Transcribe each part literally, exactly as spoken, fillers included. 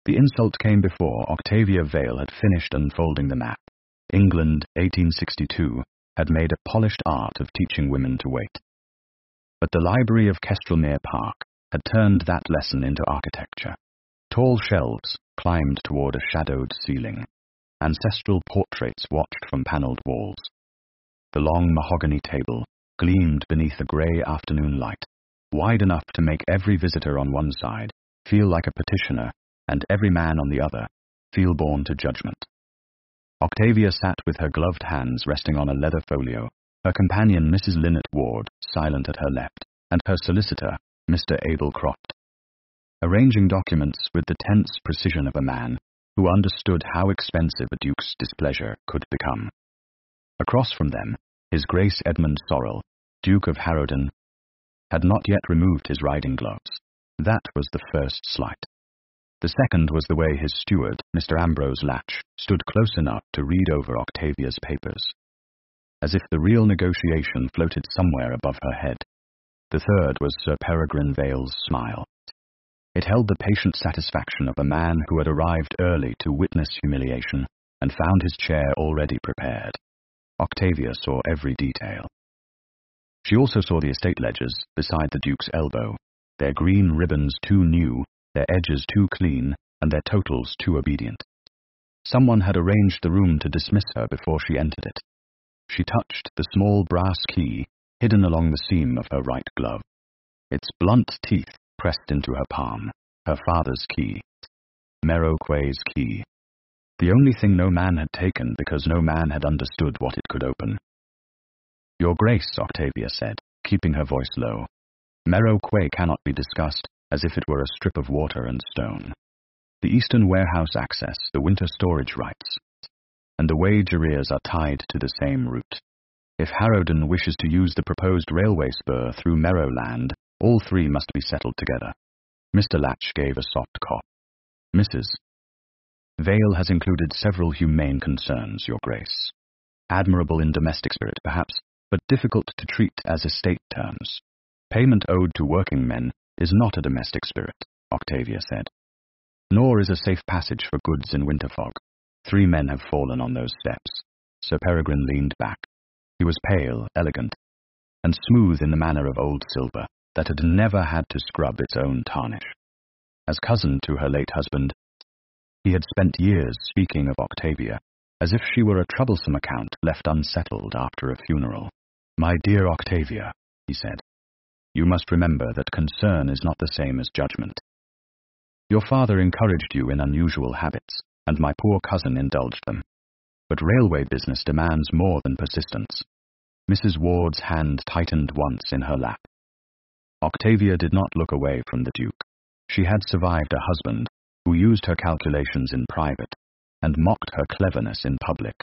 The insult came before Octavia Vale had finished unfolding the map. England, eighteen sixty-two, had made a polished art of teaching women to wait. But the library of Kestrelmere Park had turned that lesson into architecture. Tall shelves climbed toward a shadowed ceiling. Ancestral portraits watched from panelled walls. The long mahogany table gleamed beneath a grey afternoon light, wide enough to make every visitor on one side feel like a petitioner and every man on the other feel born to judgment. Octavia sat with her gloved hands resting on a leather folio, her companion Missus Lynette Ward silent at her left, and her solicitor, Mister Abel Croft, arranging documents with the tense precision of a man who understood how expensive a duke's displeasure could become. Across from them, His Grace Edmund Sorrel, Duke of Harrowden, had not yet removed his riding gloves. That was the first slight. The second was the way his steward, Mister Ambrose Latch, stood close enough to read over Octavia's papers, as if the real negotiation floated somewhere above her head. The third was Sir Peregrine Vale's smile. It held the patient satisfaction of a man who had arrived early to witness humiliation and found his chair already prepared. Octavia saw every detail. She also saw the estate ledgers beside the Duke's elbow, their green ribbons too new, their edges too clean, and their totals too obedient. Someone had arranged the room to dismiss her before she entered it. She touched the small brass key hidden along the seam of her right glove. Its blunt teeth pressed into her palm, her father's key, Merrow Quay's key. The only thing no man had taken because no man had understood what it could open. Your Grace, Octavia said, keeping her voice low, Merrow Quay cannot be discussed as if it were a strip of water and stone. The Eastern warehouse access, the winter storage rights, and the wage arrears are tied to the same route. If Harrowden wishes to use the proposed railway spur through Merrowland, all three must be settled together. Mister Latch gave a soft cough. Missus Vale has included several humane concerns, Your Grace. Admirable in domestic spirit, perhaps, but difficult to treat as estate terms. Payment owed to working men is not a domestic spirit, Octavia said. Nor is a safe passage for goods in winter fog. Three men have fallen on those steps. Sir Peregrine leaned back. He was pale, elegant, and smooth in the manner of old silver that had never had to scrub its own tarnish. As cousin to her late husband, he had spent years speaking of Octavia as if she were a troublesome account left unsettled after a funeral. My dear Octavia, he said, you must remember that concern is not the same as judgment. Your father encouraged you in unusual habits, and my poor cousin indulged them. But railway business demands more than persistence. Missus Ward's hand tightened once in her lap. Octavia did not look away from the Duke. She had survived a husband who used her calculations in private and mocked her cleverness in public.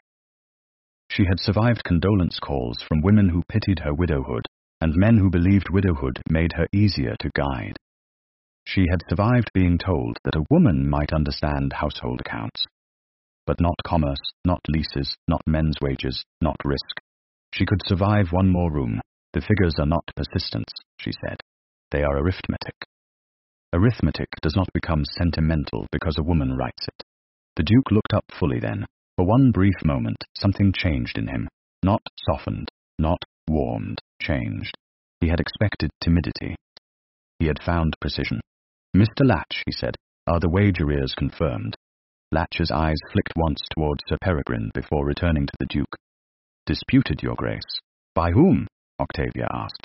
She had survived condolence calls from women who pitied her widowhood and men who believed widowhood made her easier to guide. She had survived being told that a woman might understand household accounts, but not commerce, not leases, not men's wages, not risk. She could survive one more room. The figures are not persistence, she said. They are arithmetic. Arithmetic does not become sentimental because a woman writes it. The Duke looked up fully then. For one brief moment, something changed in him. Not softened, not warmed, changed. He had expected timidity. He had found precision. Mister Latch, he said, are the wage arrears confirmed? Latch's eyes flicked once towards Sir Peregrine before returning to the Duke. Disputed, Your Grace. By whom? Octavia asked.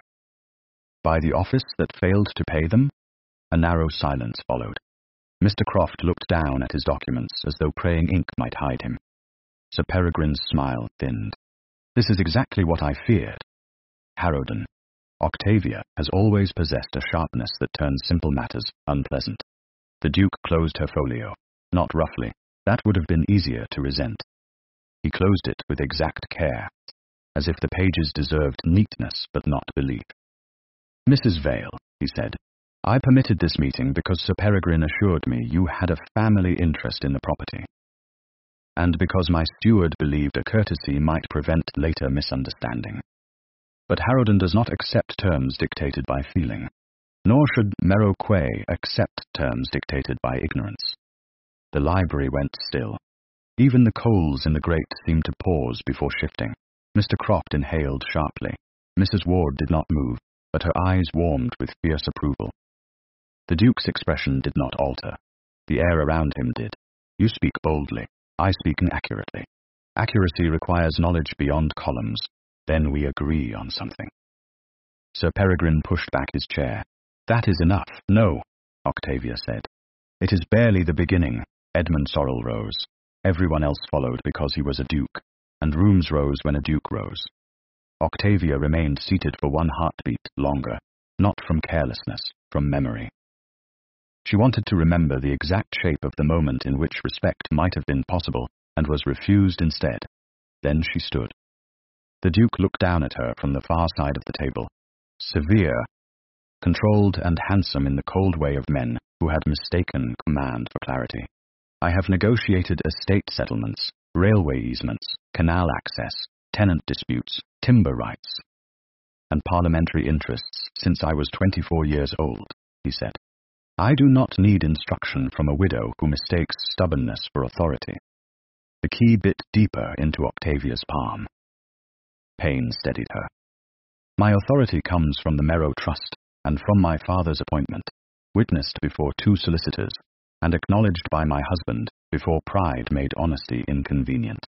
By the office that failed to pay them? A narrow silence followed. Mister Croft looked down at his documents as though praying ink might hide him. Sir Peregrine's smile thinned. This is exactly what I feared. Harrowden. Octavia has always possessed a sharpness that turns simple matters unpleasant. The Duke closed her folio. Not roughly. That would have been easier to resent. He closed it with exact care, as if the pages deserved neatness but not belief. Missus Vale, he said, I permitted this meeting because Sir Peregrine assured me you had a family interest in the property, and because my steward believed a courtesy might prevent later misunderstanding. But Harrowden does not accept terms dictated by feeling, nor should Merrow Quay accept terms dictated by ignorance. The library went still. Even the coals in the grate seemed to pause before shifting. Mister Croft inhaled sharply. Missus Ward did not move, but her eyes warmed with fierce approval. The Duke's expression did not alter. The air around him did. You speak boldly. I speak accurately. Accuracy requires knowledge beyond columns. Then we agree on something. Sir Peregrine pushed back his chair. That is enough. No, Octavia said. It is barely the beginning. Edmund Sorrel rose. Everyone else followed because he was a duke, and rooms rose when a duke rose. Octavia remained seated for one heartbeat longer, not from carelessness, from memory. She wanted to remember the exact shape of the moment in which respect might have been possible, and was refused instead. Then she stood. The Duke looked down at her from the far side of the table. Severe, controlled and handsome in the cold way of men who had mistaken command for clarity. I have negotiated estate settlements, railway easements, canal access, tenant disputes, timber rights, and parliamentary interests since I was twenty-four years old, he said. I do not need instruction from a widow who mistakes stubbornness for authority. The key bit deeper into Octavia's palm. Pain steadied her. My authority comes from the Merrow Trust and from my father's appointment, witnessed before two solicitors, and acknowledged by my husband before pride made honesty inconvenient.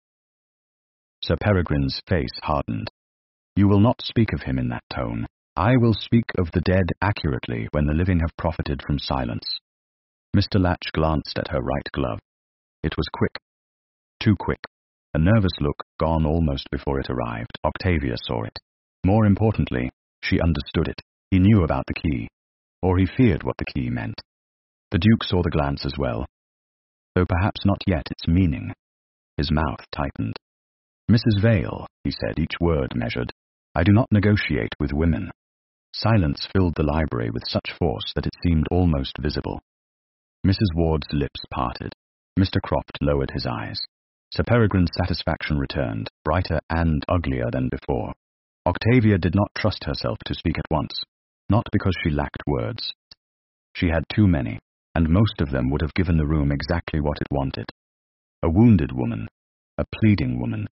Sir Peregrine's face hardened. You will not speak of him in that tone. I will speak of the dead accurately when the living have profited from silence. Mister Latch glanced at her right glove. It was quick. Too quick. A nervous look gone almost before it arrived. Octavia saw it. More importantly, she understood it. He knew about the key, or he feared what the key meant. The Duke saw the glance as well, though perhaps not yet its meaning. His mouth tightened. Missus Vale, he said, each word measured, I do not negotiate with women. Silence filled the library with such force that it seemed almost visible. Missus Ward's lips parted. Mister Croft lowered his eyes. Sir Peregrine's satisfaction returned, brighter and uglier than before. Octavia did not trust herself to speak at once, not because she lacked words. She had too many, and most of them would have given the room exactly what it wanted. A wounded woman, a pleading woman,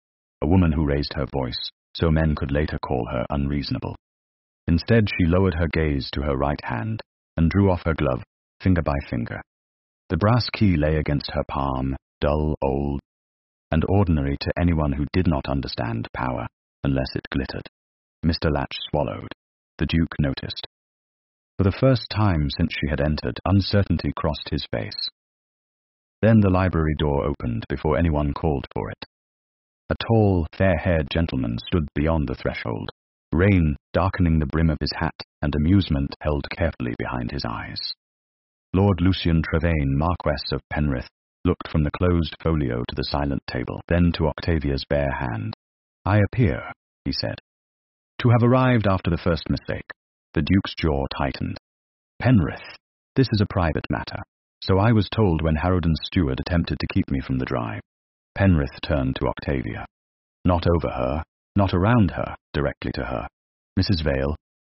a woman who raised her voice, so men could later call her unreasonable. Instead, she lowered her gaze to her right hand and drew off her glove, finger by finger. The brass key lay against her palm, dull, old, and ordinary to anyone who did not understand power, unless it glittered. Mister Latch swallowed. The Duke noticed. For the first time since she had entered, uncertainty crossed his face. Then the library door opened before anyone called for it. A tall, fair-haired gentleman stood beyond the threshold, rain darkening the brim of his hat and amusement held carefully behind his eyes. Lord Lucian Trevane, Marquess of Penrith, looked from the closed folio to the silent table, then to Octavia's bare hand. I appear, he said, to have arrived after the first mistake. The Duke's jaw tightened. Penrith, this is a private matter. So I was told when Harrowden's steward attempted to keep me from the drive. Penrith turned to Octavia. Not over her, not around her, directly to her. Missus Vale,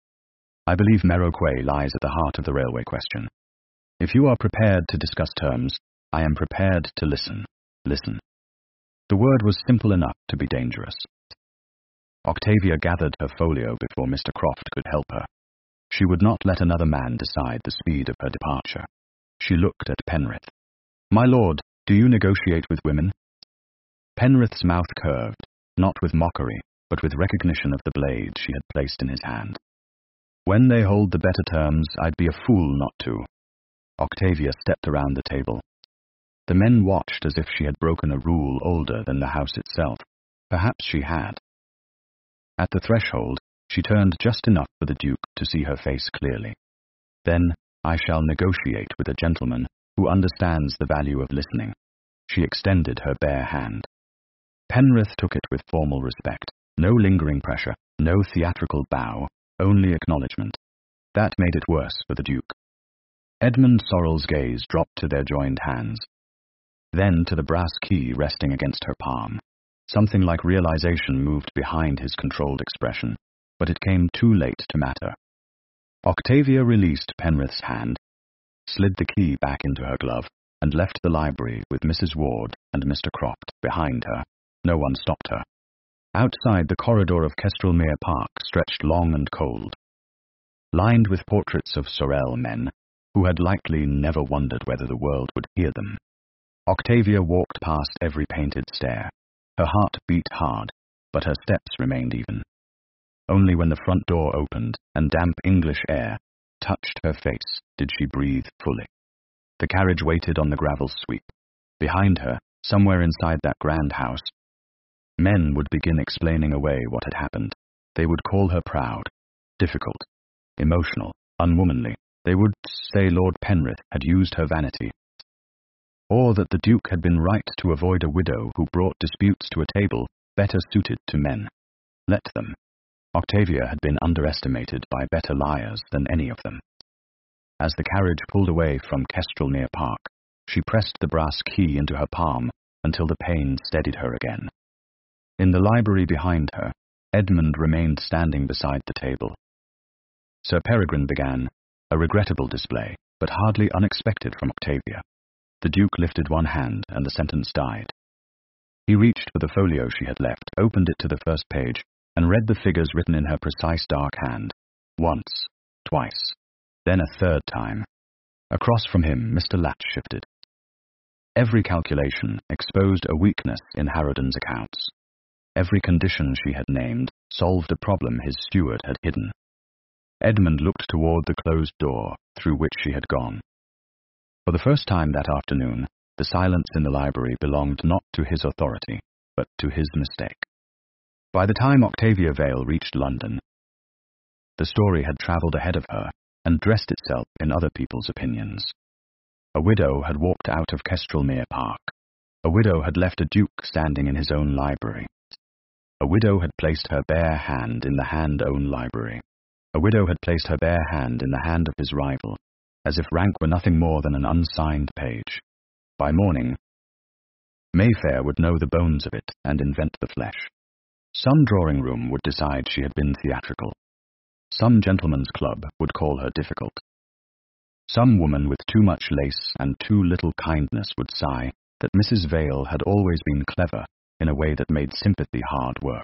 I believe Merrow Quay lies at the heart of the railway question. If you are prepared to discuss terms, I am prepared to listen. Listen. The word was simple enough to be dangerous. Octavia gathered her folio before Mister Croft could help her. She would not let another man decide the speed of her departure. She looked at Penrith. My lord, do you negotiate with women? Penrith's mouth curved, not with mockery, but with recognition of the blade she had placed in his hand. When they hold the better terms, I'd be a fool not to. Octavia stepped around the table. The men watched as if she had broken a rule older than the house itself. Perhaps she had. At the threshold, she turned just enough for the Duke to see her face clearly. Then, I shall negotiate with a gentleman who understands the value of listening. She extended her bare hand. Penrith took it with formal respect. No lingering pressure, no theatrical bow, only acknowledgement. That made it worse for the Duke. Edmund Sorrel's gaze dropped to their joined hands, then to the brass key resting against her palm. Something like realization moved behind his controlled expression, but it came too late to matter. Octavia released Penrith's hand, slid the key back into her glove, and left the library with Missus Ward and Mister Croft behind her. No one stopped her. Outside, the corridor of Kestrelmere Park stretched long and cold, lined with portraits of Sorel men who had likely never wondered whether the world would hear them. Octavia walked past every painted stair. Her heart beat hard, but her steps remained even. Only when the front door opened and damp English air touched her face did she breathe fully. The carriage waited on the gravel sweep. Behind her, somewhere inside that grand house, men would begin explaining away what had happened. They would call her proud, difficult, emotional, unwomanly. They would say Lord Penrith had used her vanity, or that the Duke had been right to avoid a widow who brought disputes to a table better suited to men. Let them. Octavia had been underestimated by better liars than any of them. As the carriage pulled away from Kestrelmere Park, she pressed the brass key into her palm until the pain steadied her again. In the library behind her, Edmund remained standing beside the table. Sir Peregrine began, a regrettable display, but hardly unexpected from Octavia. The Duke lifted one hand, and the sentence died. He reached for the folio she had left, opened it to the first page, and read the figures written in her precise dark hand. Once, twice, then a third time. Across from him, Mister Latch shifted. Every calculation exposed a weakness in Harraden's accounts. Every condition she had named solved a problem his steward had hidden. Edmund looked toward the closed door through which she had gone. For the first time that afternoon, the silence in the library belonged not to his authority, but to his mistake. By the time Octavia Vale reached London, the story had travelled ahead of her and dressed itself in other people's opinions. A widow had walked out of Kestrelmere Park. A widow had left a duke standing in his own library. A widow had placed her bare hand in the hand-owned library. A widow had placed her bare hand in the hand of his rival, as if rank were nothing more than an unsigned page. By morning, Mayfair would know the bones of it and invent the flesh. Some drawing-room would decide she had been theatrical. Some gentleman's club would call her difficult. Some woman with too much lace and too little kindness would sigh that Missus Vale had always been clever in a way that made sympathy hard work.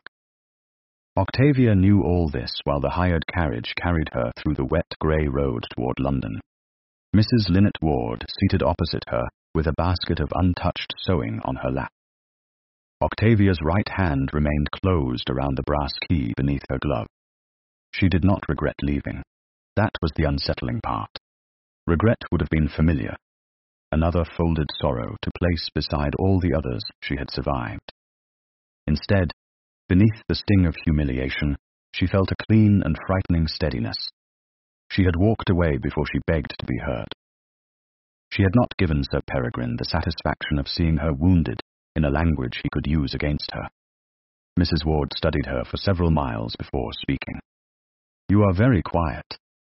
Octavia knew all this while the hired carriage carried her through the wet grey road toward London. Missus Linnet Ward seated opposite her with a basket of untouched sewing on her lap. Octavia's right hand remained closed around the brass key beneath her glove. She did not regret leaving. That was the unsettling part. Regret would have been familiar, another folded sorrow to place beside all the others she had survived. Instead, beneath the sting of humiliation, she felt a clean and frightening steadiness. She had walked away before she begged to be heard. She had not given Sir Peregrine the satisfaction of seeing her wounded in a language he could use against her. Missus Ward studied her for several miles before speaking. "You are very quiet."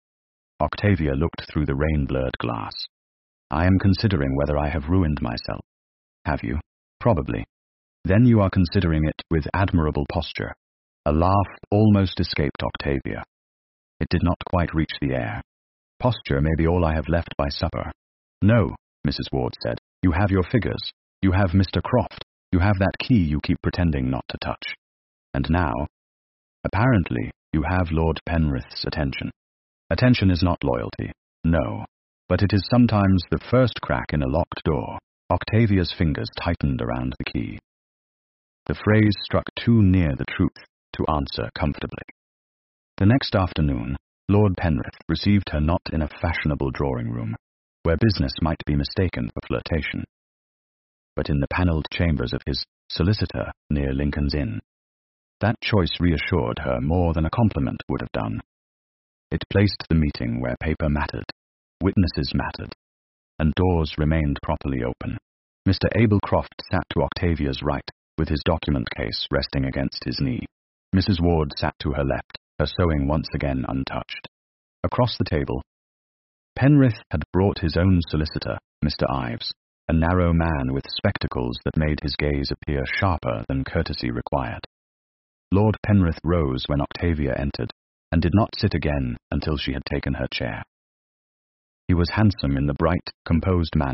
Octavia looked through the rain-blurred glass. "I am considering whether I have ruined myself." "Have you?" "Probably." "Then you are considering it with admirable posture." A laugh almost escaped Octavia. It did not quite reach the air. "Posture may be all I have left by supper." "No," Missus Ward said. "You have your figures. You have Mister Croft. You have that key you keep pretending not to touch. And now, apparently, you have Lord Penrith's attention. Attention is not loyalty, no, but it is sometimes the first crack in a locked door." Octavia's fingers tightened around the key. The phrase struck too near the truth to answer comfortably. The next afternoon, Lord Penrith received her not in a fashionable drawing-room, where business might be mistaken for flirtation, but in the panelled chambers of his solicitor near Lincoln's Inn. That choice reassured her more than a compliment would have done. It placed the meeting where paper mattered, witnesses mattered, and doors remained properly open. Mister Abel Croft sat to Octavia's right, with his document case resting against his knee. Missus Ward sat to her left, her sewing once again untouched. Across the table, Penrith had brought his own solicitor, Mister Ives, a narrow man with spectacles that made his gaze appear sharper than courtesy required. Lord Penrith rose when Octavia entered, and did not sit again until she had taken her chair. He was handsome in the bright, composed manner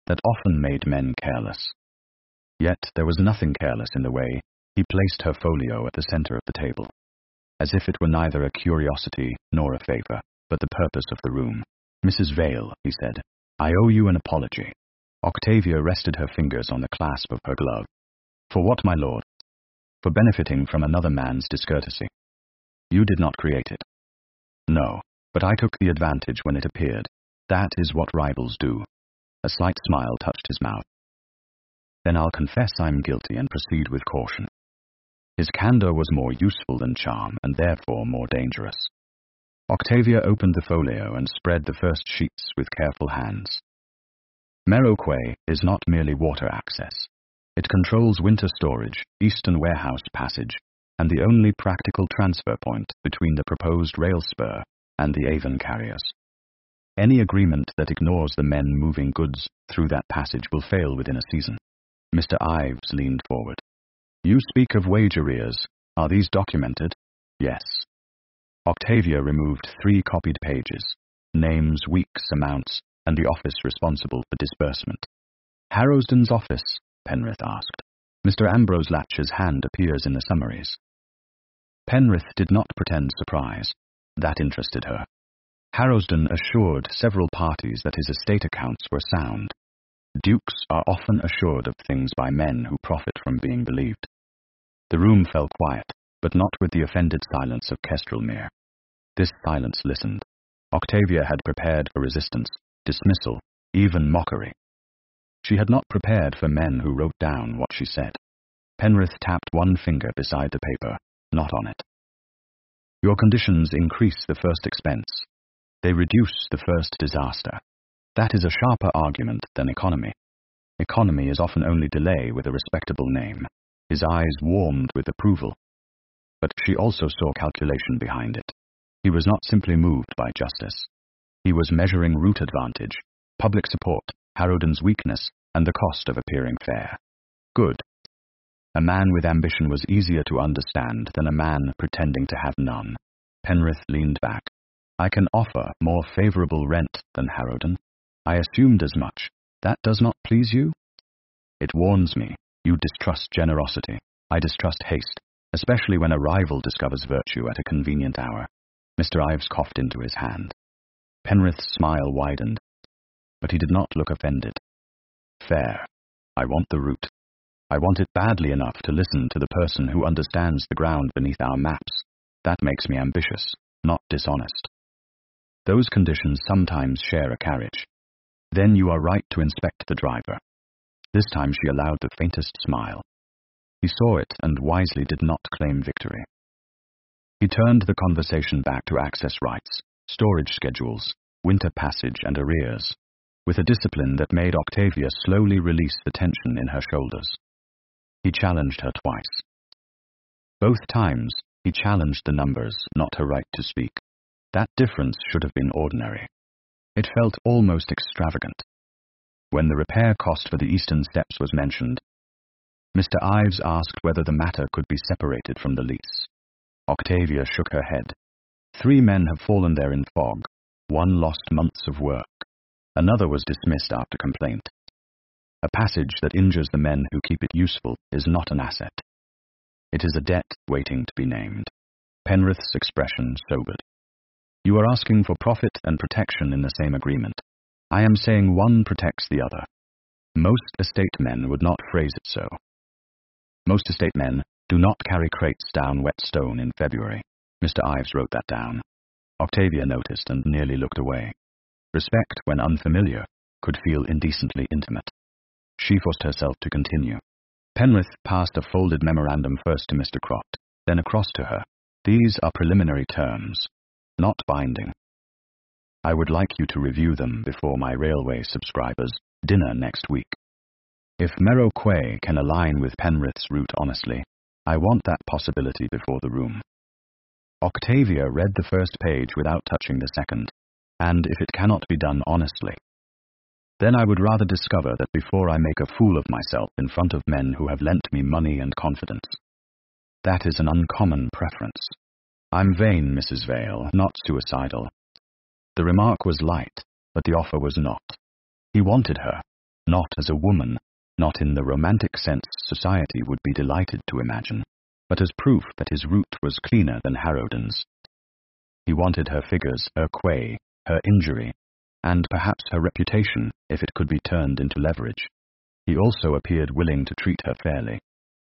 that often made men careless. Yet there was nothing careless in the way he placed her folio at the center of the table, as if it were neither a curiosity nor a favor, but the purpose of the room. "Missus Vale," he said, "I owe you an apology." Octavia rested her fingers on the clasp of her glove. "For what, my lord?" "For benefiting from another man's discourtesy. You did not create it." "No, but I took the advantage when it appeared. That is what rivals do." A slight smile touched his mouth. "Then I'll confess I'm guilty and proceed with caution." His candor was more useful than charm, and therefore more dangerous. Octavia opened the folio and spread the first sheets with careful hands. Mero Quay is not merely water access. It controls winter storage, eastern warehouse passage, and the only practical transfer point between the proposed rail spur and the Avon carriers. Any agreement that ignores the men moving goods through that passage will fail within a season. Mister Ives leaned forward. "You speak of wage arrears. Are these documented?" "Yes." Octavia removed three copied pages, names, weeks, amounts, and the office responsible for disbursement. "Harrowsden's office?" Penrith asked. Mister Ambrose Latch's hand appears in the summaries. Penrith did not pretend surprise. That interested her. Harrowsden assured several parties that his estate accounts were sound. Dukes are often assured of things by men who profit from being believed. The room fell quiet, but not with the offended silence of Kestrelmere. This silence listened. Octavia had prepared for resistance, dismissal, even mockery. She had not prepared for men who wrote down what she said. Penrith tapped one finger beside the paper, not on it. "Your conditions increase the first expense. They reduce the first disaster. That is a sharper argument than economy. Economy is often only delay with a respectable name." His eyes warmed with approval. But she also saw calculation behind it. He was not simply moved by justice. He was measuring route advantage, public support, Harrowden's weakness, and the cost of appearing fair. Good. A man with ambition was easier to understand than a man pretending to have none. Penrith leaned back. "I can offer more favorable rent than Harrowden. I assumed as much. That does not please you?" "It warns me. You distrust generosity. I distrust haste, especially when a rival discovers virtue at a convenient hour." Mister Ives coughed into his hand. Penrith's smile widened, but he did not look offended. "Fair. I want the route. I want it badly enough to listen to the person who understands the ground beneath our maps. That makes me ambitious, not dishonest. Those conditions sometimes share a carriage. Then you are right to inspect the driver." This time she allowed the faintest smile. He saw it and wisely did not claim victory. He turned the conversation back to access rights, storage schedules, winter passage, and arrears, with a discipline that made Octavia slowly release the tension in her shoulders. He challenged her twice. Both times, he challenged the numbers, not her right to speak. That difference should have been ordinary. It felt almost extravagant. When the repair cost for the eastern steps was mentioned, Mister Ives asked whether the matter could be separated from the lease. Octavia shook her head. Three men have fallen there in fog. One lost months of work. Another was dismissed after complaint. A passage that injures the men who keep it useful is not an asset. It is a debt waiting to be named. Penrith's expression sobered. "You are asking for profit and protection in the same agreement. I am saying one protects the other. Most estate men would not phrase it so. Most estate men do not carry crates down wet stone in February." Mister Ives wrote that down. Octavia noticed and nearly looked away. Respect, when unfamiliar, could feel indecently intimate. She forced herself to continue. Penrith passed a folded memorandum first to Mister Croft, then across to her. "These are preliminary terms, not binding. I would like you to review them before my railway subscribers' dinner next week. If Mero Quay can align with Penrith's route honestly, I want that possibility before the room." Octavia read the first page without touching the second. "And if it cannot be done honestly, then I would rather discover that before I make a fool of myself in front of men who have lent me money and confidence. That is an uncommon preference. I'm vain, Missus Vale, not suicidal." The remark was light, but the offer was not. He wanted her, not as a woman, not in the romantic sense society would be delighted to imagine, but as proof that his route was cleaner than Harrowden's. He wanted her figures, her quay, her injury, and perhaps her reputation, if it could be turned into leverage. He also appeared willing to treat her fairly.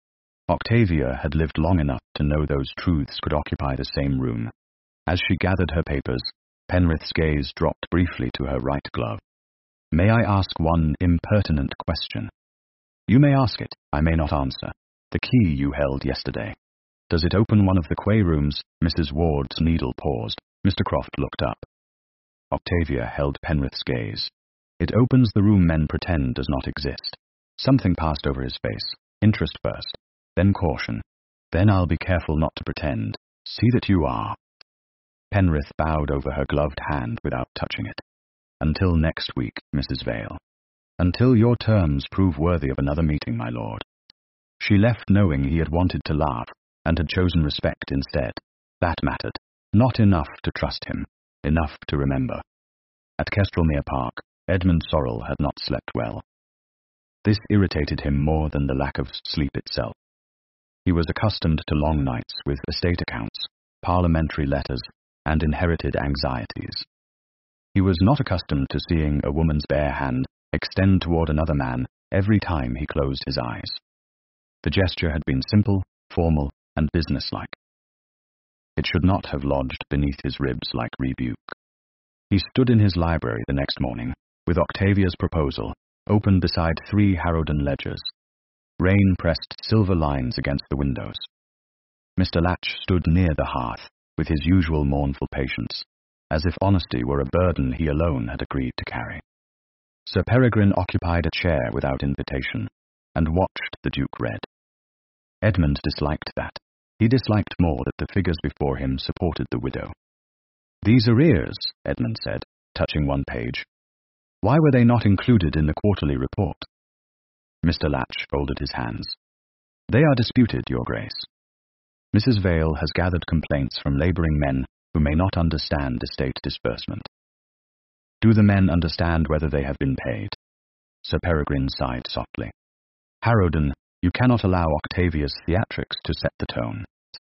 Octavia had lived long enough to know those truths could occupy the same room. As she gathered her papers, Penrith's gaze dropped briefly to her right glove. "May I ask one impertinent question?" "You may ask it. I may not answer. The key you held yesterday. Does it open one of the quay rooms?" Missus Ward's needle paused. Mister Croft looked up. Octavia held Penrith's gaze. "It opens the room men pretend does not exist." Something passed over his face. Interest first, then caution. "Then I'll be careful not to pretend. See that you are." Penrith bowed over her gloved hand without touching it. "Until next week, Missus Vale. Until your terms prove worthy of another meeting, my lord." She left knowing he had wanted to laugh, and had chosen respect instead. That mattered. Not enough to trust him. Enough to remember. At Kestrelmere Park, Edmund Sorrel had not slept well. This irritated him more than the lack of sleep itself. He was accustomed to long nights with estate accounts, parliamentary letters, and inherited anxieties. He was not accustomed to seeing a woman's bare hand extend toward another man every time he closed his eyes. The gesture had been simple, formal, and businesslike. It should not have lodged beneath his ribs like rebuke. He stood in his library the next morning, with Octavia's proposal, open beside three Harrowden ledgers. Rain pressed silver lines against the windows. Mister Latch stood near the hearth, with his usual mournful patience, as if honesty were a burden he alone had agreed to carry. Sir Peregrine occupied a chair without invitation, and watched the Duke read. Edmund disliked that. He disliked more that the figures before him supported the widow. "These arrears," Edmund said, touching one page. "Why were they not included in the quarterly report?" Mister Latch folded his hands. "They are disputed, Your Grace. Missus Vale has gathered complaints from labouring men who may not understand estate disbursement." "Do the men understand whether they have been paid?" Sir Peregrine sighed softly. "Harrowden, you cannot allow Octavia's theatrics to set the tone.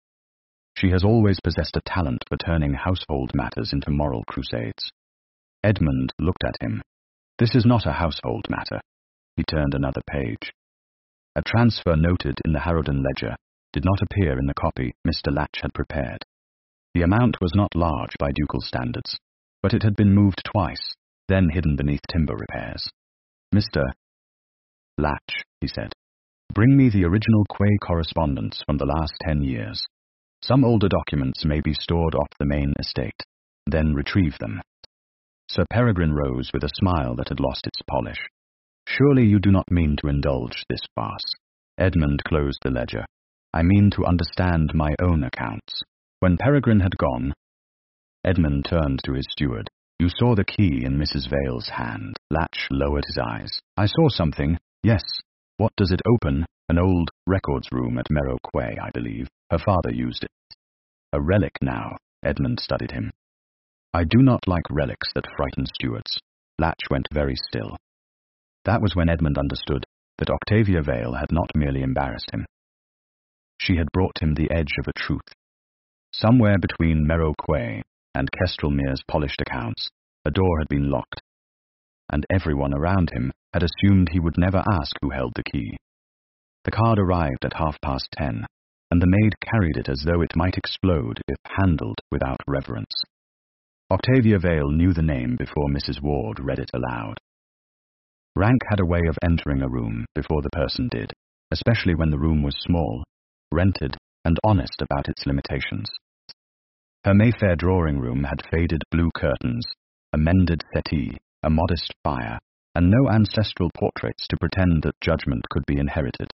She has always possessed a talent for turning household matters into moral crusades." Edmund looked at him. "This is not a household matter." He turned another page. A transfer noted in the Harrowden ledger did not appear in the copy Mister Latch had prepared. The amount was not large by ducal standards, but it had been moved twice, then hidden beneath timber repairs. "Mister Latch," he said, "bring me the original quay correspondence from the last ten years. Some older documents may be stored off the main estate. Then retrieve them." Sir Peregrine rose with a smile that had lost its polish. "Surely you do not mean to indulge this farce." Edmund closed the ledger. "I mean to understand my own accounts." When Peregrine had gone, Edmund turned to his steward. "You saw the key in Missus Vale's hand." Latch lowered his eyes. "I saw something, yes. What does it open? An old records room at Merrow Quay, I believe. Her father used it." "A relic now," Edmund studied him. "I do not like relics that frighten stewards." Latch went very still. That was when Edmund understood that Octavia Vale had not merely embarrassed him. She had brought him the edge of a truth. Somewhere between Merrow Quay and Kestrelmere's polished accounts, a door had been locked, and everyone around him had assumed he would never ask who held the key. The card arrived at half past ten, and the maid carried it as though it might explode if handled without reverence. Octavia Vale knew the name before Missus Ward read it aloud. Rank had a way of entering a room before the person did, especially when the room was small, rented, and honest about its limitations. Her Mayfair drawing-room had faded blue curtains, a mended settee, a modest fire, and no ancestral portraits to pretend that judgment could be inherited.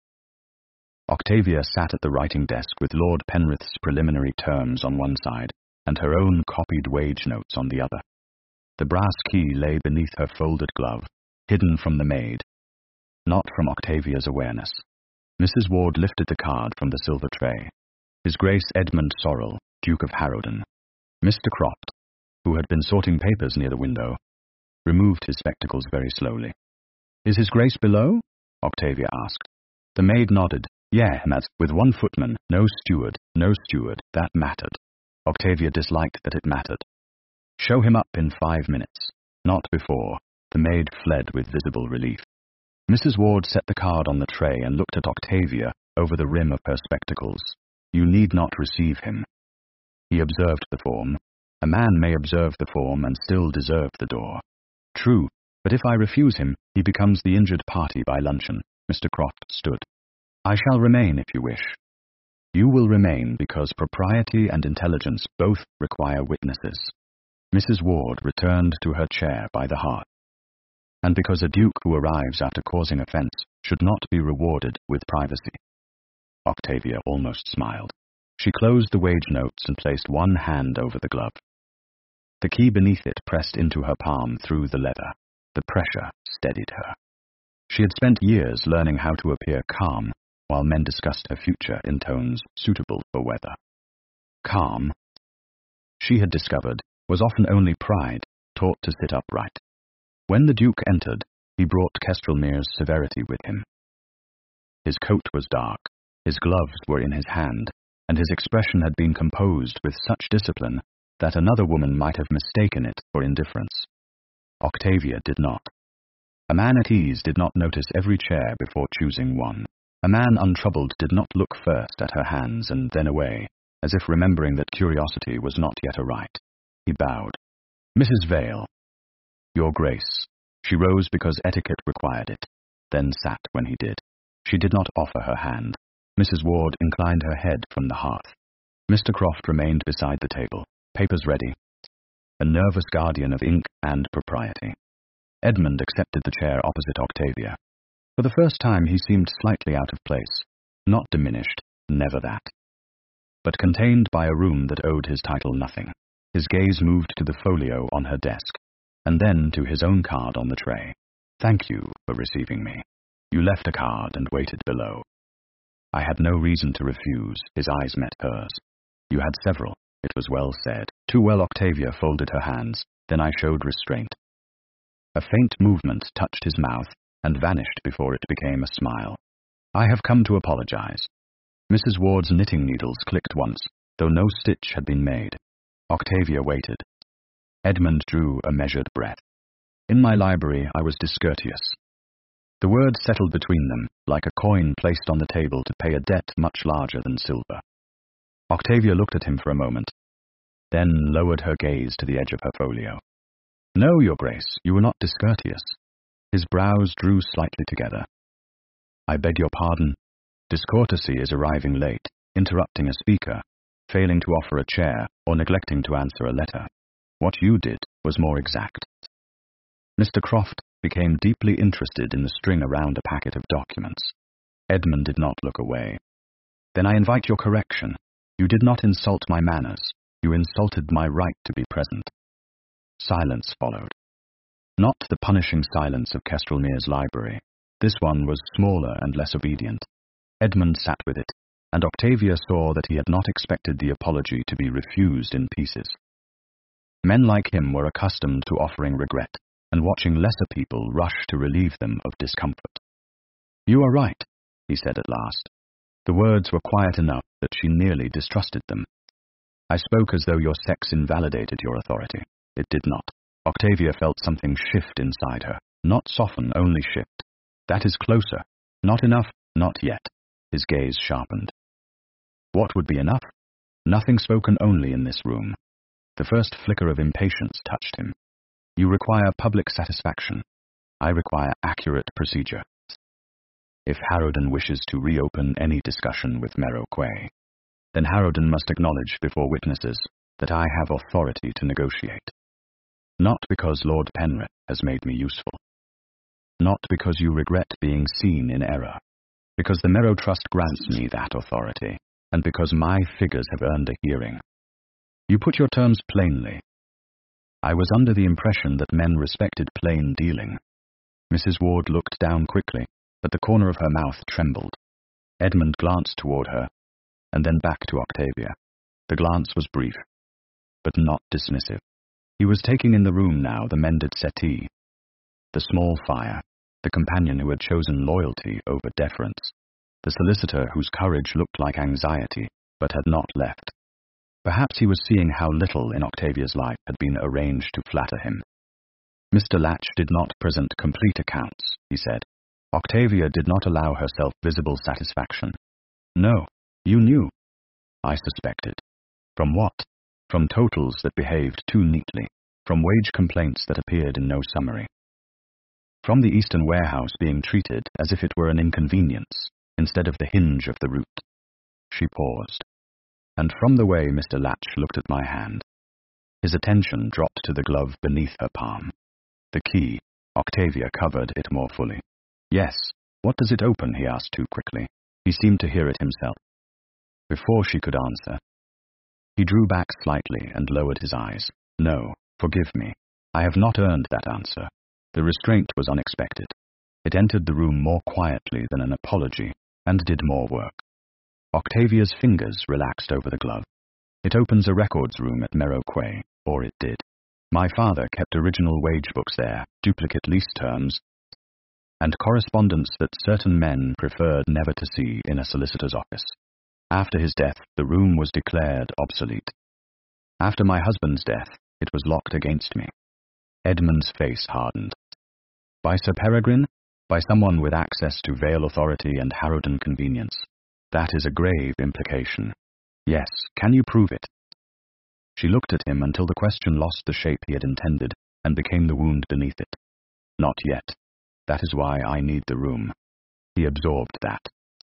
Octavia sat at the writing desk with Lord Penrith's preliminary terms on one side and her own copied wage notes on the other. The brass key lay beneath her folded glove, hidden from the maid, not from Octavia's awareness. Missus Ward lifted the card from the silver tray. His Grace Edmund Sorrel, Duke of Harrowden. Mister Croft, who had been sorting papers near the window, removed his spectacles very slowly. Is his Grace below? Octavia asked. The maid nodded. Yeah, Mads, with one footman, no steward, no steward, that mattered. Octavia disliked that it mattered. Show him up in five minutes. Not before. The maid fled with visible relief. Missus Ward set the card on the tray and looked at Octavia over the rim of her spectacles. You need not receive him. He observed the form. A man may observe the form and still deserve the door. True, but if I refuse him, he becomes the injured party by luncheon. Mister Croft stood. I shall remain if you wish. You will remain because propriety and intelligence both require witnesses. Missus Ward returned to her chair by the hearth. And because a duke who arrives after causing offence should not be rewarded with privacy. Octavia almost smiled. She closed the wage notes and placed one hand over the glove. The key beneath it pressed into her palm through the leather. The pressure steadied her. She had spent years learning how to appear calm while men discussed her future in tones suitable for weather. Calm, she had discovered, was often only pride, taught to sit upright. When the Duke entered, he brought Kestrelmere's severity with him. His coat was dark, his gloves were in his hand, and his expression had been composed with such discipline that another woman might have mistaken it for indifference. Octavia did not. A man at ease did not notice every chair before choosing one. A man untroubled did not look first at her hands and then away, as if remembering that curiosity was not yet a right. He bowed. Missus Vale. Your Grace. She rose because etiquette required it, then sat when he did. She did not offer her hand. Missus Ward inclined her head from the hearth. Mister Croft remained beside the table, papers ready, a nervous guardian of ink and propriety. Edmund accepted the chair opposite Octavia. For the first time he seemed slightly out of place, not diminished, never that, but contained by a room that owed his title nothing. His gaze moved to the folio on her desk, and then to his own card on the tray. Thank you for receiving me. You left a card and waited below. I had no reason to refuse. His eyes met hers. You had several. It was well said. Too well Octavia folded her hands. Then I showed restraint. A faint movement touched his mouth and vanished before it became a smile. I have come to apologize. Missus Ward's knitting needles clicked once, though no stitch had been made. Octavia waited. Edmund drew a measured breath. In my library I was discourteous. The words settled between them, like a coin placed on the table to pay a debt much larger than silver. Octavia looked at him for a moment, then lowered her gaze to the edge of her folio. No, Your Grace, you were not discourteous. His brows drew slightly together. I beg your pardon. Discourtesy is arriving late, interrupting a speaker, failing to offer a chair, or neglecting to answer a letter. What you did was more exact. Mister Croft became deeply interested in the string around a packet of documents. Edmund did not look away. Then I invite your correction. You did not insult my manners. You insulted my right to be present. Silence followed. Not the punishing silence of Kestrelmere's library. This one was smaller and less obedient. Edmund sat with it, and Octavia saw that he had not expected the apology to be refused in pieces. Men like him were accustomed to offering regret, and watching lesser people rush to relieve them of discomfort. You are right, he said at last. The words were quiet enough that she nearly distrusted them. I spoke as though your sex invalidated your authority. It did not. Octavia felt something shift inside her. Not soften, only shift. That is closer. Not enough, not yet. His gaze sharpened. What would be enough? Nothing spoken only in this room. The first flicker of impatience touched him. You require public satisfaction. I require accurate procedure. If Harrowden wishes to reopen any discussion with Merrow Quay, then Harrowden must acknowledge before witnesses that I have authority to negotiate. Not because Lord Penrith has made me useful. Not because you regret being seen in error. Because the Merrow Trust grants me that authority, and because my figures have earned a hearing. You put your terms plainly. I was under the impression that men respected plain dealing. Missus Ward looked down quickly, but the corner of her mouth trembled. Edmund glanced toward her, and then back to Octavia. The glance was brief, but not dismissive. He was taking in the room now the mended settee, the small fire, the companion who had chosen loyalty over deference, the solicitor whose courage looked like anxiety but had not left. Perhaps he was seeing how little in Octavia's life had been arranged to flatter him. Mister Latch did not present complete accounts, he said. Octavia did not allow herself visible satisfaction. No, you knew. I suspected. From what? From totals that behaved too neatly, from wage complaints that appeared in no summary. From the Eastern warehouse being treated as if it were an inconvenience, instead of the hinge of the route. She paused. And from the way Mister Latch looked at my hand. His attention dropped to the glove beneath her palm. The key. Octavia covered it more fully. Yes, what does it open? He asked too quickly. He seemed to hear it himself. Before she could answer, he drew back slightly and lowered his eyes. No, forgive me. I have not earned that answer. The restraint was unexpected. It entered the room more quietly than an apology, and did more work. Octavia's fingers relaxed over the glove. It opens a records room at Merrow Quay, or it did. My father kept original wage books there, duplicate lease terms, and correspondence that certain men preferred never to see in a solicitor's office. After his death, the room was declared obsolete. After my husband's death, it was locked against me. Edmund's face hardened. By Sir Peregrine? By someone with access to Vale authority and Harrowden convenience. That is a grave implication. Yes, can you prove it? She looked at him until the question lost the shape he had intended and became the wound beneath it. Not yet. That is why I need the room. He absorbed that.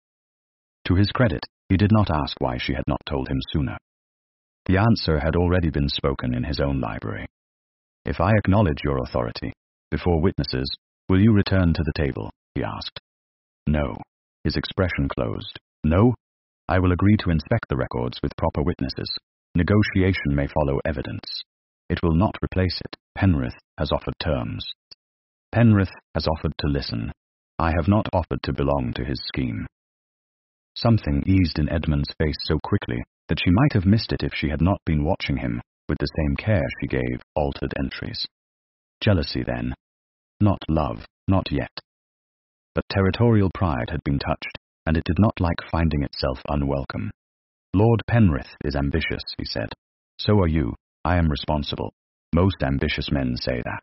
To his credit, he did not ask why she had not told him sooner. The answer had already been spoken in his own library. If I acknowledge your authority, before witnesses, will you return to the table? He asked. No. His expression closed. No? I will agree to inspect the records with proper witnesses. Negotiation may follow evidence. It will not replace it. Penrith has offered terms. Penrith has offered to listen. I have not offered to belong to his scheme. Something eased in Edmund's face so quickly that she might have missed it if she had not been watching him with the same care she gave altered entries. Jealousy, then. Not love, not yet. But territorial pride had been touched, and it did not like finding itself unwelcome. Lord Penrith is ambitious, he said. So are you. I am responsible. Most ambitious men say that.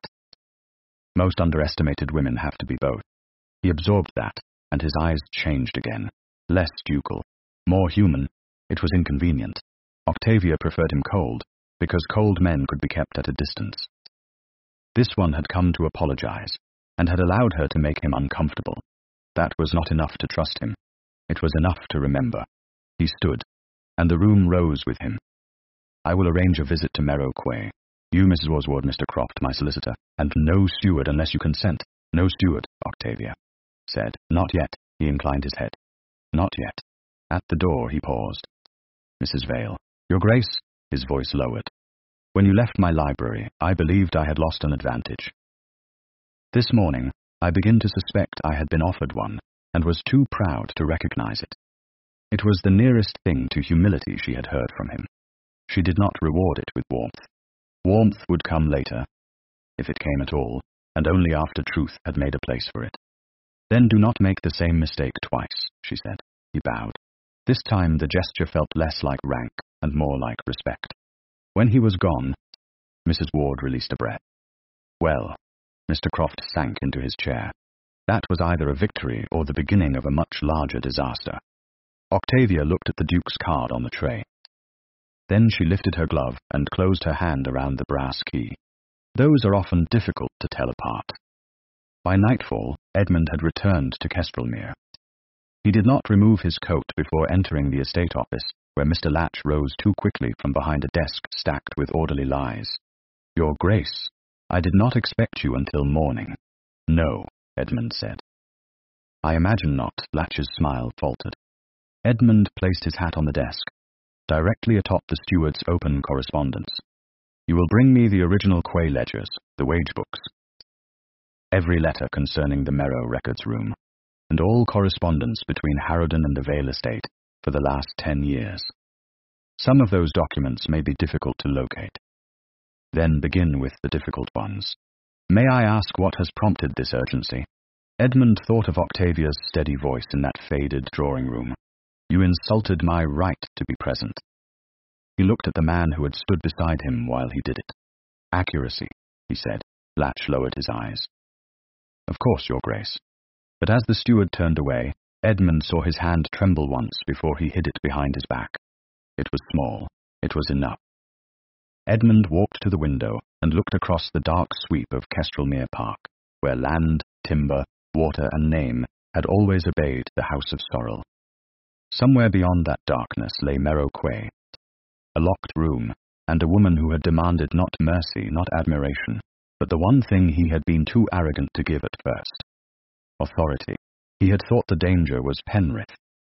Most underestimated women have to be both. He absorbed that, and his eyes changed again. Less ducal. More human. It was inconvenient. Octavia preferred him cold, because cold men could be kept at a distance. This one had come to apologize, and had allowed her to make him uncomfortable. That was not enough to trust him. It was enough to remember. He stood, and the room rose with him. I will arrange a visit to Merrow Quay. You, Missus Oswald, Mister Croft, my solicitor, and no steward unless you consent. No steward, Octavia said. Not yet. He inclined his head. Not yet. At the door he paused. Missus Vale. Your Grace? His voice lowered. When you left my library, I believed I had lost an advantage. This morning, I begin to suspect I had been offered one, and was too proud to recognize it. It was the nearest thing to humility she had heard from him. She did not reward it with warmth. Warmth would come later, if it came at all, and only after truth had made a place for it. Then do not make the same mistake twice, she said. He bowed. This time the gesture felt less like rank and more like respect. When he was gone, Missus Ward released a breath. Well, Mister Croft sank into his chair. That was either a victory or the beginning of a much larger disaster. Octavia looked at the Duke's card on the tray. Then she lifted her glove and closed her hand around the brass key. Those are often difficult to tell apart. By nightfall, Edmund had returned to Kestrelmere. He did not remove his coat before entering the estate office, where Mister Latch rose too quickly from behind a desk stacked with orderly lies. Your Grace, I did not expect you until morning. No, Edmund said. I imagine not, Latch's smile faltered. Edmund placed his hat on the desk, directly atop the steward's open correspondence. You will bring me the original Quay ledgers, the wage books. Every letter concerning the Merrow records room, and all correspondence between Harrowden and the Vale estate for the last ten years. Some of those documents may be difficult to locate. Then begin with the difficult ones. May I ask what has prompted this urgency? Edmund thought of Octavia's steady voice in that faded drawing room. You insulted my right to be present. He looked at the man who had stood beside him while he did it. Accuracy, he said. Latch lowered his eyes. Of course, Your Grace. But as the steward turned away, Edmund saw his hand tremble once before he hid it behind his back. It was small. It was enough. Edmund walked to the window and looked across the dark sweep of Kestrelmere Park, where land, timber, water, and name had always obeyed the House of Sorrel. Somewhere beyond that darkness lay Merrow Quay, a locked room, and a woman who had demanded not mercy, not admiration, but the one thing he had been too arrogant to give at first. Authority. He had thought the danger was Penrith.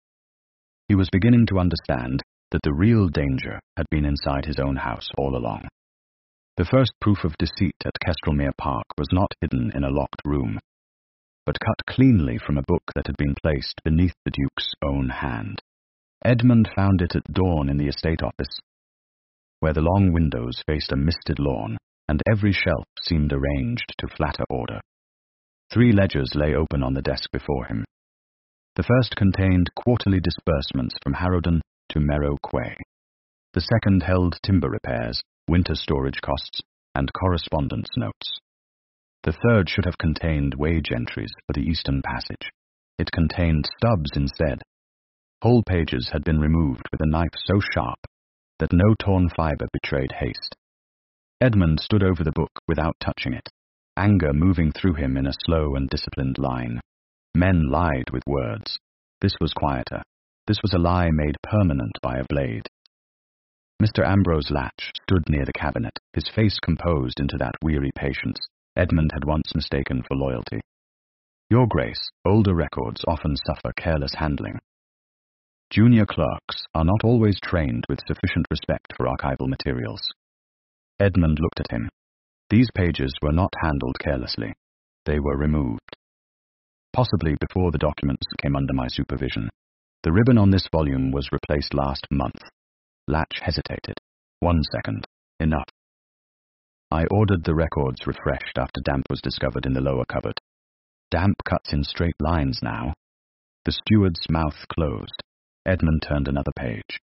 He was beginning to understand that the real danger had been inside his own house all along. The first proof of deceit at Kestrelmere Park was not hidden in a locked room, but cut cleanly from a book that had been placed beneath the Duke's own hand. Edmund found it at dawn in the estate office, where the long windows faced a misted lawn, and every shelf seemed arranged to flatter order. Three ledgers lay open on the desk before him. The first contained quarterly disbursements from Harrowden to Merrow Quay. The second held timber repairs, winter storage costs, and correspondence notes. The third should have contained wage entries for the Eastern Passage. It contained stubs instead. Whole pages had been removed with a knife so sharp that no torn fibre betrayed haste. Edmund stood over the book without touching it, anger moving through him in a slow and disciplined line. Men lied with words. This was quieter. This was a lie made permanent by a blade. Mister Ambrose Latch stood near the cabinet, his face composed into that weary patience Edmund had once mistaken for loyalty. Your Grace, older records often suffer careless handling. Junior clerks are not always trained with sufficient respect for archival materials. Edmund looked at him. These pages were not handled carelessly. They were removed. Possibly before the documents came under my supervision. The ribbon on this volume was replaced last month. Latch hesitated. One second. Enough. I ordered the records refreshed after damp was discovered in the lower cupboard. Damp cuts in straight lines now. The steward's mouth closed. Edmund turned another page.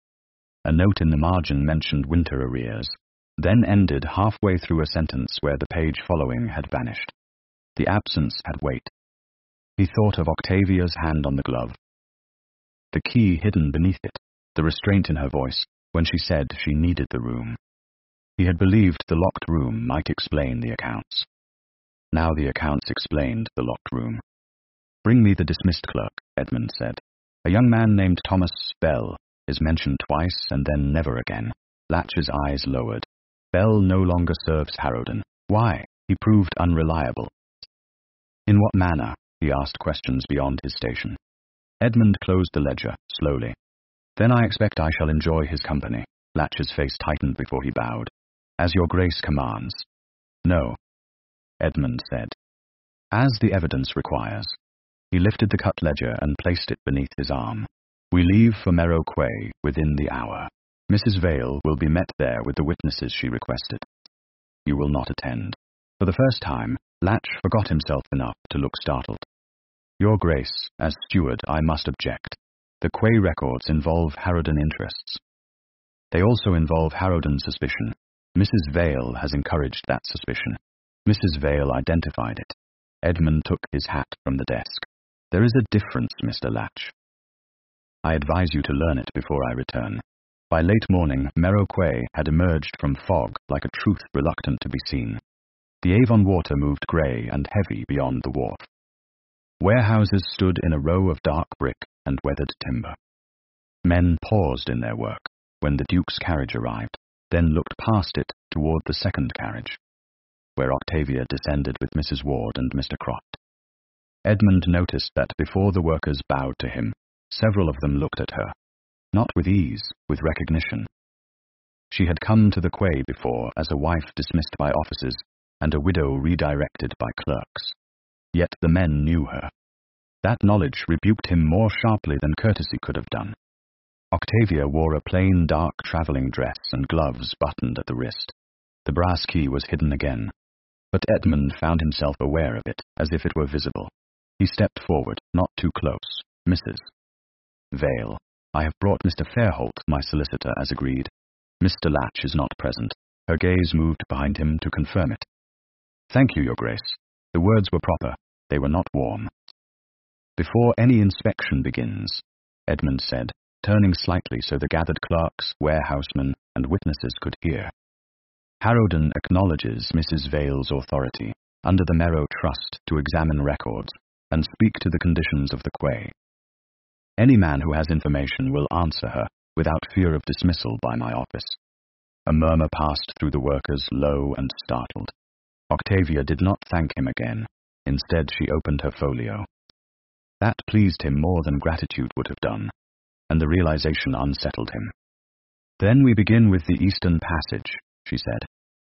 A note in the margin mentioned winter arrears, then ended halfway through a sentence where the page following had vanished. The absence had weight. He thought of Octavia's hand on the glove, the key hidden beneath it, the restraint in her voice when she said she needed the room. He had believed the locked room might explain the accounts. Now the accounts explained the locked room. Bring me the dismissed clerk, Edmund said. A young man named Thomas Bell is mentioned twice and then never again. Latch's eyes lowered. Bell no longer serves Harrowden. Why? He proved unreliable. In what manner? He asked questions beyond his station. Edmund closed the ledger, slowly. Then I expect I shall enjoy his company. Latch's face tightened before he bowed. As your Grace commands. No, Edmund said. As the evidence requires. He lifted the cut ledger and placed it beneath his arm. We leave for Merrow Quay within the hour. Missus Vale will be met there with the witnesses she requested. You will not attend. For the first time, Latch forgot himself enough to look startled. Your Grace, as steward, I must object. The Quay records involve Harrowden interests. They also involve Harrowden suspicion. Missus Vale has encouraged that suspicion. Missus Vale identified it. Edmund took his hat from the desk. There is a difference, Mister Latch. I advise you to learn it before I return. By late morning, Merrow Quay had emerged from fog like a truth reluctant to be seen. The Avon water moved grey and heavy beyond the wharf. Warehouses stood in a row of dark brick and weathered timber. Men paused in their work when the Duke's carriage arrived, then looked past it toward the second carriage, where Octavia descended with Missus Ward and Mister Croft. Edmund noticed that before the workers bowed to him, several of them looked at her, not with ease, with recognition. She had come to the Quay before as a wife dismissed by officers and a widow redirected by clerks. Yet the men knew her. That knowledge rebuked him more sharply than courtesy could have done. Octavia wore a plain dark travelling dress and gloves buttoned at the wrist. The brass key was hidden again, but Edmund found himself aware of it, as if it were visible. He stepped forward, not too close. Missus Vale, I have brought Mister Fairholt, my solicitor, as agreed. Mister Latch is not present. Her gaze moved behind him to confirm it. Thank you, Your Grace. The words were proper. They were not warm. Before any inspection begins, Edmund said, turning slightly so the gathered clerks, warehousemen, and witnesses could hear. Harrowden acknowledges Missus Vale's authority under the Merrow Trust to examine records and speak to the conditions of the quay. Any man who has information will answer her without fear of dismissal by my office. A murmur passed through the workers, low and startled. Octavia did not thank him again. Instead, she opened her folio. That pleased him more than gratitude would have done, and the realization unsettled him. Then we begin with the Eastern Passage, she said.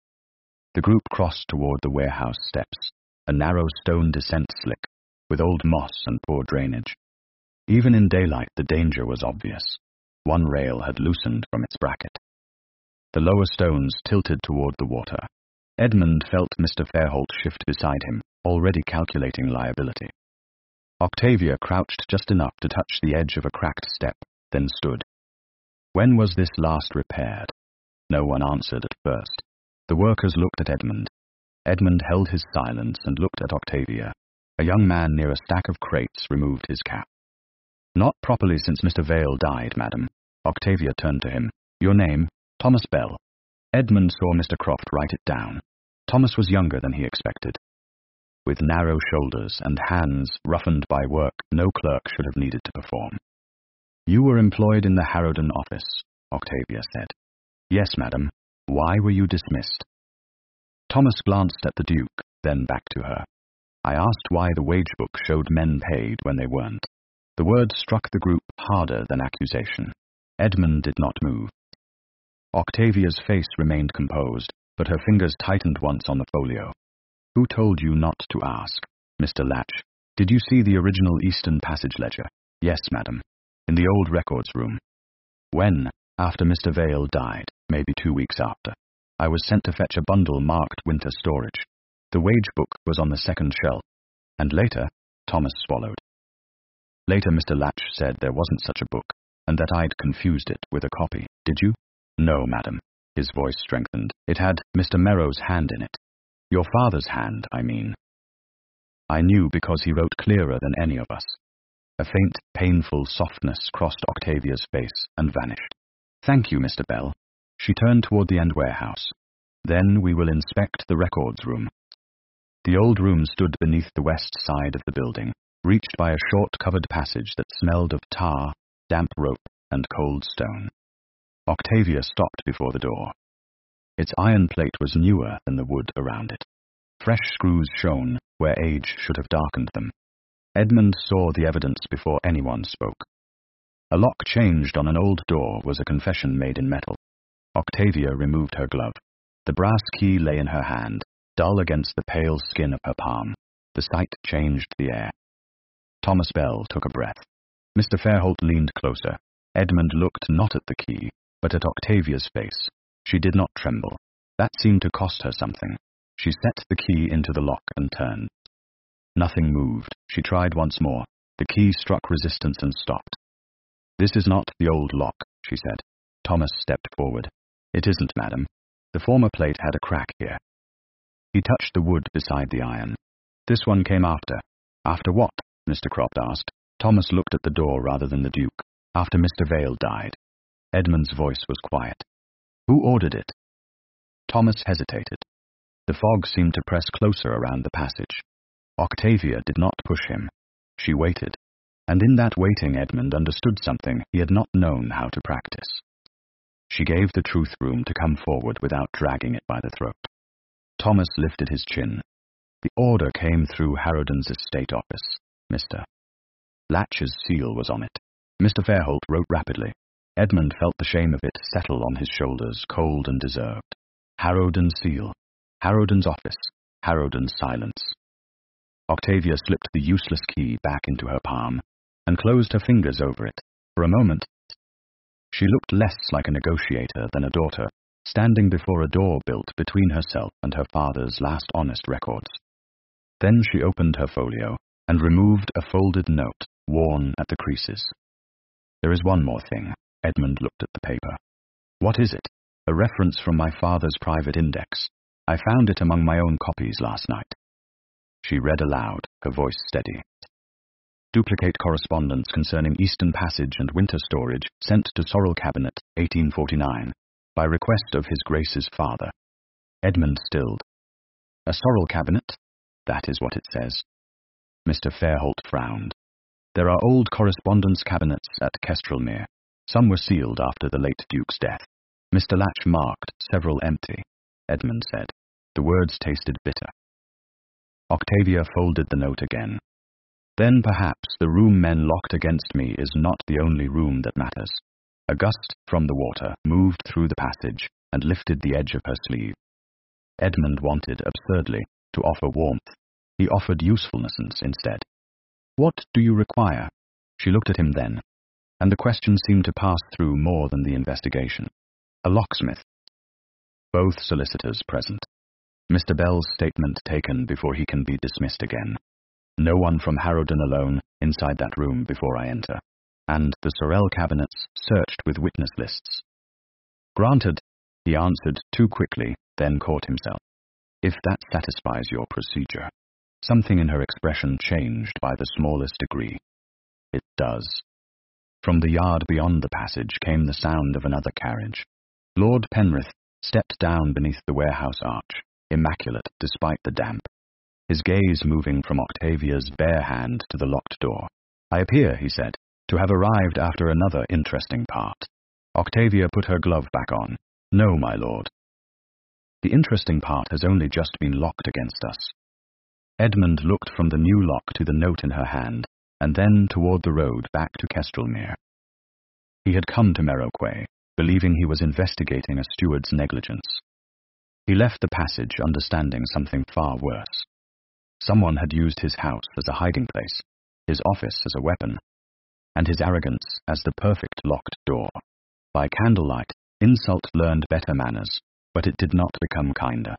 The group crossed toward the warehouse steps, a narrow stone descent slick, with old moss and poor drainage. Even in daylight, the danger was obvious. One rail had loosened from its bracket. The lower stones tilted toward the water. Edmund felt Mister Fairholt shift beside him, already calculating liability. Octavia crouched just enough to touch the edge of a cracked step, then stood. When was this last repaired? No one answered at first. The workers looked at Edmund. Edmund held his silence and looked at Octavia. A young man near a stack of crates removed his cap. Not properly since Mister Vale died, madam. Octavia turned to him. Your name? Thomas Bell. Edmund saw Mister Croft write it down. Thomas was younger than he expected. With narrow shoulders and hands roughened by work no clerk should have needed to perform. You were employed in the Harrowden office, Octavia said. Yes, madam. Why were you dismissed? Thomas glanced at the Duke, then back to her. I asked why the wage book showed men paid when they weren't. The word struck the group harder than accusation. Edmund did not move. Octavia's face remained composed, but her fingers tightened once on the folio. Who told you not to ask? Mister Latch. Did you see the original Eastern Passage ledger? Yes, madam. In the old records room. When? After Mister Vale died, maybe two weeks after. I was sent to fetch a bundle marked winter storage. The wage book was on the second shelf. And later, Thomas swallowed. Later, Mister Latch said there wasn't such a book, and that I'd confused it with a copy. Did you? No, madam. His voice strengthened. It had Mister Merrow's hand in it. Your father's hand, I mean. I knew because he wrote clearer than any of us. A faint, painful softness crossed Octavia's face and vanished. Thank you, Mister Bell. She turned toward the end warehouse. Then we will inspect the records room. The old room stood beneath the west side of the building, reached by a short covered passage that smelled of tar, damp rope, and cold stone. Octavia stopped before the door. Its iron plate was newer than the wood around it. Fresh screws shone where age should have darkened them. Edmund saw the evidence before anyone spoke. A lock changed on an old door was a confession made in metal. Octavia removed her glove. The brass key lay in her hand, dull against the pale skin of her palm. The sight changed the air. Thomas Bell took a breath. Mister Fairholt leaned closer. Edmund looked not at the key, but at Octavia's face. She did not tremble. That seemed to cost her something. She set the key into the lock and turned. Nothing moved. She tried once more. The key struck resistance and stopped. This is not the old lock, she said. Thomas stepped forward. It isn't, madam. The former plate had a crack here. He touched the wood beside the iron. This one came after. After what? Mister Croft asked. Thomas looked at the door rather than the Duke. After Mister Vale died. Edmund's voice was quiet. Who ordered it? Thomas hesitated. The fog seemed to press closer around the passage. Octavia did not push him. She waited, and in that waiting Edmund understood something he had not known how to practice. She gave the truth room to come forward without dragging it by the throat. Thomas lifted his chin. The order came through Harrowden's estate office, Mister Latch's seal was on it. Mister Fairholt wrote rapidly. Edmund felt the shame of it settle on his shoulders, cold and deserved. Harrowden's seal. Harrowden's office. Harrowden's silence. Octavia slipped the useless key back into her palm and closed her fingers over it. For a moment, she looked less like a negotiator than a daughter, standing before a door built between herself and her father's last honest records. Then she opened her folio and removed a folded note, worn at the creases. There is one more thing. Edmund looked at the paper. What is it? A reference from my father's private index. I found it among my own copies last night. She read aloud, her voice steady. Duplicate correspondence concerning Eastern Passage and winter storage sent to Sorrel Cabinet, eighteen forty-nine, by request of His Grace's father. Edmund stilled. A Sorrel Cabinet? That is what it says. Mister Fairholt frowned. There are old correspondence cabinets at Kestrelmere. Some were sealed after the late Duke's death. Mister Latch marked several empty, Edmund said. The words tasted bitter. Octavia folded the note again. Then perhaps the room men locked against me is not the only room that matters. A gust from the water moved through the passage and lifted the edge of her sleeve. Edmund wanted, absurdly, to offer warmth. He offered usefulness instead. What do you require? She looked at him then, and the question seemed to pass through more than the investigation. A locksmith. Both solicitors present. Mister Bell's statement taken before he can be dismissed again. No one from Harrowden alone inside that room before I enter, and the Sorrel cabinets searched with witness lists. Granted, he answered too quickly, then caught himself. If that satisfies your procedure. Something in her expression changed by the smallest degree. It does. From the yard beyond the passage came the sound of another carriage. Lord Penrith stepped down beneath the warehouse arch, immaculate despite the damp, his gaze moving from Octavia's bare hand to the locked door. I appear, he said, to have arrived after another interesting part. Octavia put her glove back on. No, my lord. The interesting part has only just been locked against us. Edmund looked from the new lock to the note in her hand, and then toward the road back to Kestrelmere. He had come to Merrowquay, believing he was investigating a steward's negligence. He left the passage understanding something far worse. Someone had used his house as a hiding place, his office as a weapon, and his arrogance as the perfect locked door. By candlelight, insult learned better manners, but it did not become kinder.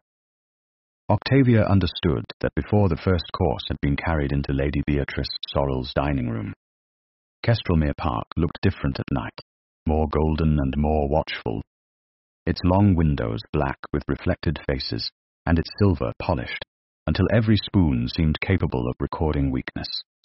Octavia understood that before the first course had been carried into Lady Beatrice Sorrel's dining room. Kestrelmere Park looked different at night, more golden and more watchful, its long windows black with reflected faces, and its silver polished, until every spoon seemed capable of recording weakness.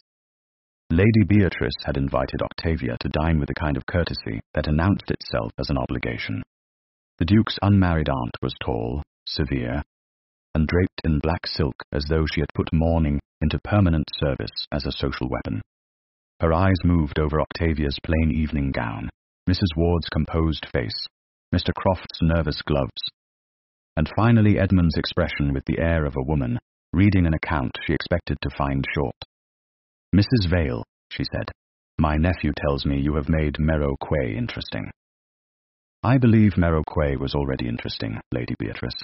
Lady Beatrice had invited Octavia to dine with a kind of courtesy that announced itself as an obligation. The Duke's unmarried aunt was tall, severe, and draped in black silk as though she had put mourning into permanent service as a social weapon. Her eyes moved over Octavia's plain evening gown, Missus Ward's composed face, Mister Croft's nervous gloves, and finally Edmund's expression with the air of a woman reading an account she expected to find short. Missus Vale, she said, my nephew tells me you have made Merrowquay interesting. I believe Merrowquay was already interesting, Lady Beatrice.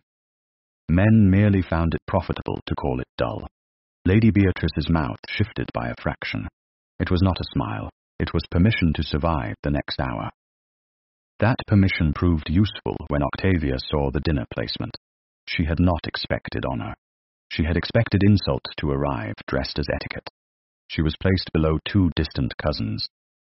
Men merely found it profitable to call it dull. Lady Beatrice's mouth shifted by a fraction. It was not a smile. It was permission to survive the next hour. That permission proved useful when Octavia saw the dinner placement. She had not expected honor. She had expected insult to arrive dressed as etiquette. She was placed below two distant cousins,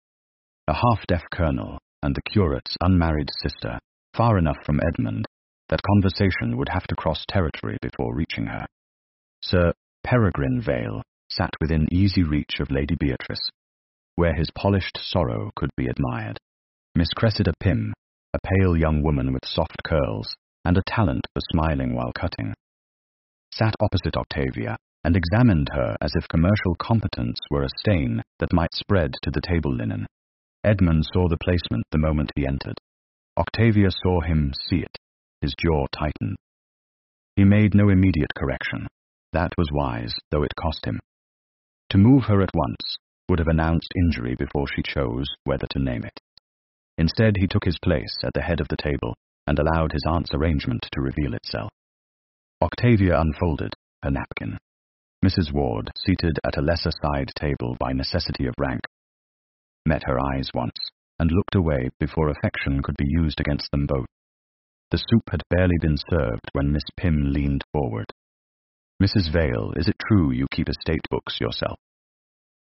a half-deaf colonel and the curate's unmarried sister, far enough from Edmund that conversation would have to cross territory before reaching her. Sir Peregrine Vale sat within easy reach of Lady Beatrice, where his polished sorrow could be admired. Miss Cressida Pym, a pale young woman with soft curls and a talent for smiling while cutting, sat opposite Octavia and examined her as if commercial competence were a stain that might spread to the table linen. Edmund saw the placement the moment he entered. Octavia saw him see it. His jaw tightened. He made no immediate correction. That was wise, though it cost him. To move her at once would have announced injury before she chose whether to name it. Instead, he took his place at the head of the table and allowed his aunt's arrangement to reveal itself. Octavia unfolded her napkin. Missus Ward, seated at a lesser side table by necessity of rank, met her eyes once and looked away before affection could be used against them both. The soup had barely been served when Miss Pym leaned forward. Missus Vale, is it true you keep estate books yourself?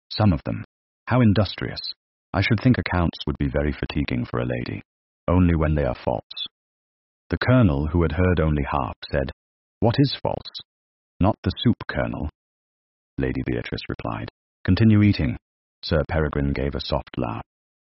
Some of them. How industrious. I should think accounts would be very fatiguing for a lady. Only when they are false. The colonel, who had heard only half, said, "What is false?" "Not the soup, Colonel." Lady Beatrice replied, "Continue eating." Sir Peregrine gave a soft laugh.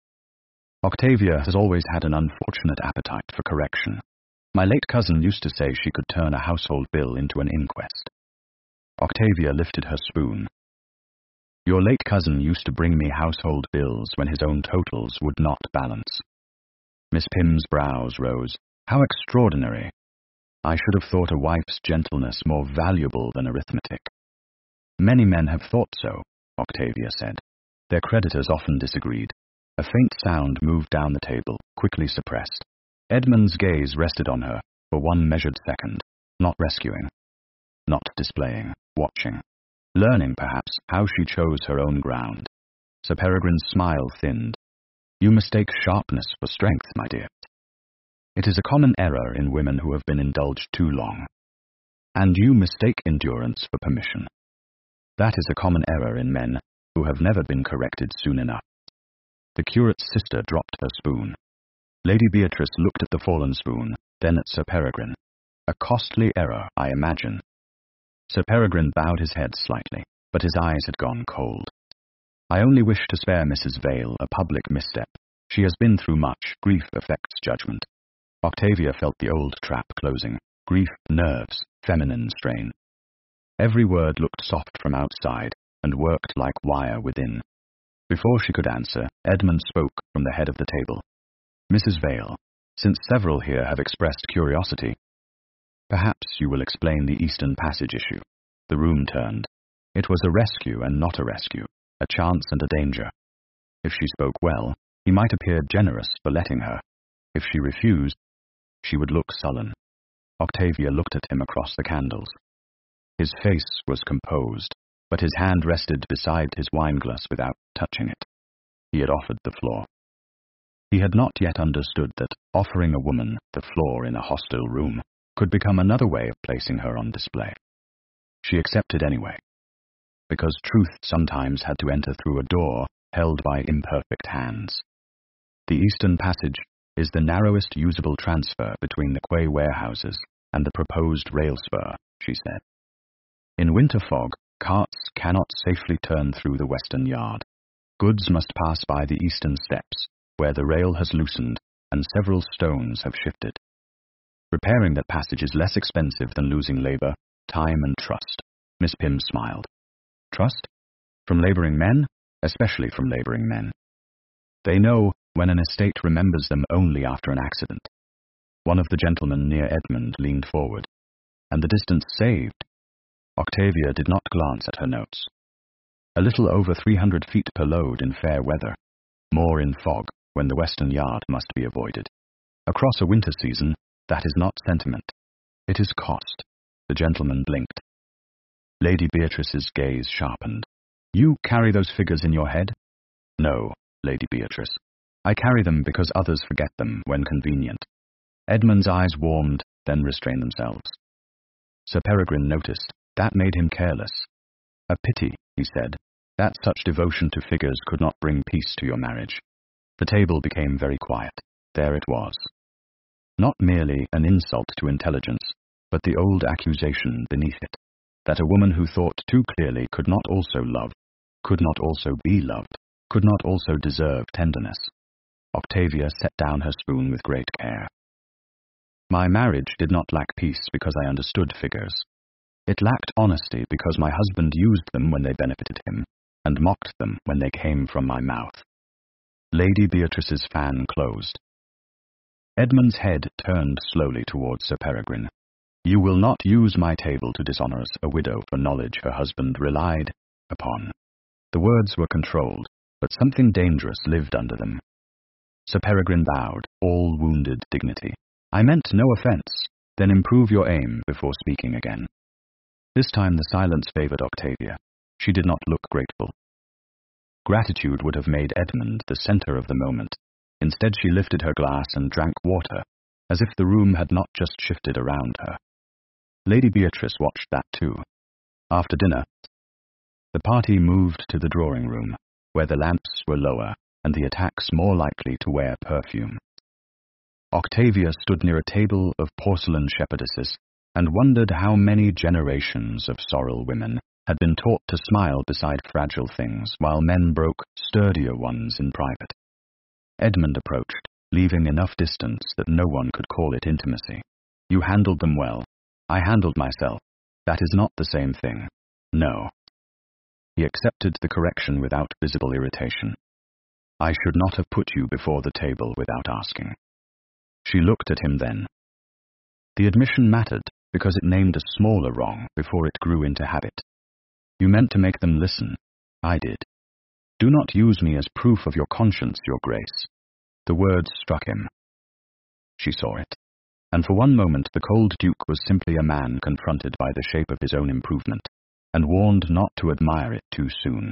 Octavia has always had an unfortunate appetite for correction. My late cousin used to say she could turn a household bill into an inquest. Octavia lifted her spoon. Your late cousin used to bring me household bills when his own totals would not balance. Miss Pym's brows rose. How extraordinary. I should have thought a wife's gentleness more valuable than arithmetic. Many men have thought so, Octavia said. Their creditors often disagreed. A faint sound moved down the table, quickly suppressed. Edmund's gaze rested on her for one measured second, not rescuing, not displaying, watching, learning, perhaps, how she chose her own ground. Sir Peregrine's smile thinned. You mistake sharpness for strength, my dear. It is a common error in women who have been indulged too long. And you mistake endurance for permission. That is a common error in men who have never been corrected soon enough. The curate's sister dropped her spoon. Lady Beatrice looked at the fallen spoon, then at Sir Peregrine. A costly error, I imagine. Sir Peregrine bowed his head slightly, but his eyes had gone cold. I only wish to spare Missus Vale a public misstep. She has been through much. Grief affects judgment. Octavia felt the old trap closing. Grief, nerves, feminine strain. Every word looked soft from outside and worked like wire within. Before she could answer, Edmund spoke from the head of the table. Missus Vale, since several here have expressed curiosity, perhaps you will explain the Eastern Passage issue. The room turned. It was a rescue and not a rescue, a chance and a danger. If she spoke well, he might appear generous for letting her. If she refused, she would look sullen. Octavia looked at him across the candles. His face was composed, but his hand rested beside his wineglass without touching it. He had offered the floor. He had not yet understood that offering a woman the floor in a hostile room could become another way of placing her on display. She accepted anyway, because truth sometimes had to enter through a door held by imperfect hands. The Eastern Passage is the narrowest usable transfer between the quay warehouses and the proposed rail spur, she said. In winter fog, carts cannot safely turn through the western yard. Goods must pass by the eastern steps, where the rail has loosened and several stones have shifted. Repairing that passage is less expensive than losing labor, time, and trust. Miss Pym smiled. Trust? From laboring men? Especially from laboring men. They know when an estate remembers them only after an accident. One of the gentlemen near Edmund leaned forward. And the distance saved. Octavia did not glance at her notes. A little over three hundred feet per load in fair weather. More in fog, when the western yard must be avoided. Across a winter season, that is not sentiment. It is cost. The gentleman blinked. Lady Beatrice's gaze sharpened. You carry those figures in your head? No, Lady Beatrice. I carry them because others forget them when convenient. Edmund's eyes warmed, then restrained themselves. Sir Peregrine noticed. That made him careless. A pity, he said, that such devotion to figures could not bring peace to your marriage. The table became very quiet. There it was. Not merely an insult to intelligence, but the old accusation beneath it, that a woman who thought too clearly could not also love, could not also be loved, could not also deserve tenderness. Octavia set down her spoon with great care. My marriage did not lack peace because I understood figures. It lacked honesty because my husband used them when they benefited him, and mocked them when they came from my mouth. Lady Beatrice's fan closed. Edmund's head turned slowly towards Sir Peregrine. You will not use my table to dishonor us, a widow, for knowledge her husband relied upon. The words were controlled, but something dangerous lived under them. Sir Peregrine bowed, all wounded dignity. I meant no offense. Then improve your aim before speaking again. This time the silence favored Octavia. She did not look grateful. Gratitude would have made Edmund the center of the moment. Instead she lifted her glass and drank water, as if the room had not just shifted around her. Lady Beatrice watched that too. After dinner, The party moved to the drawing room, where the lamps were lower and the attacks more likely to wear perfume. Octavia stood near a table of porcelain shepherdesses and wondered how many generations of sorrel women had been taught to smile beside fragile things while men broke sturdier ones in private. Edmund approached, leaving enough distance that no one could call it intimacy. You handled them well. I handled myself. That is not the same thing. No. He accepted the correction without visible irritation. I should not have put you before the table without asking. She looked at him then. The admission mattered because it named a smaller wrong before it grew into habit. You meant to make them listen. I did. Do not use me as proof of your conscience, Your Grace. The words struck him. She saw it, and for one moment the cold Duke was simply a man confronted by the shape of his own improvement, and warned not to admire it too soon.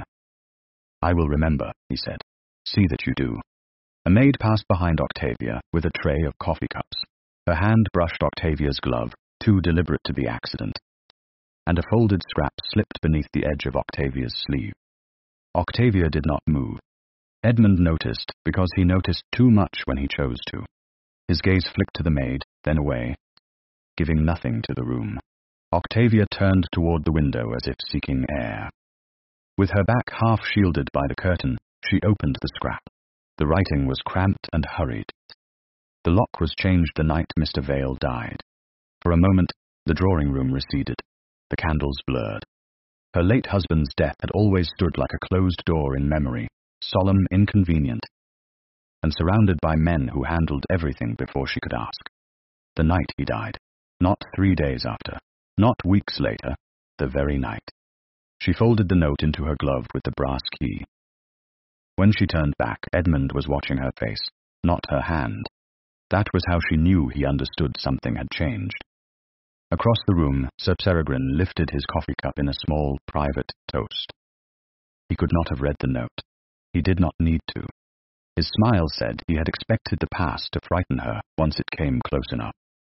I will remember, he said. See that you do. A maid passed behind Octavia with a tray of coffee cups. Her hand brushed Octavia's glove, too deliberate to be accident, and a folded scrap slipped beneath the edge of Octavia's sleeve. Octavia did not move. Edmund noticed, because he noticed too much when he chose to. His gaze flicked to the maid, then away, giving nothing to the room. Octavia turned toward the window as if seeking air. With her back half shielded by the curtain, she opened the scrap. The writing was cramped and hurried. The lock was changed the night Mister Vale died. For a moment, the drawing room receded. The candles blurred. Her late husband's death had always stood like a closed door in memory, solemn, inconvenient, and surrounded by men who handled everything before she could ask. The night he died. Not three days after. Not weeks later. The very night. She folded the note into her glove with the brass key. When she turned back, Edmund was watching her face, not her hand. That was how she knew he understood something had changed. Across the room, Sir Peregrine lifted his coffee cup in a small, private toast. He could not have read the note. He did not need to. His smile said he had expected the past to frighten her once it came close enough.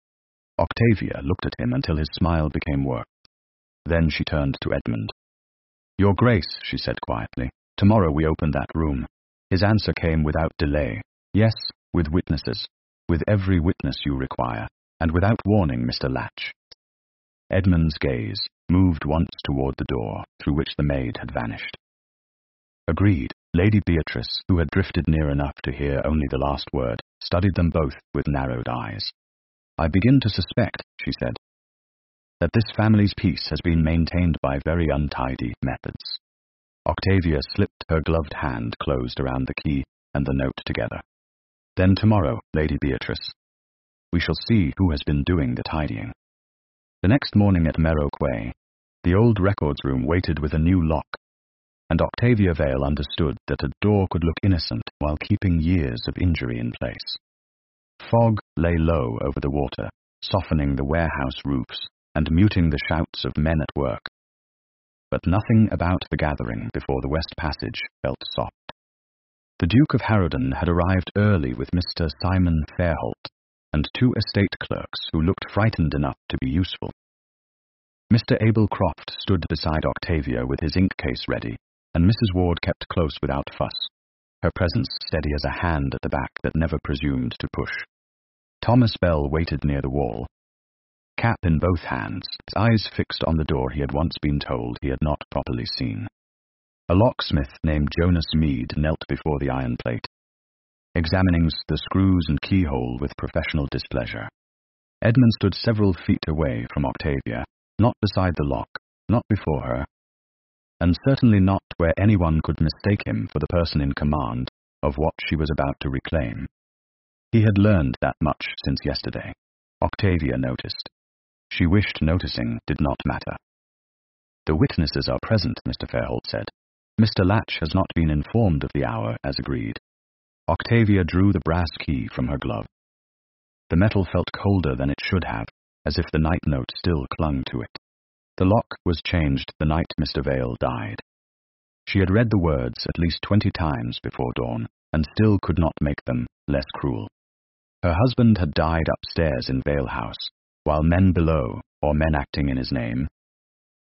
Octavia looked at him until his smile became work. Then she turned to Edmund. Your Grace, she said quietly, tomorrow we open that room. His answer came without delay. Yes, with witnesses. With every witness you require, and without warning, Mister Latch. Edmund's gaze moved once toward the door, through which the maid had vanished. Agreed. Lady Beatrice, who had drifted near enough to hear only the last word, studied them both with narrowed eyes. I begin to suspect, she said, that this family's peace has been maintained by very untidy methods. Octavia slipped her gloved hand closed around the key and the note together. Then tomorrow, Lady Beatrice, we shall see who has been doing the tidying. The next morning at Merrow Quay, the old records room waited with a new lock, and Octavia Vale understood that a door could look innocent while keeping years of injury in place. Fog lay low over the water, softening the warehouse roofs and muting the shouts of men at work. But nothing about the gathering before the West Passage felt soft. The Duke of Harrowden had arrived early with Mister Simon Fairholt and two estate clerks who looked frightened enough to be useful. Mister Abel Croft stood beside Octavia with his ink case ready, and Missus Ward kept close without fuss, her presence steady as a hand at the back that never presumed to push. Thomas Bell waited near the wall, cap in both hands, his eyes fixed on the door he had once been told he had not properly seen. A locksmith named Jonas Mead knelt before the iron plate, examining the screws and keyhole with professional displeasure. Edmund stood several feet away from Octavia, not beside the lock, not before her, and certainly not where anyone could mistake him for the person in command of what she was about to reclaim. He had learned that much since yesterday. Octavia noticed. She wished noticing did not matter. The witnesses are present, Mister Fairholt said. Mister Latch has not been informed of the hour, as agreed. Octavia drew the brass key from her glove. The metal felt colder than it should have, as if the night note still clung to it. The lock was changed the night Mister Vale died. She had read the words at least twenty times before dawn, and still could not make them less cruel. Her husband had died upstairs in Vale House, while men below, or men acting in his name,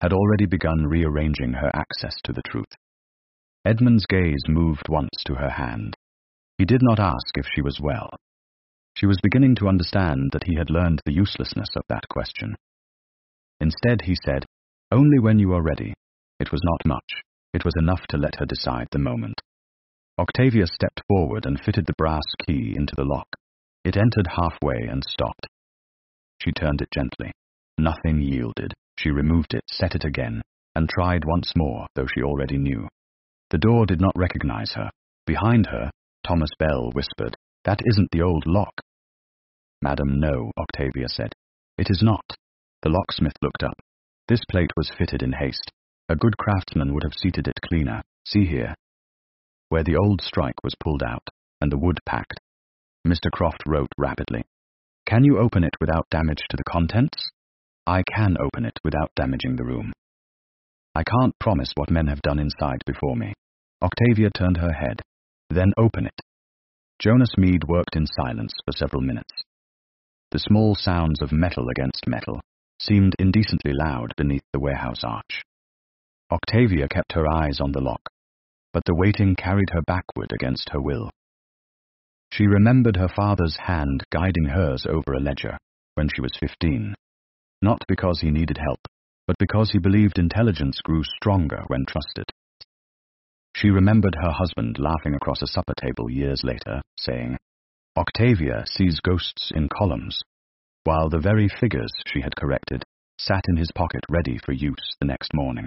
had already begun rearranging her access to the truth. Edmund's gaze moved once to her hand. He did not ask if she was well. She was beginning to understand that he had learned the uselessness of that question. Instead, he said, "Only when you are ready." It was not much. It was enough to let her decide the moment. Octavia stepped forward and fitted the brass key into the lock. It entered halfway and stopped. She turned it gently. Nothing yielded. She removed it, set it again, and tried once more, though she already knew. The door did not recognize her. Behind her, Thomas Bell whispered, "That isn't the old lock." "Madam, no," Octavia said. "It is not." The locksmith looked up. This plate was fitted in haste. A good craftsman would have seated it cleaner. See here. Where the old strike was pulled out, and the wood packed. Mister Croft wrote rapidly. "Can you open it without damage to the contents?" "I can open it without damaging the room." "I can't promise what men have done inside before me." Octavia turned her head. "Then open it." Jonas Meade worked in silence for several minutes. The small sounds of metal against metal seemed indecently loud beneath the warehouse arch. Octavia kept her eyes on the lock, but the waiting carried her backward against her will. She remembered her father's hand guiding hers over a ledger when she was fifteen, not because he needed help, but because he believed intelligence grew stronger when trusted. She remembered her husband laughing across a supper table years later, saying, "Octavia sees ghosts in columns," while the very figures she had corrected sat in his pocket ready for use the next morning.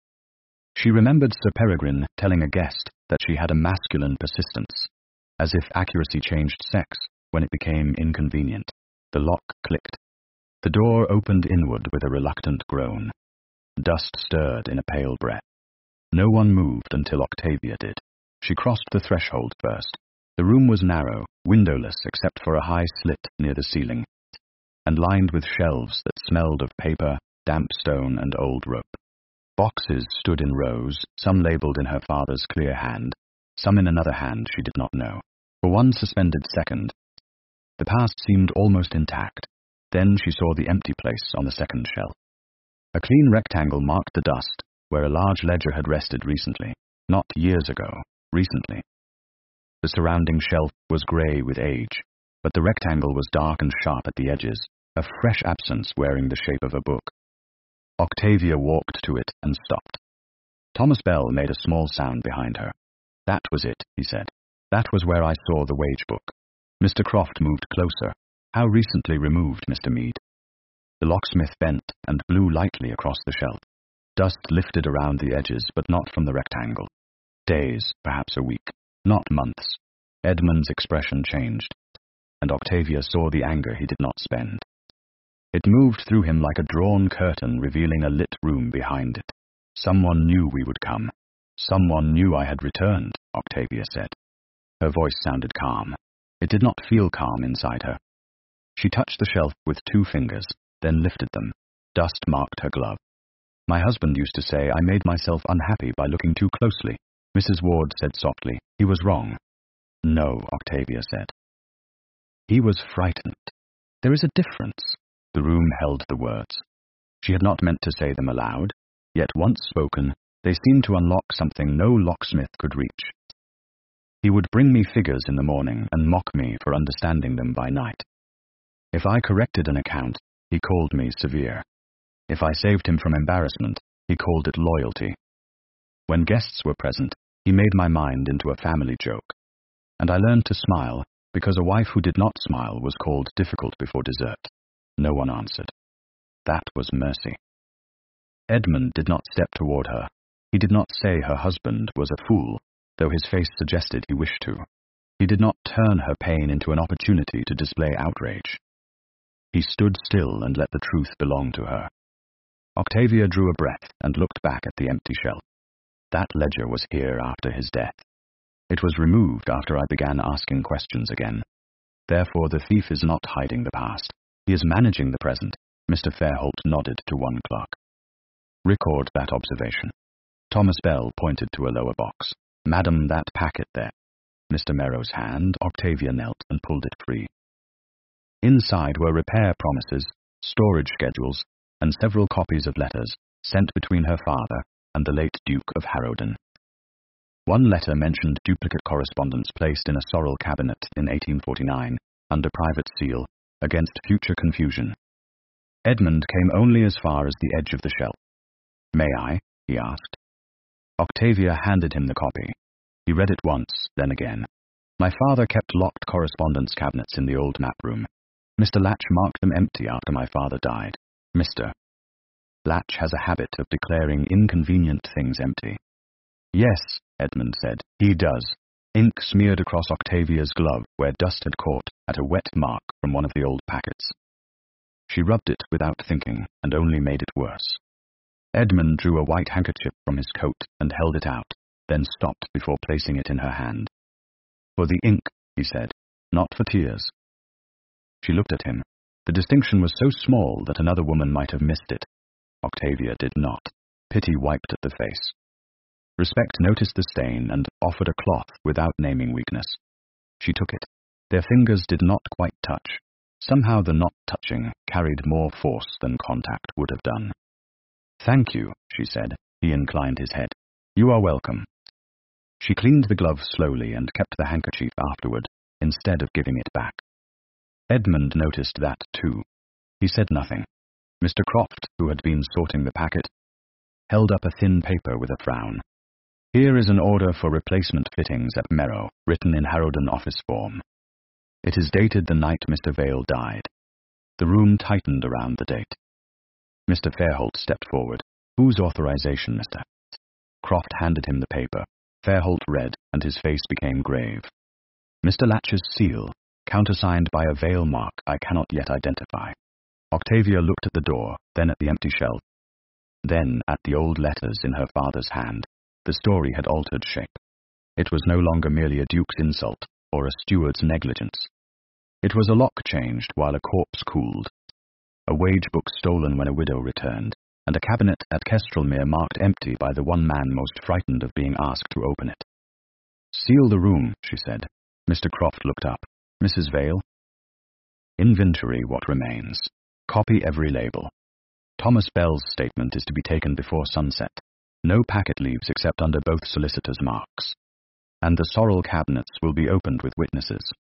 She remembered Sir Peregrine telling a guest that she had a masculine persistence, as if accuracy changed sex when it became inconvenient. The lock clicked. The door opened inward with a reluctant groan. Dust stirred in a pale breath. No one moved until Octavia did. She crossed the threshold first. The room was narrow, windowless except for a high slit near the ceiling, and lined with shelves that smelled of paper, damp stone, and old rope. Boxes stood in rows, some labeled in her father's clear hand, some in another hand she did not know. For one suspended second, the past seemed almost intact. Then she saw the empty place on the second shelf. A clean rectangle marked the dust where a large ledger had rested recently. Not years ago, recently. The surrounding shelf was grey with age, but the rectangle was dark and sharp at the edges, a fresh absence wearing the shape of a book. Octavia walked to it and stopped. Thomas Bell made a small sound behind her. "That was it," he said. "That was where I saw the wage book." Mister Croft moved closer. "How recently removed, Mister Meade?" The locksmith bent and blew lightly across the shelf. Dust lifted around the edges, but not from the rectangle. Days, perhaps a week, not months. Edmund's expression changed, and Octavia saw the anger he did not spend. It moved through him like a drawn curtain revealing a lit room behind it. "Someone knew we would come. Someone knew I had returned," Octavia said. Her voice sounded calm. It did not feel calm inside her. She touched the shelf with two fingers, then lifted them. Dust marked her glove. "My husband used to say I made myself unhappy by looking too closely," Missus Ward said softly. "He was wrong." "No," Octavia said. "He was frightened. There is a difference." The room held the words. She had not meant to say them aloud, yet once spoken, they seemed to unlock something no locksmith could reach. "He would bring me figures in the morning and mock me for understanding them by night. If I corrected an account, he called me severe. If I saved him from embarrassment, he called it loyalty. When guests were present, he made my mind into a family joke. And I learned to smile, because a wife who did not smile was called difficult before dessert. No one answered. That was mercy." Edmund did not step toward her. He did not say her husband was a fool, though his face suggested he wished to. He did not turn her pain into an opportunity to display outrage. He stood still and let the truth belong to her. Octavia drew a breath and looked back at the empty shelf. That ledger was here after his death. It was removed after I began asking questions again. Therefore the thief is not hiding the past. He is managing the present. Mister Fairholt nodded to one clerk. "Record that observation." Thomas Bell pointed to a lower box. "Madam, that packet there." Mister Merrow's hand, Octavia knelt and pulled it free. Inside were repair promises, storage schedules, and several copies of letters, sent between her father and the late Duke of Harrowden. One letter mentioned duplicate correspondence placed in a sorrel cabinet in eighteen forty-nine, under private seal, against future confusion. Edmund came only as far as the edge of the shelf. "May I?" he asked. Octavia handed him the copy. He read it once, then again. "My father kept locked correspondence cabinets in the old map room. Mister Latch marked them empty after my father died. Mister Latch has a habit of declaring inconvenient things empty." "Yes," Edmund said, "he does." Ink smeared across Octavia's glove where dust had caught at a wet mark from one of the old packets. She rubbed it without thinking, and only made it worse. Edmund drew a white handkerchief from his coat and held it out, then stopped before placing it in her hand. "For the ink," he said, "not for tears." She looked at him. The distinction was so small that another woman might have missed it. Octavia did not. Pity wiped at the face. Respect noticed the stain and offered a cloth without naming weakness. She took it. Their fingers did not quite touch. Somehow the not touching carried more force than contact would have done. "Thank you," she said. He inclined his head. "You are welcome." She cleaned the glove slowly and kept the handkerchief afterward, instead of giving it back. Edmund noticed that, too. He said nothing. Mister Croft, who had been sorting the packet, held up a thin paper with a frown. "Here is an order for replacement fittings at Merrow, written in Harrowden office form. It is dated the night Mister Vale died." The room tightened around the date. Mister Fairholt stepped forward. "Whose authorization, Mister?" Croft handed him the paper. Fairholt read, and his face became grave. "Mister Latch's seal, countersigned by a Vale mark I cannot yet identify." Octavia looked at the door, then at the empty shelf, then at the old letters in her father's hand. The story had altered shape. It was no longer merely a duke's insult or a steward's negligence. It was a lock changed while a corpse cooled, a wage book stolen when a widow returned, and a cabinet at Kestrelmere marked empty by the one man most frightened of being asked to open it. "Seal the room," she said. Mister Croft looked up. "Missus Vale?" "Inventory what remains. Copy every label. Thomas Bell's statement is to be taken before sunset. No packet leaves except under both solicitors' marks. And the sorrel cabinets will be opened with witnesses."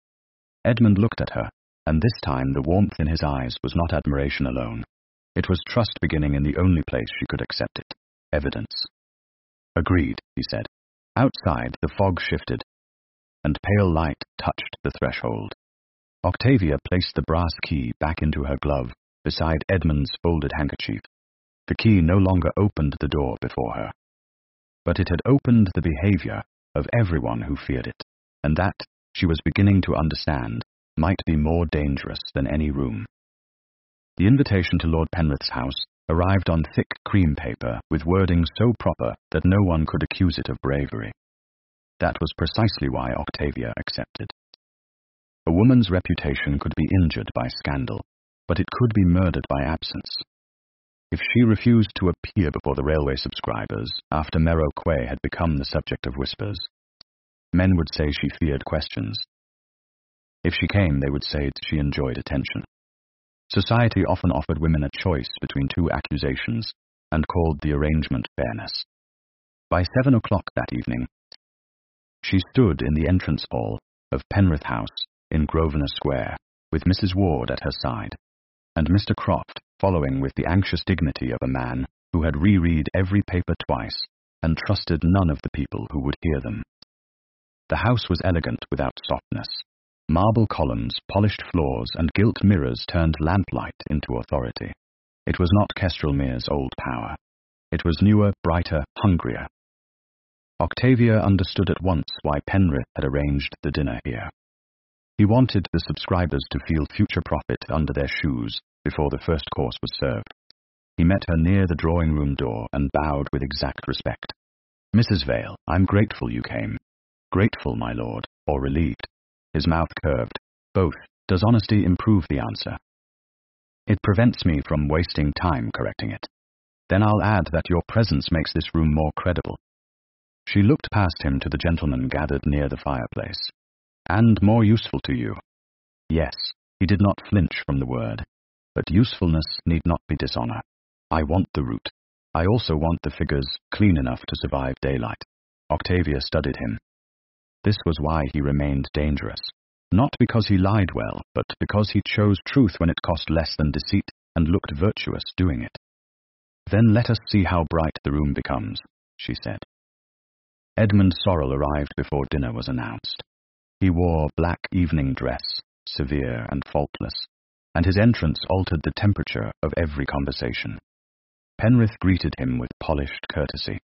Edmund looked at her, and this time the warmth in his eyes was not admiration alone. It was trust beginning in the only place she could accept it, evidence. "Agreed," he said. Outside, the fog shifted, and pale light touched the threshold. Octavia placed the brass key back into her glove, beside Edmund's folded handkerchief. The key no longer opened the door before her. But it had opened the behavior of everyone who feared it, and that, she was beginning to understand, might be more dangerous than any room. The invitation to Lord Penrith's house arrived on thick cream paper with wording so proper that no one could accuse it of bravery. That was precisely why Octavia accepted. A woman's reputation could be injured by scandal, but it could be murdered by absence. If she refused to appear before the railway subscribers after Merrow Quay had become the subject of whispers, men would say she feared questions. If she came, they would say she enjoyed attention. Society often offered women a choice between two accusations and called the arrangement fairness. By seven o'clock that evening, she stood in the entrance hall of Penrith House in Grosvenor Square, with Missus Ward at her side, and Mister Croft following with the anxious dignity of a man who had reread every paper twice and trusted none of the people who would hear them. The house was elegant without softness. Marble columns, polished floors, and gilt mirrors turned lamplight into authority. It was not Kestrelmere's old power. It was newer, brighter, hungrier. Octavia understood at once why Penrith had arranged the dinner here. He wanted the subscribers to feel future profit under their shoes before the first course was served. He met her near the drawing-room door and bowed with exact respect. "Missus Vale, I'm grateful you came." "Grateful, my lord, or relieved?" His mouth curved. "Both. Does honesty improve the answer?" "It prevents me from wasting time correcting it. Then I'll add that your presence makes this room more credible." She looked past him to the gentlemen gathered near the fireplace. "And more useful to you." Yes, he did not flinch from the word. But usefulness need not be dishonor. "I want the root." I also want the figures clean enough to survive daylight. Octavia studied him. This was why he remained dangerous. Not because he lied well, but because he chose truth when it cost less than deceit and looked virtuous doing it. Then let us see how bright the room becomes, she said. Edmund Sorrel arrived before dinner was announced. He wore black evening dress, severe and faultless, and his entrance altered the temperature of every conversation. Penrith greeted him with polished courtesy.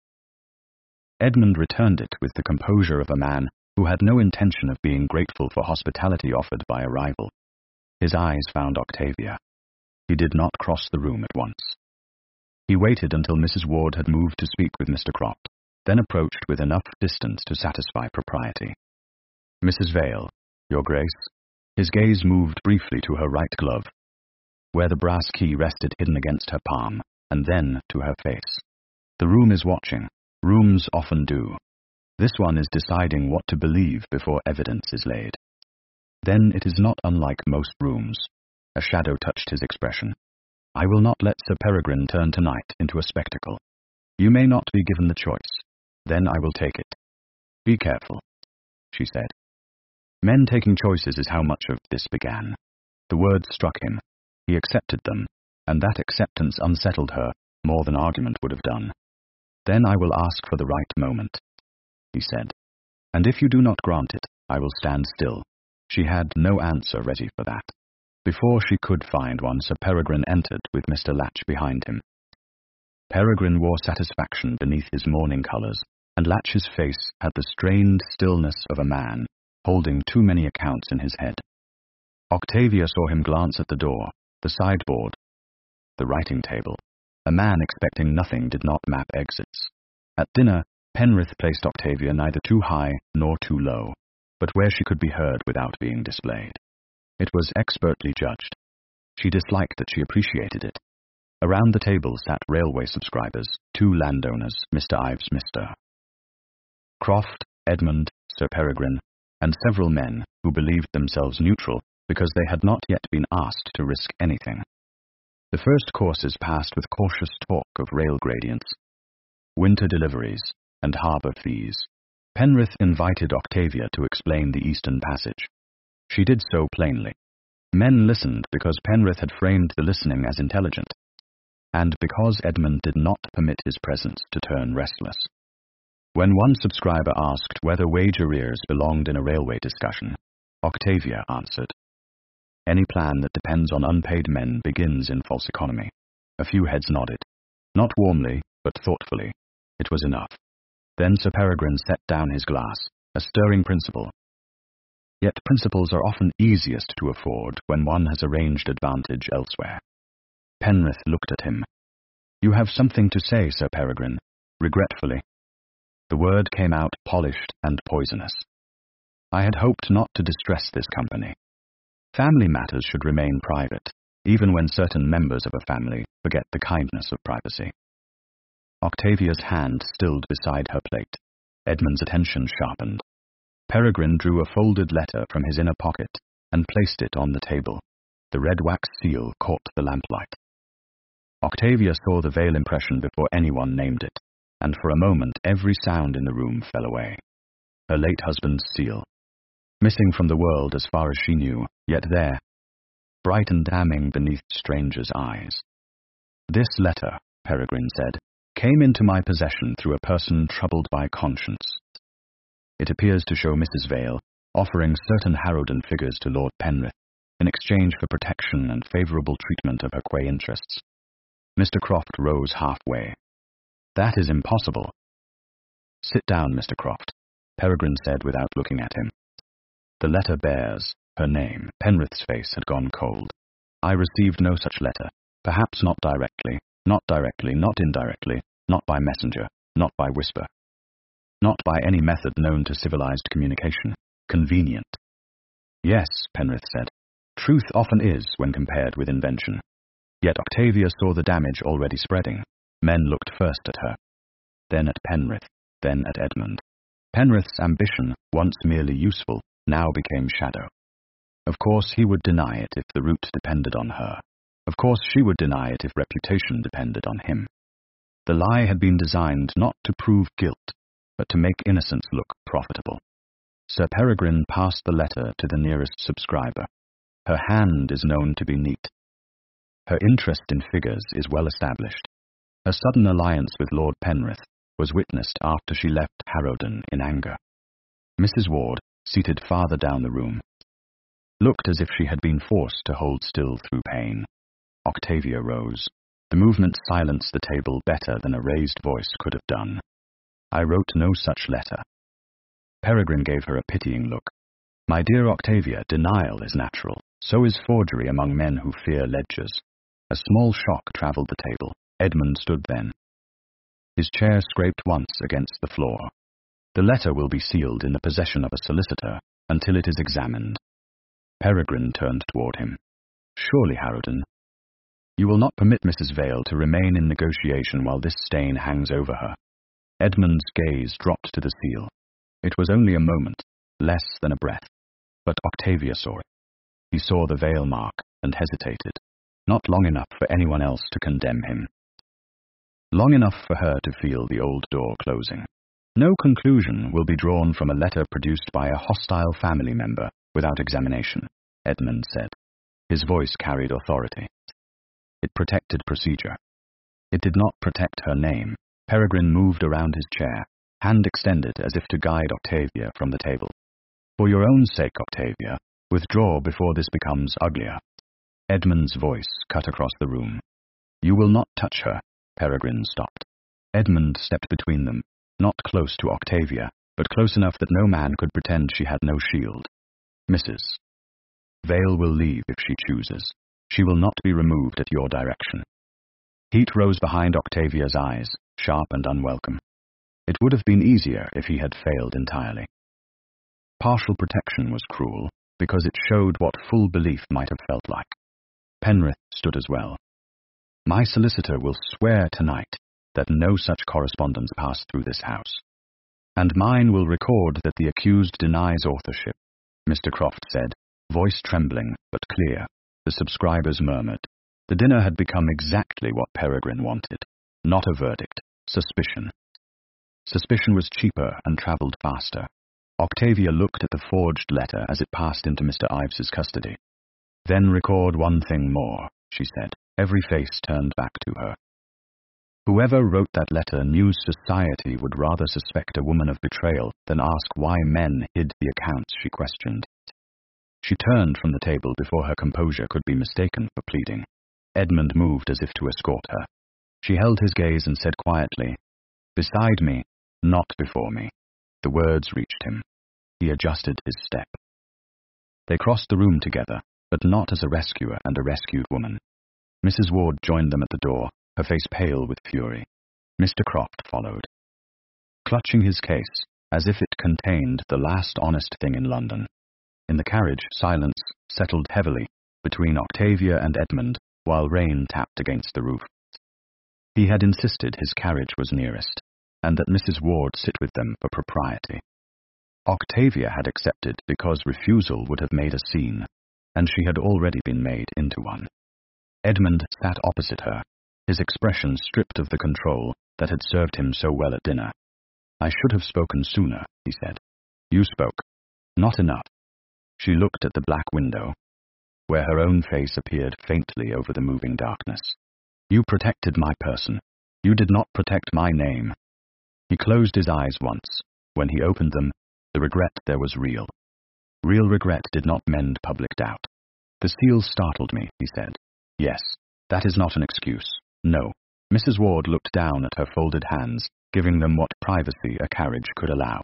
Edmund returned it with the composure of a man who had no intention of being grateful for hospitality offered by a rival. His eyes found Octavia. He did not cross the room at once. He waited until Missus Ward had moved to speak with Mister Croft, then approached with enough distance to satisfy propriety. Missus Vale, Your Grace. His gaze moved briefly to her right glove, where the brass key rested hidden against her palm, and then to her face. The room is watching. Rooms often do. This one is deciding what to believe before evidence is laid. Then it is not unlike most rooms. A shadow touched his expression. I will not let Sir Peregrine turn tonight into a spectacle. You may not be given the choice. Then I will take it. Be careful, she said. Men taking choices is how much of this began. The words struck him. He accepted them, and that acceptance unsettled her more than argument would have done. Then I will ask for the right moment, he said. And if you do not grant it, I will stand still. She had no answer ready for that. Before she could find one, Sir Peregrine entered with Mister Latch behind him. Peregrine wore satisfaction beneath his mourning colours, and Latch's face had the strained stillness of a man holding too many accounts in his head. Octavia saw him glance at the door, the sideboard, the writing table. A man expecting nothing did not map exits. At dinner, Penrith placed Octavia neither too high nor too low, but where she could be heard without being displayed. It was expertly judged. She disliked that she appreciated it. Around the table sat railway subscribers, two landowners, Mister Ives, Mister Croft, Edmund, Sir Peregrine, and several men who believed themselves neutral because they had not yet been asked to risk anything. The first courses passed with cautious talk of rail gradients, winter deliveries, and harbour fees. Penrith invited Octavia to explain the Eastern Passage. She did so plainly. Men listened because Penrith had framed the listening as intelligent, and because Edmund did not permit his presence to turn restless. When one subscriber asked whether wage arrears belonged in a railway discussion, Octavia answered, Any plan that depends on unpaid men begins in false economy. A few heads nodded. Not warmly, but thoughtfully. It was enough. Then Sir Peregrine set down his glass, a stirring principle. Yet principles are often easiest to afford when one has arranged advantage elsewhere. Penrith looked at him. You have something to say, Sir Peregrine, regretfully. The word came out polished and poisonous. I had hoped not to distress this company. Family matters should remain private, even when certain members of a family forget the kindness of privacy. Octavia's hand stilled beside her plate. Edmund's attention sharpened. Peregrine drew a folded letter from his inner pocket and placed it on the table. The red wax seal caught the lamplight. Octavia saw the veil impression before anyone named it, and for a moment every sound in the room fell away. Her late husband's seal, missing from the world as far as she knew, yet there, bright and damning beneath strangers' eyes. This letter, Peregrine said, came into my possession through a person troubled by conscience. It appears to show Missus Vale offering certain Harrowden figures to Lord Penrith in exchange for protection and favourable treatment of her quay interests. Mister Croft rose halfway. That is impossible. Sit down, Mister Croft, Peregrine said without looking at him. The letter bears her name. Penrith's face had gone cold. I received no such letter. Perhaps not directly, not directly, not indirectly, not by messenger, not by whisper. Not by any method known to civilized communication. Convenient. Yes, Penrith said. Truth often is when compared with invention. Yet Octavia saw the damage already spreading. Men looked first at her, then at Penrith, then at Edmund. Penrith's ambition, once merely useful, now became shadow. Of course he would deny it if the route depended on her. Of course she would deny it if reputation depended on him. The lie had been designed not to prove guilt, but to make innocence look profitable. Sir Peregrine passed the letter to the nearest subscriber. Her hand is known to be neat. Her interest in figures is well established. Her sudden alliance with Lord Penrith was witnessed after she left Harrowden in anger. Missus Ward, seated farther down the room, looked as if she had been forced to hold still through pain. Octavia rose. The movement silenced the table better than a raised voice could have done. I wrote no such letter. Peregrine gave her a pitying look. My dear Octavia, denial is natural. So is forgery among men who fear ledgers. A small shock travelled the table. Edmund stood then. His chair scraped once against the floor. The letter will be sealed in the possession of a solicitor until it is examined. Peregrine turned toward him. Surely, Harrowden, you will not permit Missus Vale to remain in negotiation while this stain hangs over her. Edmund's gaze dropped to the seal. It was only a moment, less than a breath, but Octavia saw it. He saw the veil mark and hesitated, not long enough for anyone else to condemn him. Long enough for her to feel the old door closing. No conclusion will be drawn from a letter produced by a hostile family member without examination, Edmund said. His voice carried authority. It protected procedure. It did not protect her name. Peregrine moved around his chair, hand extended as if to guide Octavia from the table. For your own sake, Octavia, withdraw before this becomes uglier. Edmund's voice cut across the room. You will not touch her. Peregrine stopped. Edmund stepped between them, not close to Octavia, but close enough that no man could pretend she had no shield. Missus Vale will leave if she chooses. She will not be removed at your direction. Heat rose behind Octavia's eyes, sharp and unwelcome. It would have been easier if he had failed entirely. Partial protection was cruel, because it showed what full belief might have felt like. Penrith stood as well. My solicitor will swear tonight that no such correspondence passed through this house. And mine will record that the accused denies authorship, Mister Croft said, voice trembling but clear. The subscribers murmured. The dinner had become exactly what Peregrine wanted. Not a verdict. Suspicion. Suspicion was cheaper and travelled faster. Octavia looked at the forged letter as it passed into Mister Ives's custody. Then record one thing more, she said. Every face turned back to her. Whoever wrote that letter knew society would rather suspect a woman of betrayal than ask why men hid the accounts she questioned. She turned from the table before her composure could be mistaken for pleading. Edmund moved as if to escort her. She held his gaze and said quietly, Beside me, not before me. The words reached him. He adjusted his step. They crossed the room together, but not as a rescuer and a rescued woman. Missus Ward joined them at the door, her face pale with fury. Mister Croft followed. Clutching his case, as if it contained the last honest thing in London. In the carriage, silence settled heavily between Octavia and Edmund, while rain tapped against the roof. He had insisted his carriage was nearest, and that Missus Ward sit with them for propriety. Octavia had accepted because refusal would have made a scene, and she had already been made into one. Edmund sat opposite her, his expression stripped of the control that had served him so well at dinner. I should have spoken sooner, he said. You spoke. Not enough. She looked at the black window, where her own face appeared faintly over the moving darkness. You protected my person. You did not protect my name. He closed his eyes once. When he opened them, the regret there was real. Real regret did not mend public doubt. The seal startled me, he said. Yes, that is not an excuse. No. Missus Ward looked down at her folded hands, giving them what privacy a carriage could allow.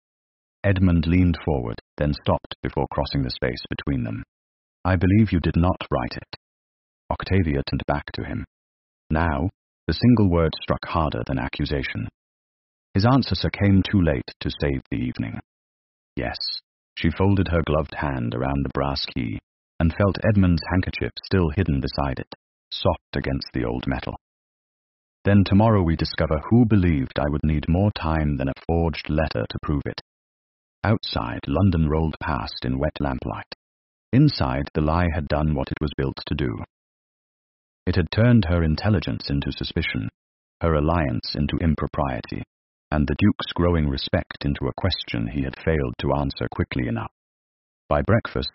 Edmund leaned forward, then stopped before crossing the space between them. I believe you did not write it. Octavia turned back to him. Now, the single word struck harder than accusation. His answer came too late to save the evening. Yes. She folded her gloved hand around the brass key, and felt Edmund's handkerchief still hidden beside it, soft against the old metal. Then tomorrow we discover who believed I would need more time than a forged letter to prove it. Outside, London rolled past in wet lamplight. Inside, the lie had done what it was built to do. It had turned her intelligence into suspicion, her alliance into impropriety, and the Duke's growing respect into a question he had failed to answer quickly enough. By breakfast,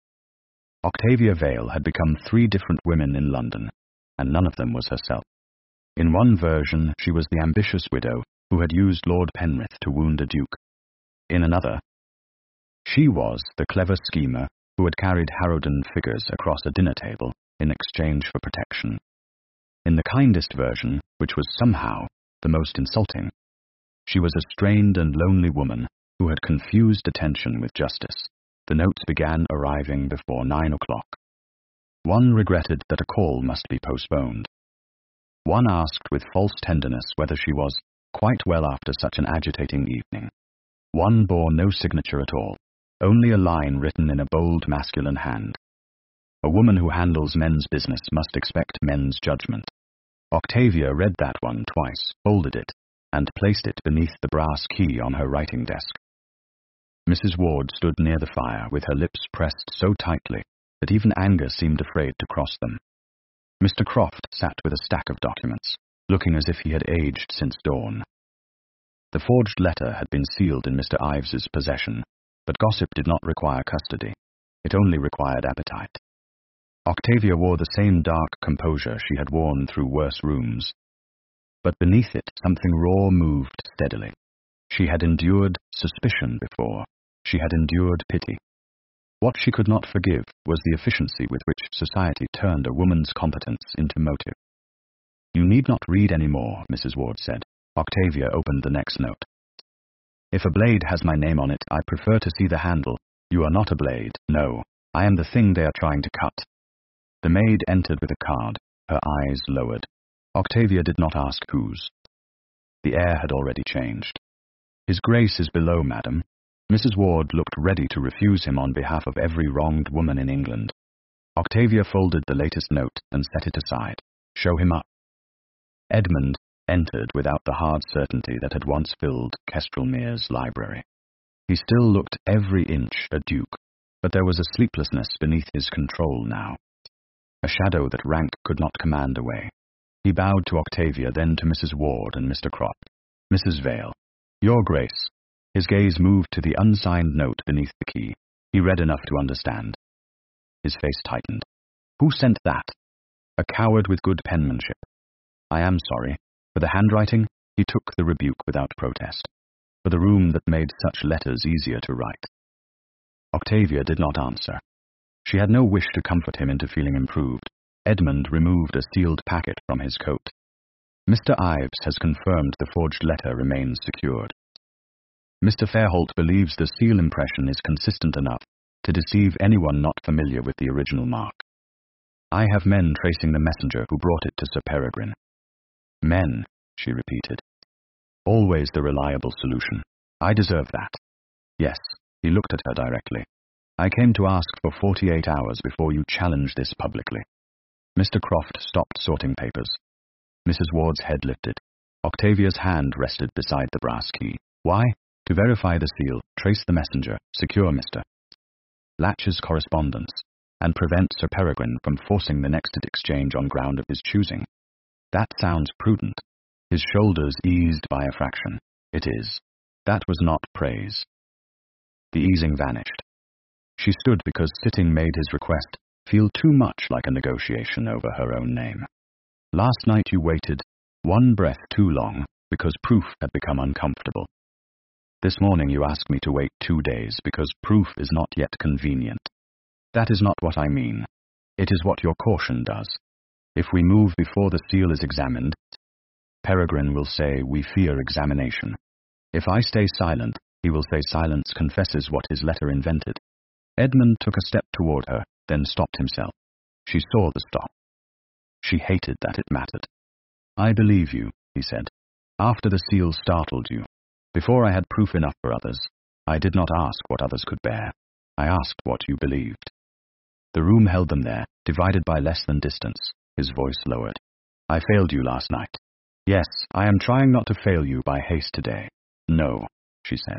Octavia Vale had become three different women in London, and none of them was herself. In one version, she was the ambitious widow who had used Lord Penrith to wound a duke. In another, she was the clever schemer who had carried Harrowden figures across a dinner table in exchange for protection. In the kindest version, which was somehow the most insulting, she was a strained and lonely woman who had confused attention with justice. The notes began arriving before nine o'clock. One regretted that a call must be postponed. One asked with false tenderness whether she was quite well after such an agitating evening. One bore no signature at all, only a line written in a bold masculine hand. A woman who handles men's business must expect men's judgment. Octavia read that one twice, folded it, and placed it beneath the brass key on her writing desk. Missus Ward stood near the fire with her lips pressed so tightly that even anger seemed afraid to cross them. Mister Croft sat with a stack of documents, looking as if he had aged since dawn. The forged letter had been sealed in Mister Ives's possession, but gossip did not require custody. It only required appetite. Octavia wore the same dark composure she had worn through worse rooms, but beneath it something raw moved steadily. She had endured suspicion before. She had endured pity. What she could not forgive was the efficiency with which society turned a woman's competence into motive. "You need not read any more," Missus Ward said. Octavia opened the next note. "If a blade has my name on it, I prefer to see the handle. You are not a blade. No, I am the thing they are trying to cut." The maid entered with a card, her eyes lowered. Octavia did not ask whose. The air had already changed. "His Grace is below, madam." Missus Ward looked ready to refuse him on behalf of every wronged woman in England. Octavia folded the latest note and set it aside. "Show him up." Edmund entered without the hard certainty that had once filled Kestrelmere's library. He still looked every inch a duke, but there was a sleeplessness beneath his control now, a shadow that rank could not command away. He bowed to Octavia, then to Missus Ward and Mister Croft. "Missus Vale, Your Grace." His gaze moved to the unsigned note beneath the key. He read enough to understand. His face tightened. "Who sent that?" "A coward with good penmanship." "I am sorry. For the handwriting?" He took the rebuke without protest. "For the room that made such letters easier to write." Octavia did not answer. She had no wish to comfort him into feeling improved. Edmund removed a sealed packet from his coat. "Mister Ives has confirmed the forged letter remains secured. Mister Fairholt believes the seal impression is consistent enough to deceive anyone not familiar with the original mark. I have men tracing the messenger who brought it to Sir Peregrine." "Men," she repeated. "Always the reliable solution. I deserve that." "Yes." He looked at her directly. "I came to ask for forty-eight hours before you challenge this publicly." Mister Croft stopped sorting papers. Missus Ward's head lifted. Octavia's hand rested beside the brass key. "Why?" "To verify the seal, trace the messenger, secure Mister Latch's correspondence, and prevent Sir Peregrine from forcing the next exchange on ground of his choosing." "That sounds prudent." His shoulders eased by a fraction. "It is." That was not praise. The easing vanished. She stood because sitting made his request feel too much like a negotiation over her own name. "Last night you waited one breath too long because proof had become uncomfortable. This morning you ask me to wait two days because proof is not yet convenient. That is not what I mean. It is what your caution does. If we move before the seal is examined, Peregrine will say we fear examination. If I stay silent, he will say silence confesses what his letter invented." Edmund took a step toward her, then stopped himself. She saw the stop. She hated that it mattered. "I believe you," he said. "After the seal startled you. Before I had proof enough for others, I did not ask what others could bear. I asked what you believed." The room held them there, divided by less than distance. His voice lowered. "I failed you last night. Yes, I am trying not to fail you by haste today." "No," she said.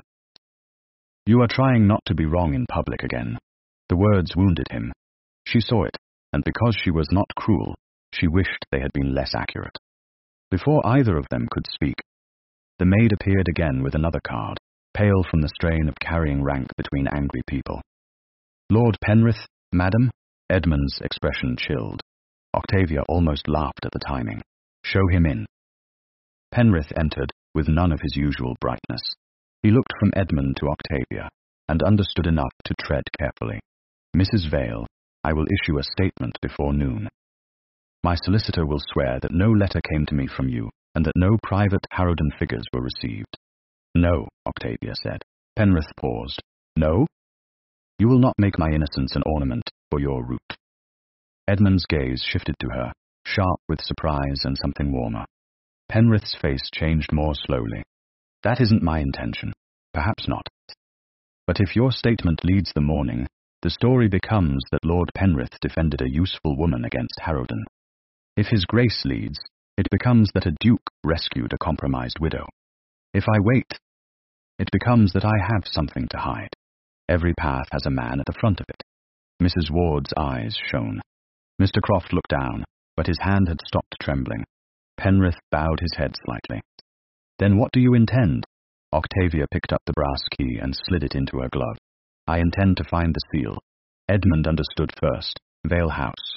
"You are trying not to be wrong in public again." The words wounded him. She saw it, and because she was not cruel, she wished they had been less accurate. Before either of them could speak, the maid appeared again with another card, pale from the strain of carrying rank between angry people. Lord Penrith, madam? Edmund's expression chilled. Octavia almost laughed at the timing. Show him in. Penrith entered, with none of his usual brightness. He looked from Edmund to Octavia, and understood enough to tread carefully. Missus Vale, I will issue a statement before noon. My solicitor will swear that no letter came to me from you, and that no private Harrowden figures were received. No, Octavia said. Penrith paused. No? You will not make my innocence an ornament for your route. Edmund's gaze shifted to her, sharp with surprise and something warmer. Penrith's face changed more slowly. That isn't my intention. Perhaps not. But if your statement leads the morning, the story becomes that Lord Penrith defended a useful woman against Harrowden. If his grace leads, it becomes that a duke rescued a compromised widow. If I wait, it becomes that I have something to hide. Every path has a man at the front of it. Missus Ward's eyes shone. Mister Croft looked down, but his hand had stopped trembling. Penrith bowed his head slightly. Then what do you intend? Octavia picked up the brass key and slid it into her glove. I intend to find the seal. Edmund understood first. Vale House.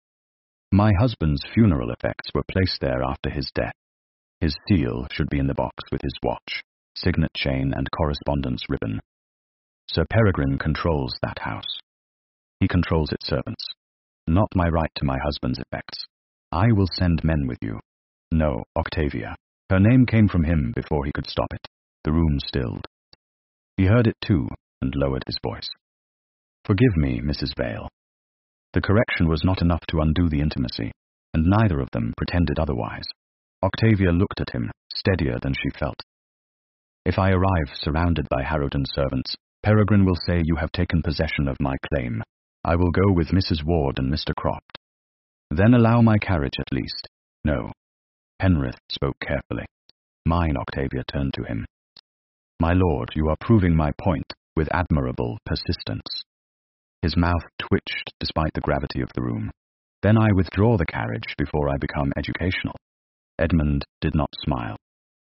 My husband's funeral effects were placed there after his death. His seal should be in the box with his watch, signet chain and correspondence ribbon. Sir Peregrine controls that house. He controls its servants. Not my right to my husband's effects. I will send men with you. No, Octavia. Her name came from him before he could stop it. The room stilled. He heard it too, and lowered his voice. Forgive me, Missus Vale. The correction was not enough to undo the intimacy, and neither of them pretended otherwise. Octavia looked at him, steadier than she felt. If I arrive surrounded by Harrowden's servants, Peregrine will say you have taken possession of my claim. I will go with Missus Ward and Mister Croft. Then allow my carriage at least. No. Penrith spoke carefully. Mine, Octavia turned to him. My lord, you are proving my point with admirable persistence. His mouth twitched despite the gravity of the room. Then I withdraw the carriage before I become educational. Edmund did not smile.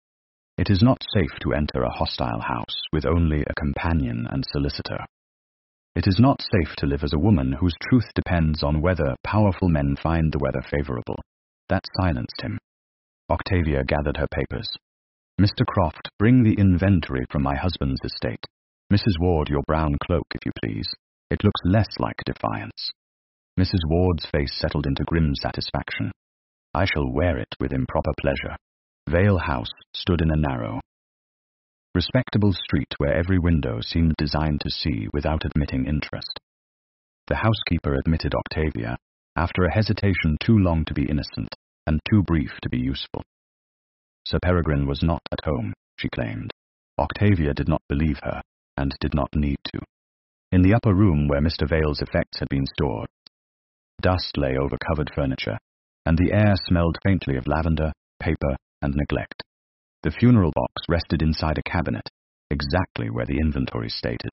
It is not safe to enter a hostile house with only a companion and solicitor. It is not safe to live as a woman whose truth depends on whether powerful men find the weather favorable. That silenced him. Octavia gathered her papers. Mister Croft, bring the inventory from my husband's estate. Missus Ward, your brown cloak, if you please. It looks less like defiance. Missus Ward's face settled into grim satisfaction. I shall wear it with improper pleasure. Vale House stood in a narrow, respectable street where every window seemed designed to see without admitting interest. The housekeeper admitted Octavia, after a hesitation too long to be innocent and too brief to be useful. Sir Peregrine was not at home, she claimed. Octavia did not believe her, and did not need to. In the upper room where Mister Vale's effects had been stored, dust lay over covered furniture, and the air smelled faintly of lavender, paper, and neglect. The funeral box rested inside a cabinet, exactly where the inventory stated.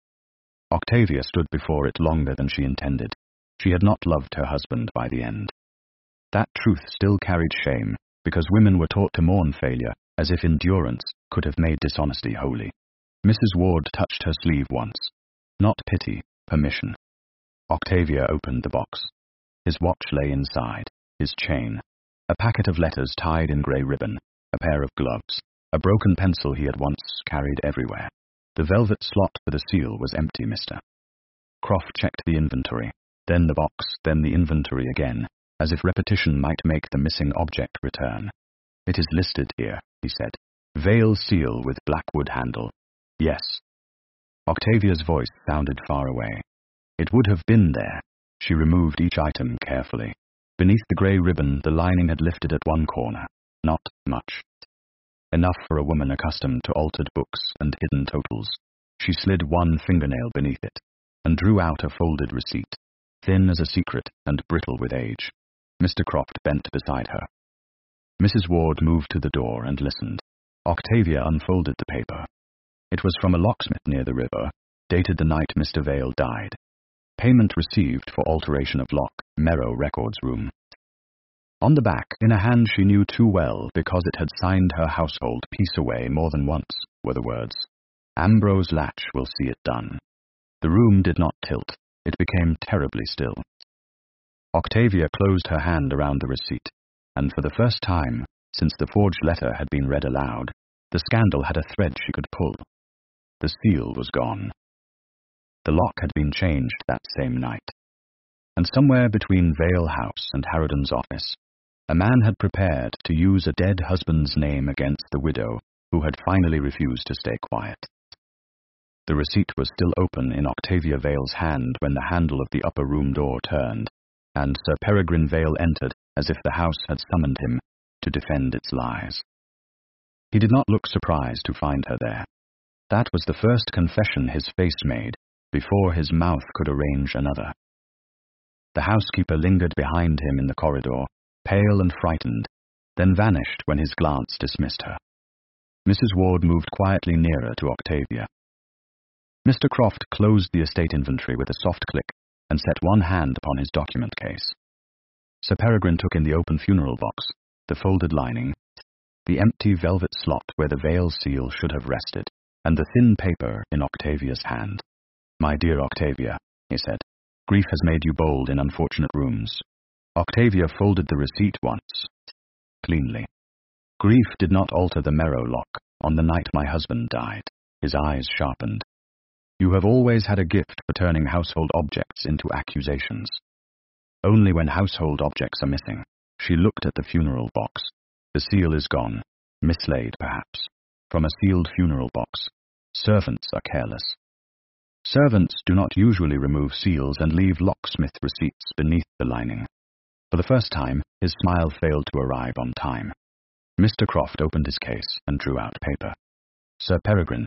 Octavia stood before it longer than she intended. She had not loved her husband by the end. That truth still carried shame, because women were taught to mourn failure, as if endurance could have made dishonesty holy. Missus Ward touched her sleeve once. Not pity, permission. Octavia opened the box. His watch lay inside, his chain, a packet of letters tied in grey ribbon, a pair of gloves, a broken pencil he had once carried everywhere. The velvet slot for the seal was empty, mister. Croft checked the inventory, then the box, then the inventory again, as if repetition might make the missing object return. It is listed here, he said. Vale seal with blackwood handle. Yes. Octavia's voice sounded far away. It would have been there. She removed each item carefully. Beneath the grey ribbon, the lining had lifted at one corner. Not much. Enough for a woman accustomed to altered books and hidden totals. She slid one fingernail beneath it, and drew out a folded receipt, thin as a secret and brittle with age. Mister Croft bent beside her. Missus Ward moved to the door and listened. Octavia unfolded the paper. It was from a locksmith near the river, dated the night Mister Vale died. Payment received for alteration of lock, Merrow Records Room. On the back, in a hand she knew too well because it had signed her household peace away more than once, were the words, "Ambrose Latch will see it done." The room did not tilt. It became terribly still. Octavia closed her hand around the receipt, and for the first time, since the forged letter had been read aloud, the scandal had a thread she could pull. The seal was gone. The lock had been changed that same night. And somewhere between Vale House and Harridan's office, a man had prepared to use a dead husband's name against the widow who had finally refused to stay quiet. The receipt was still open in Octavia Vale's hand when the handle of the upper room door turned, and Sir Peregrine Vale entered as if the house had summoned him to defend its lies. He did not look surprised to find her there. That was the first confession his face made before his mouth could arrange another. The housekeeper lingered behind him in the corridor, pale and frightened, then vanished when his glance dismissed her. Missus Ward moved quietly nearer to Octavia. Mister Croft closed the estate inventory with a soft click and set one hand upon his document case. Sir Peregrine took in the open funeral box, the folded lining, the empty velvet slot where the Vale seal should have rested, and the thin paper in Octavia's hand. "My dear Octavia," he said, "grief has made you bold in unfortunate rooms." Octavia folded the receipt once, cleanly. "Grief did not alter the Merrow lock on the night my husband died." His eyes sharpened. "You have always had a gift for turning household objects into accusations. Only when household objects are missing." She looked at the funeral box. "The seal is gone, mislaid perhaps, from a sealed funeral box. Servants are careless. Servants do not usually remove seals and leave locksmith receipts beneath the lining." For the first time, his smile failed to arrive on time. Mister Croft opened his case and drew out paper. "Sir Peregrine,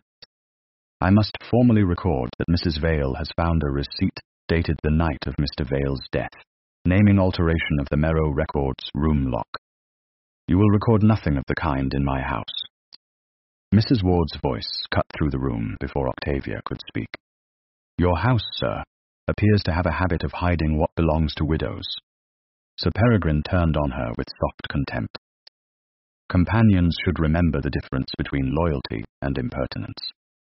I must formally record that Missus Vale has found a receipt dated the night of Mister Vale's death, naming alteration of the Merrow Records room lock. You will record nothing of the kind in my house." Missus Ward's voice cut through the room before Octavia could speak. "Your house, sir, appears to have a habit of hiding what belongs to widows." Sir Peregrine turned on her with soft contempt. "Companions should remember the difference between loyalty and impertinence.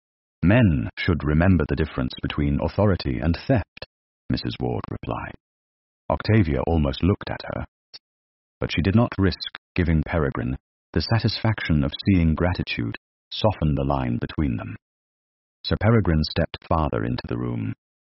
Men should remember the difference between authority and theft," Missus Ward replied. Octavia almost looked at her, but she did not risk giving Peregrine the satisfaction of seeing gratitude soften the line between them. Sir Peregrine stepped farther into the room.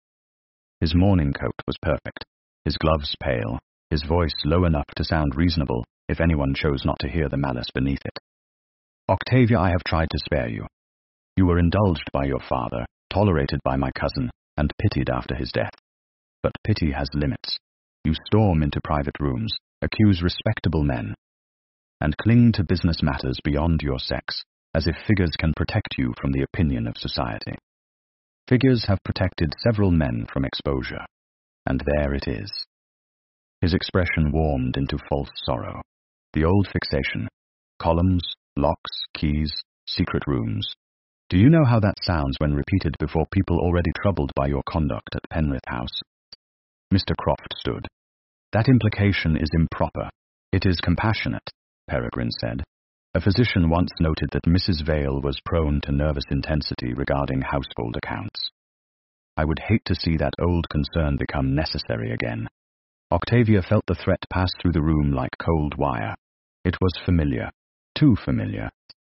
His morning coat was perfect, his gloves pale, his voice low enough to sound reasonable if anyone chose not to hear the malice beneath it. "Octavia, I have tried to spare you. You were indulged by your father, tolerated by my cousin, and pitied after his death. But pity has limits. You storm into private rooms, accuse respectable men, and cling to business matters beyond your sex, as if figures can protect you from the opinion of society. Figures have protected several men from exposure, and there it is." His expression warmed into false sorrow. The old fixation: columns, locks, keys, secret rooms. Do you know how that sounds when repeated before people already troubled by your conduct at Penrith House? Mister Croft stood. "That implication is improper. It is compassionate," Peregrine said. "A physician once noted that Missus Vale was prone to nervous intensity regarding household accounts. I would hate to see that old concern become necessary again." Octavia felt the threat pass through the room like cold wire. It was familiar, too familiar.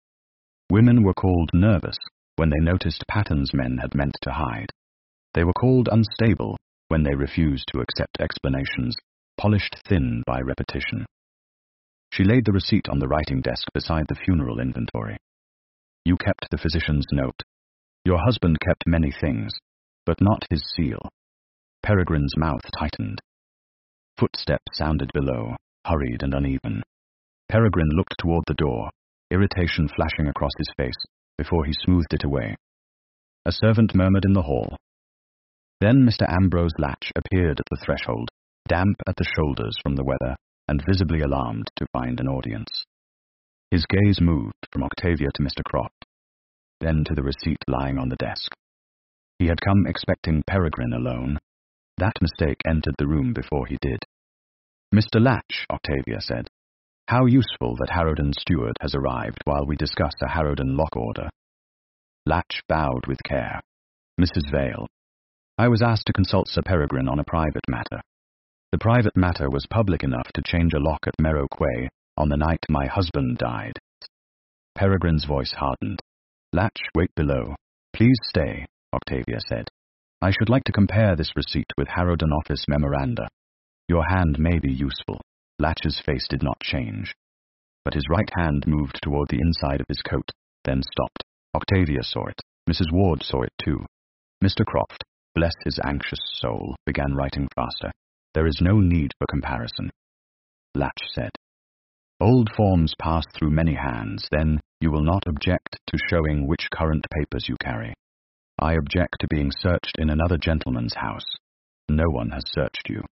Women were called nervous when they noticed patterns men had meant to hide. They were called unstable when they refused to accept explanations, polished thin by repetition. She laid the receipt on the writing desk beside the funeral inventory. "You kept the physician's note. Your husband kept many things, but not his seal." Peregrine's mouth tightened. Footsteps sounded below, hurried and uneven. Peregrine looked toward the door, irritation flashing across his face, before he smoothed it away. A servant murmured in the hall. Then Mister Ambrose Latch appeared at the threshold, damp at the shoulders from the weather, and visibly alarmed to find an audience. His gaze moved from Octavia to Mister Croft, then to the receipt lying on the desk. He had come expecting Peregrine alone. That mistake entered the room before he did. Mister Latch, Octavia said. How useful that Harrowden's steward has arrived while we discuss a Harrowden lock order. Latch bowed with care. Missus Vale. I was asked to consult Sir Peregrine on a private matter. The private matter was public enough to change a lock at Merrow Quay on the night my husband died. Peregrine's voice hardened. Latch, wait below. Please stay, Octavia said. I should like to compare this receipt with Harrowden office memoranda. Your hand may be useful. Latch's face did not change. But his right hand moved toward the inside of his coat, then stopped. Octavia saw it. Missus Ward saw it too. Mister Croft, bless his anxious soul, began writing faster. There is no need for comparison. Latch said. Old forms pass through many hands, then you will not object to showing which current papers you carry. I object to being searched in another gentleman's house. No one has searched you.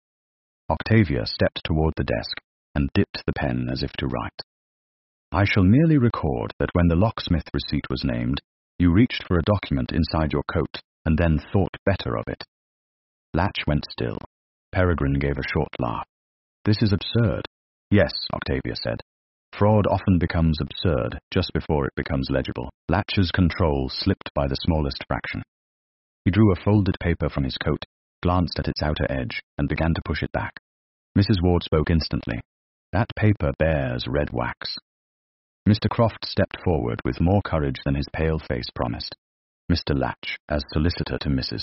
Octavia stepped toward the desk and dipped the pen as if to write. I shall merely record that when the locksmith receipt was named, you reached for a document inside your coat and then thought better of it. Latch went still. Peregrine gave a short laugh. This is absurd. Yes, Octavia said. Fraud often becomes absurd just before it becomes legible. Latch's control slipped by the smallest fraction. He drew a folded paper from his coat, glanced at its outer edge, and began to push it back. Missus Ward spoke instantly. That paper bears red wax. Mister Croft stepped forward with more courage than his pale face promised. Mister Latch, as solicitor to Missus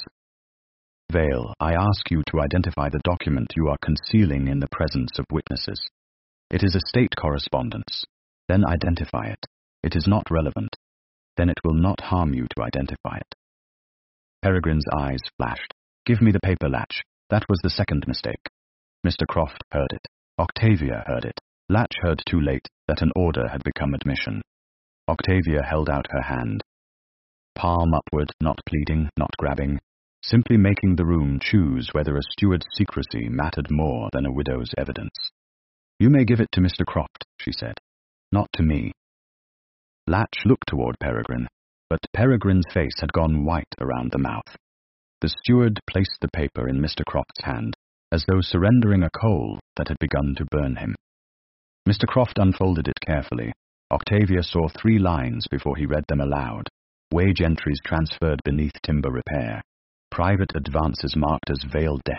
Vale, I ask you to identify the document you are concealing in the presence of witnesses. It is a state correspondence. Then identify it. It is not relevant. Then it will not harm you to identify it. Peregrine's eyes flashed. Give me the paper, Latch. That was the second mistake. Mister Croft heard it. Octavia heard it. Latch heard too late that an order had become admission. Octavia held out her hand. Palm upward, not pleading, not grabbing, simply making the room choose whether a steward's secrecy mattered more than a widow's evidence. You may give it to Mister Croft, she said. Not to me. Latch looked toward Peregrine, but Peregrine's face had gone white around the mouth. The steward placed the paper in Mister Croft's hand, as though surrendering a coal that had begun to burn him. Mister Croft unfolded it carefully. Octavia saw three lines before he read them aloud. Wage entries transferred beneath timber repair. Private advances marked as Vale debt.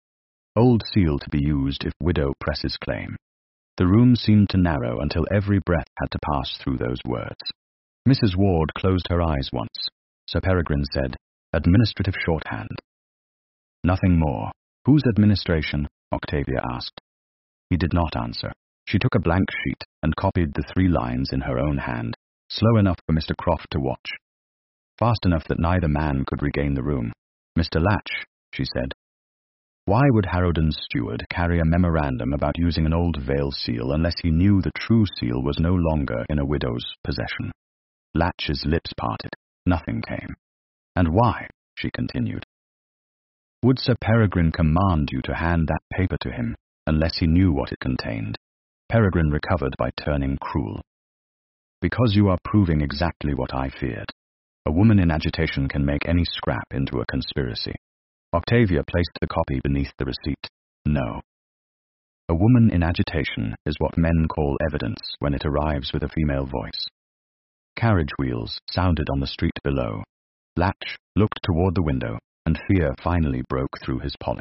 Old seal to be used if widow presses claim. The room seemed to narrow until every breath had to pass through those words. Missus Ward closed her eyes once. Sir Peregrine said, Administrative shorthand. Nothing more. Whose administration? Octavia asked. He did not answer. She took a blank sheet and copied the three lines in her own hand, slow enough for Mister Croft to watch. Fast enough that neither man could regain the room. Mister Latch, she said. Why would Harrowden's steward carry a memorandum about using an old Vale seal unless he knew the true seal was no longer in a widow's possession? Latch's lips parted. Nothing came. And why? She continued. Would Sir Peregrine command you to hand that paper to him unless he knew what it contained? Peregrine recovered by turning cruel. Because you are proving exactly what I feared. A woman in agitation can make any scrap into a conspiracy. Octavia placed the copy beneath the receipt. No. A woman in agitation is what men call evidence when it arrives with a female voice. Carriage wheels sounded on the street below. Latch looked toward the window, and fear finally broke through his polish.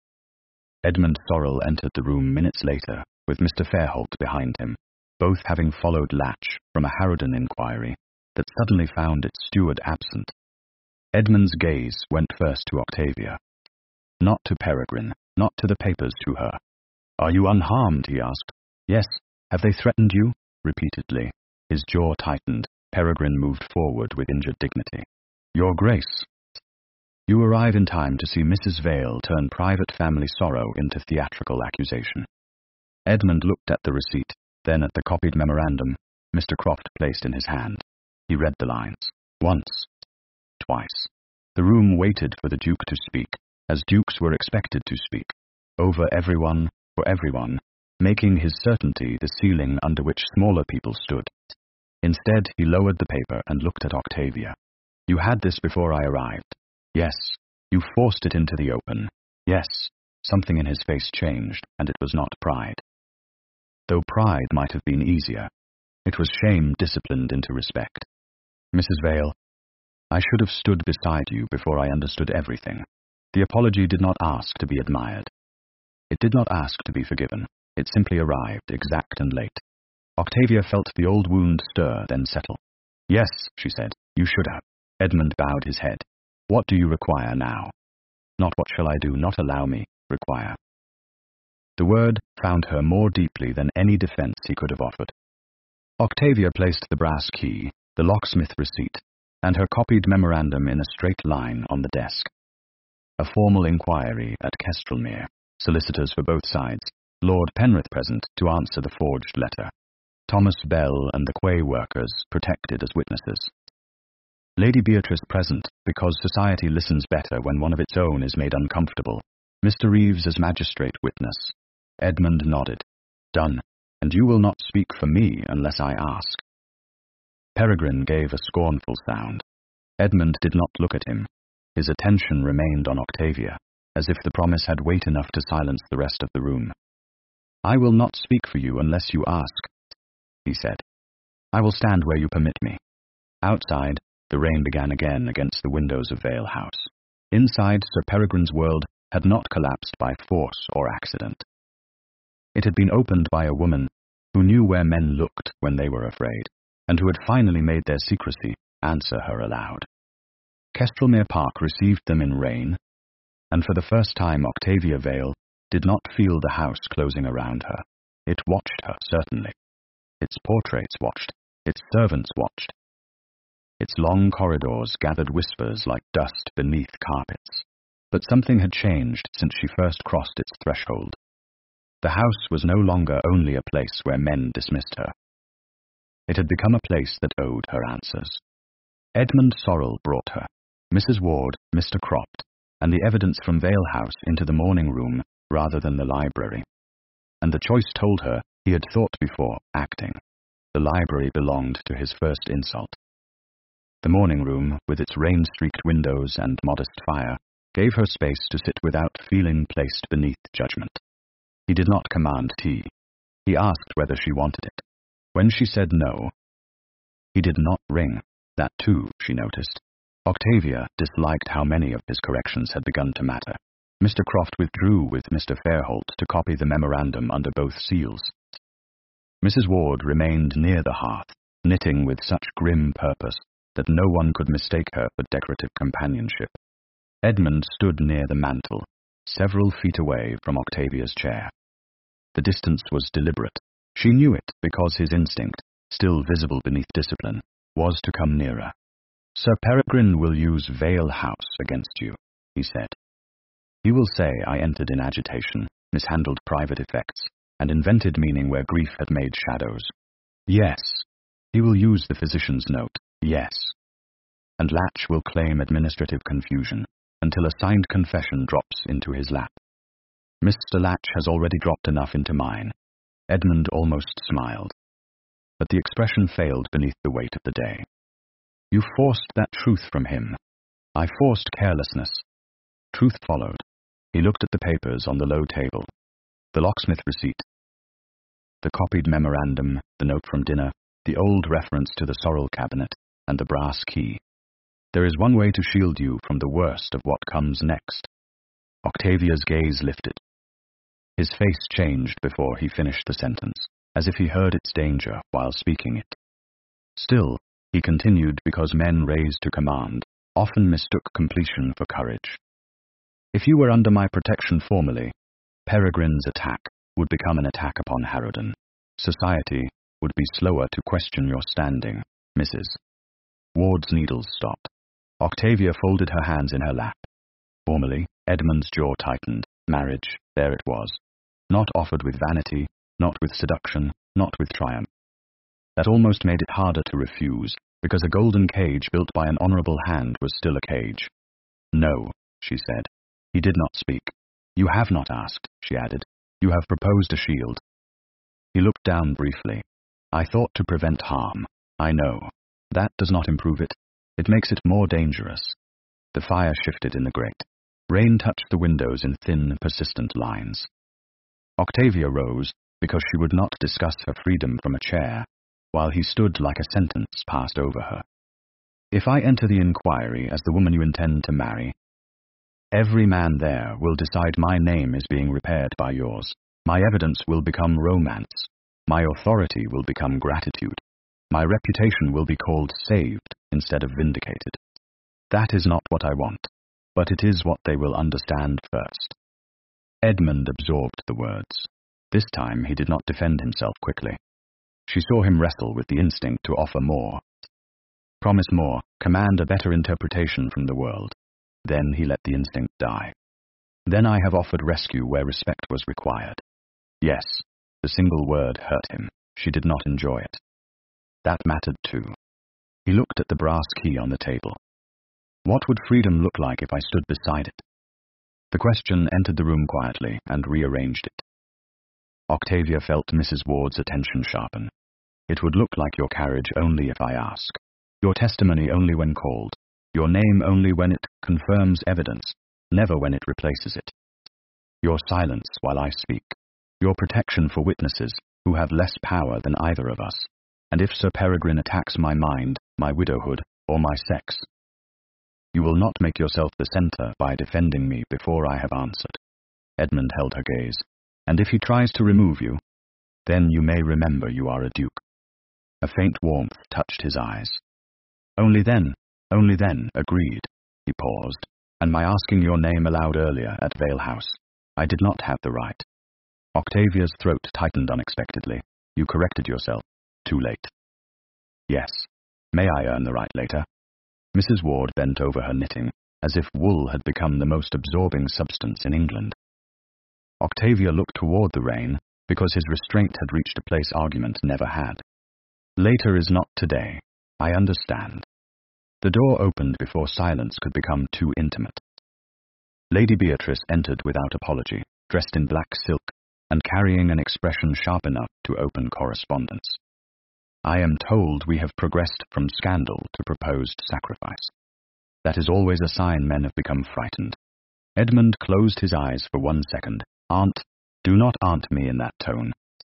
Edmund Sorrel entered the room minutes later, with Mister Fairholt behind him, both having followed Latch from a Harrowden inquiry that suddenly found its steward absent. Edmund's gaze went first to Octavia. Not to Peregrine, not to the papers to her. Are you unharmed? He asked. Yes. Have they threatened you? Repeatedly. His jaw tightened. Peregrine moved forward with injured dignity. Your Grace. You arrive in time to see Missus Vale turn private family sorrow into theatrical accusation. Edmund looked at the receipt, then at the copied memorandum Mister Croft placed in his hand. He read the lines. Once. Twice. The room waited for the Duke to speak, as dukes were expected to speak. Over everyone, for everyone, making his certainty the ceiling under which smaller people stood. Instead, he lowered the paper and looked at Octavia. You had this before I arrived. Yes. You forced it into the open. Yes. Something in his face changed, and it was not pride. Though pride might have been easier, it was shame disciplined into respect. Missus Vale, I should have stood beside you before I understood everything. The apology did not ask to be admired. It did not ask to be forgiven. It simply arrived, exact and late. Octavia felt the old wound stir, then settle. Yes, she said, you should have. Edmund bowed his head. What do you require now? Not what shall I do, not allow me, require. The word found her more deeply than any defense he could have offered. Octavia placed the brass key, the locksmith receipt, and her copied memorandum in a straight line on the desk. A formal inquiry at Kestrelmere, solicitors for both sides, Lord Penrith present to answer the forged letter, Thomas Bell and the Quay workers protected as witnesses. Lady Beatrice present, because society listens better when one of its own is made uncomfortable. Mister Reeves as magistrate witness. Edmund nodded. Done, and you will not speak for me unless I ask. Peregrine gave a scornful sound. Edmund did not look at him. His attention remained on Octavia, as if the promise had weight enough to silence the rest of the room. I will not speak for you unless you ask, he said. I will stand where you permit me. Outside, the rain began again against the windows of Vale House. Inside, Sir Peregrine's world had not collapsed by force or accident. It had been opened by a woman who knew where men looked when they were afraid, and who had finally made their secrecy answer her aloud. Kestrelmere Park received them in rain, and for the first time Octavia Vale did not feel the house closing around her. It watched her, certainly. Its portraits watched. Its servants watched. Its long corridors gathered whispers like dust beneath carpets. But something had changed since she first crossed its threshold. The house was no longer only a place where men dismissed her. It had become a place that owed her answers. Edmund Sorrel brought her, Missus Ward, Mister Croft, and the evidence from Vale House into the morning room rather than the library. And the choice told her he had thought before acting. The library belonged to his first insult. The morning room, with its rain-streaked windows and modest fire, gave her space to sit without feeling placed beneath judgment. He did not command tea. He asked whether she wanted it. When she said no, he did not ring. That, too, she noticed. Octavia disliked how many of his corrections had begun to matter. Mister Croft withdrew with Mister Fairholt to copy the memorandum under both seals. Missus Ward remained near the hearth, knitting with such grim purpose that no one could mistake her for decorative companionship. Edmund stood near the mantel, several feet away from Octavia's chair. The distance was deliberate. She knew it because his instinct, still visible beneath discipline, was to come nearer. Sir Peregrine will use Vale House against you, he said. He will say I entered in agitation, mishandled private effects, and invented meaning where grief had made shadows. Yes. He will use the physician's note. Yes. And Latch will claim administrative confusion until a signed confession drops into his lap. Mister Latch has already dropped enough into mine. Edmund almost smiled. But the expression failed beneath the weight of the day. You forced that truth from him. I forced carelessness. Truth followed. He looked at the papers on the low table. The locksmith receipt. The copied memorandum, the note from dinner, the old reference to the sorrel cabinet, and the brass key. There is one way to shield you from the worst of what comes next. Octavia's gaze lifted. His face changed before he finished the sentence, as if he heard its danger while speaking it. Still, he continued because men raised to command often mistook completion for courage. If you were under my protection formally, Peregrine's attack would become an attack upon Harrowden. Society would be slower to question your standing, Missus Ward's needles stopped. Octavia folded her hands in her lap. Formally, Edmund's jaw tightened. Marriage, there it was. Not offered with vanity, not with seduction, not with triumph. That almost made it harder to refuse, because a golden cage built by an honourable hand was still a cage. No, she said. He did not speak. You have not asked, she added. You have proposed a shield. He looked down briefly. I thought to prevent harm. I know. That does not improve it. It makes it more dangerous. The fire shifted in the grate. Rain touched the windows in thin, persistent lines. Octavia rose because she would not discuss her freedom from a chair, while he stood like a sentence passed over her. If I enter the inquiry as the woman you intend to marry, every man there will decide my name is being repaired by yours. My evidence will become romance. My authority will become gratitude. My reputation will be called saved instead of vindicated. That is not what I want, but it is what they will understand first. Edmund absorbed the words. This time he did not defend himself quickly. She saw him wrestle with the instinct to offer more. Promise more, command a better interpretation from the world. Then he let the instinct die. Then I have offered rescue where respect was required. Yes, the single word hurt him. She did not enjoy it. That mattered too. He looked at the brass key on the table. What would freedom look like if I stood beside it? The question entered the room quietly and rearranged it. Octavia felt Missus Ward's attention sharpen. It would look like your carriage only if I ask. Your testimony only when called. Your name only when it confirms evidence, never when it replaces it. Your silence while I speak. Your protection for witnesses who have less power than either of us. And if Sir Peregrine attacks my mind, my widowhood, or my sex, you will not make yourself the centre by defending me before I have answered. Edmund held her gaze. And if he tries to remove you, then you may remember you are a duke. A faint warmth touched his eyes. Only then, only then, agreed. He paused. And my asking your name aloud earlier at Vale House. I did not have the right. Octavia's throat tightened unexpectedly. You corrected yourself. Too late. Yes. May I earn the right later? Missus Ward bent over her knitting, as if wool had become the most absorbing substance in England. Octavia looked toward the rain, because his restraint had reached a place argument never had. Later is not today. I understand. The door opened before silence could become too intimate. Lady Beatrice entered without apology, dressed in black silk, and carrying an expression sharp enough to open correspondence. I am told we have progressed from scandal to proposed sacrifice. That is always a sign men have become frightened. Edmund closed his eyes for one second. Aunt, do not aunt me in that tone.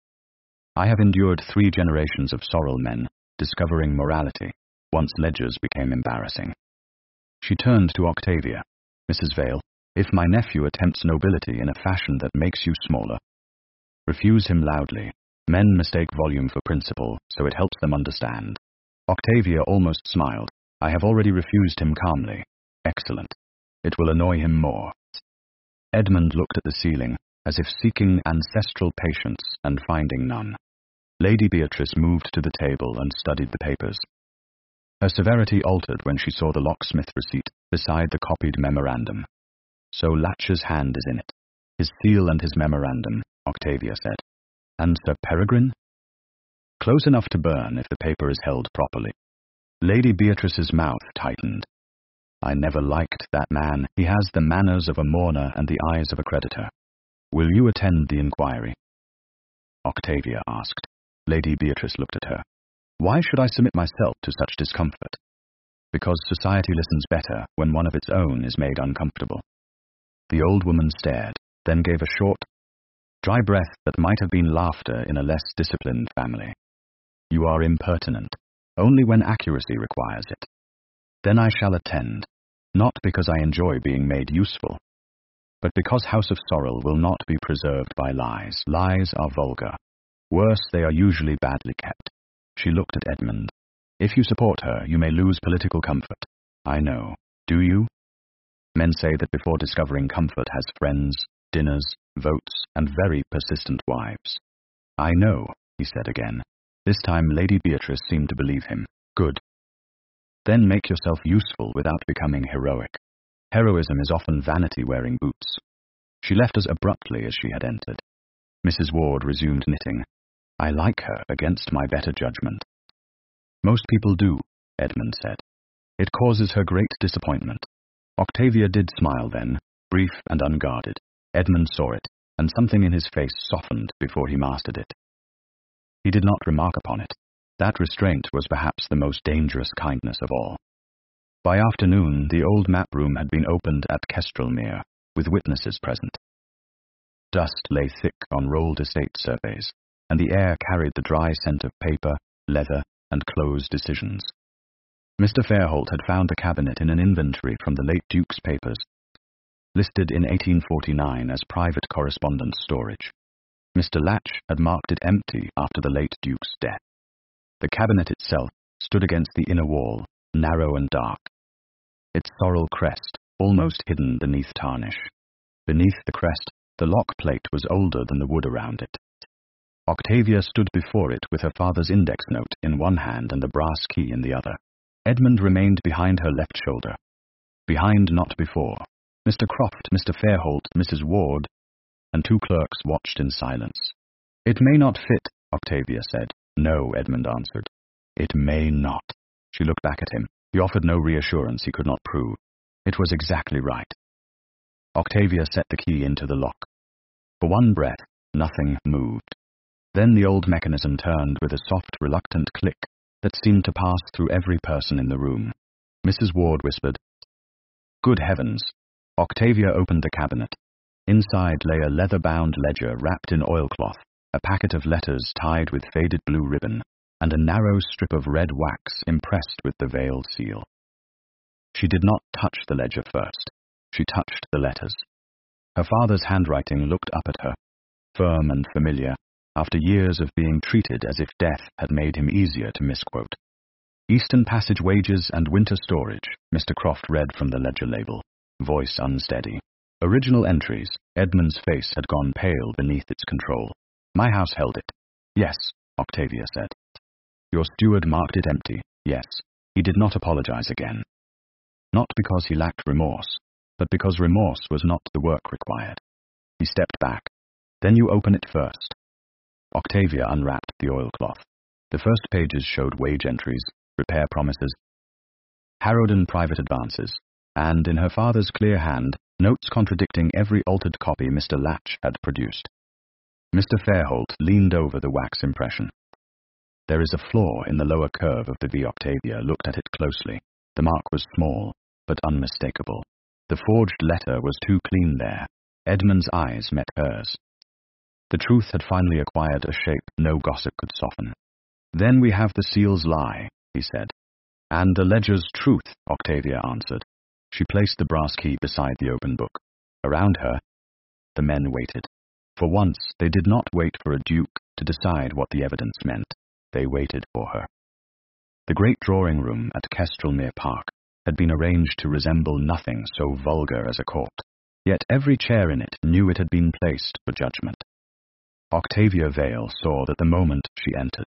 I have endured three generations of sorrel men, discovering morality, once ledgers became embarrassing. She turned to Octavia. Missus Vale, if my nephew attempts nobility in a fashion that makes you smaller, refuse him loudly. Men mistake volume for principle, so it helps them understand. Octavia almost smiled. I have already refused him calmly. Excellent. It will annoy him more. Edmund looked at the ceiling, as if seeking ancestral patience and finding none. Lady Beatrice moved to the table and studied the papers. Her severity altered when she saw the locksmith receipt beside the copied memorandum. So Latch's hand is in it. His seal and his memorandum, Octavia said. And Sir Peregrine? Close enough to burn if the paper is held properly. Lady Beatrice's mouth tightened. I never liked that man. He has the manners of a mourner and the eyes of a creditor. Will you attend the inquiry? Octavia asked. Lady Beatrice looked at her. Why should I submit myself to such discomfort? Because society listens better when one of its own is made uncomfortable. The old woman stared, then gave a short, dry breath that might have been laughter in a less disciplined family. You are impertinent, only when accuracy requires it. Then I shall attend, not because I enjoy being made useful, but because House of Sorrel will not be preserved by lies. Lies are vulgar. Worse, they are usually badly kept. She looked at Edmund. If you support her, you may lose political comfort. I know. Do you? Men say that before discovering comfort has friends, dinners, votes, and very persistent wives. I know, he said again. This time Lady Beatrice seemed to believe him. Good. Then make yourself useful without becoming heroic. Heroism is often vanity wearing boots. She left us abruptly as she had entered. Missus Ward resumed knitting. I like her against my better judgment. Most people do, Edmund said. It causes her great disappointment. Octavia did smile then, brief and unguarded. Edmund saw it, and something in his face softened before he mastered it. He did not remark upon it. That restraint was perhaps the most dangerous kindness of all. By afternoon, the old map room had been opened at Kestrelmere, with witnesses present. Dust lay thick on rolled estate surveys, and the air carried the dry scent of paper, leather, and closed decisions. Mister Fairholt had found the cabinet in an inventory from the late Duke's papers, listed in eighteen forty-nine as private correspondence storage. Mister Latch had marked it empty after the late Duke's death. The cabinet itself stood against the inner wall, narrow and dark, its sorrel crest almost hidden beneath tarnish. Beneath the crest, the lock plate was older than the wood around it. Octavia stood before it with her father's index note in one hand and the brass key in the other. Edmund remained behind her left shoulder. Behind, not before. Mister Croft, Mister Fairholt, Missus Ward, and two clerks watched in silence. "It may not fit," Octavia said. "No," Edmund answered. "It may not." She looked back at him. He offered no reassurance he could not prove. It was exactly right. Octavia set the key into the lock. For one breath, nothing moved. Then the old mechanism turned with a soft, reluctant click that seemed to pass through every person in the room. Missus Ward whispered, "Good heavens!" Octavia opened the cabinet. Inside lay a leather-bound ledger wrapped in oilcloth, a packet of letters tied with faded blue ribbon, and a narrow strip of red wax impressed with the Vale seal. She did not touch the ledger first. She touched the letters. Her father's handwriting looked up at her, firm and familiar, after years of being treated as if death had made him easier to misquote. "Eastern Passage wages and winter storage," Mister Croft read from the ledger label, voice unsteady. Original entries. Edmund's face had gone pale beneath its control. "My house held it." "Yes," Octavia said. "Your steward marked it empty." "Yes." He did not apologize again. Not because he lacked remorse, but because remorse was not the work required. He stepped back. "Then you open it first." Octavia unwrapped the oilcloth. The first pages showed wage entries, repair promises, Harrowden private advances, and, in her father's clear hand, notes contradicting every altered copy Mister Latch had produced. Mister Fairholt leaned over the wax impression. "There is a flaw in the lower curve of the V." Octavia looked at it closely. The mark was small, but unmistakable. The forged letter was too clean there. Edmund's eyes met hers. The truth had finally acquired a shape no gossip could soften. "Then we have the seal's lie," he said. "And the ledger's truth," Octavia answered. She placed the brass key beside the open book. Around her, the men waited. For once, they did not wait for a duke to decide what the evidence meant. They waited for her. The great drawing room at Kestrelmere Park had been arranged to resemble nothing so vulgar as a court, yet every chair in it knew it had been placed for judgment. Octavia Vale saw that the moment she entered.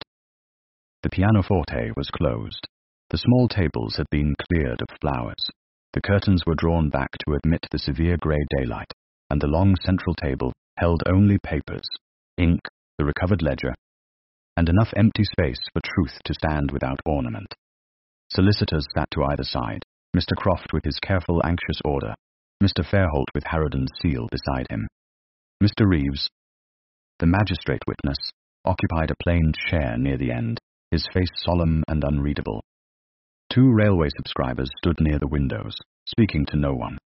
The pianoforte was closed. The small tables had been cleared of flowers. The curtains were drawn back to admit the severe grey daylight, and the long central table held only papers, ink, the recovered ledger, and enough empty space for truth to stand without ornament. Solicitors sat to either side, Mister Croft with his careful, anxious order, Mister Fairholt with Harrowden's seal beside him. Mister Reeves, the magistrate witness, occupied a plain chair near the end, his face solemn and unreadable. Two railway subscribers stood near the windows, speaking to no one.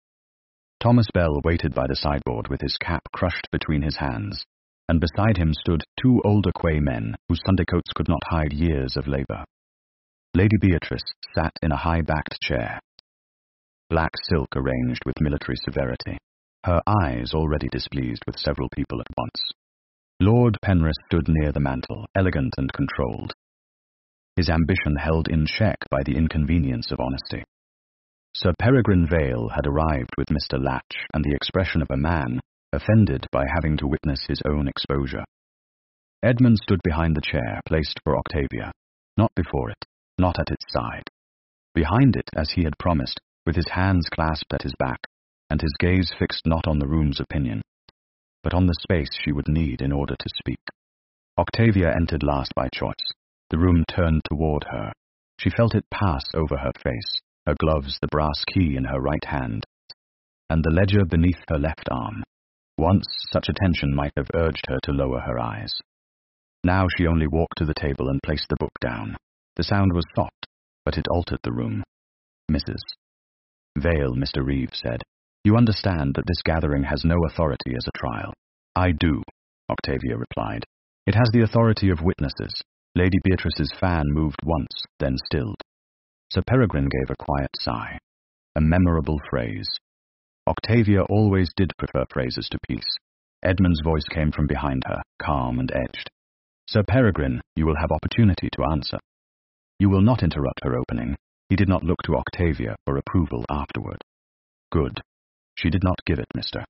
Thomas Bell waited by the sideboard with his cap crushed between his hands, and beside him stood two older Quay men whose Sunday coats could not hide years of labour. Lady Beatrice sat in a high-backed chair, black silk arranged with military severity, her eyes already displeased with several people at once. Lord Penrith stood near the mantel, elegant and controlled, his ambition held in check by the inconvenience of honesty. Sir Peregrine Vale had arrived with Mister Latch and the expression of a man offended by having to witness his own exposure. Edmund stood behind the chair placed for Octavia, not before it, not at its side. Behind it, as he had promised, with his hands clasped at his back, and his gaze fixed not on the room's opinion, but on the space she would need in order to speak. Octavia entered last by choice. The room turned toward her. She felt it pass over her face, her gloves the brass key in her right hand, and the ledger beneath her left arm. Once such attention might have urged her to lower her eyes. Now she only walked to the table and placed the book down. The sound was soft, but it altered the room. Missus Vale, Mister Reeves said. You understand that this gathering has no authority as a trial. I do, Octavia replied. It has the authority of witnesses. Lady Beatrice's fan moved once, then stilled. Sir Peregrine gave a quiet sigh. A memorable phrase. Octavia always did prefer phrases to peace. Edmund's voice came from behind her, calm and edged. Sir Peregrine, you will have opportunity to answer. You will not interrupt her opening. He did not look to Octavia for approval afterward. Good. She did not give it, mister.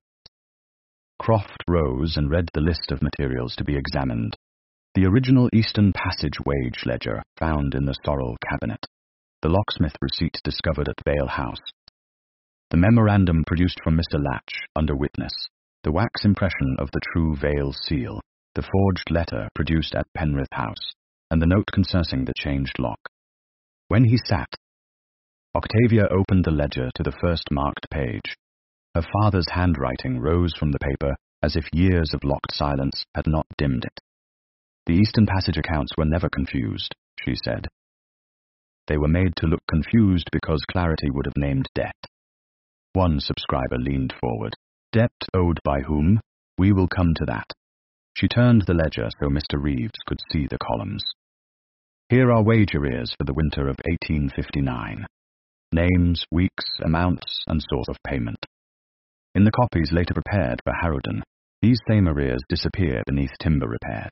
Croft rose and read the list of materials to be examined. The original Eastern Passage wage ledger found in the Sorrel cabinet. The locksmith receipt discovered at Vale House. The memorandum produced from Mister Latch, under witness. The wax impression of the true Vale seal. The forged letter produced at Penrith House. And the note concerning the changed lock. When he sat, Octavia opened the ledger to the first marked page. Her father's handwriting rose from the paper as if years of locked silence had not dimmed it. The Eastern Passage accounts were never confused, she said. They were made to look confused because clarity would have named debt. One subscriber leaned forward. Debt owed by whom? We will come to that. She turned the ledger so Mister Reeves could see the columns. Here are wage arrears for the winter of eighteen fifty-nine. Names, weeks, amounts, and source of payment. In the copies later prepared for Harrowden, these same arrears disappear beneath timber repairs.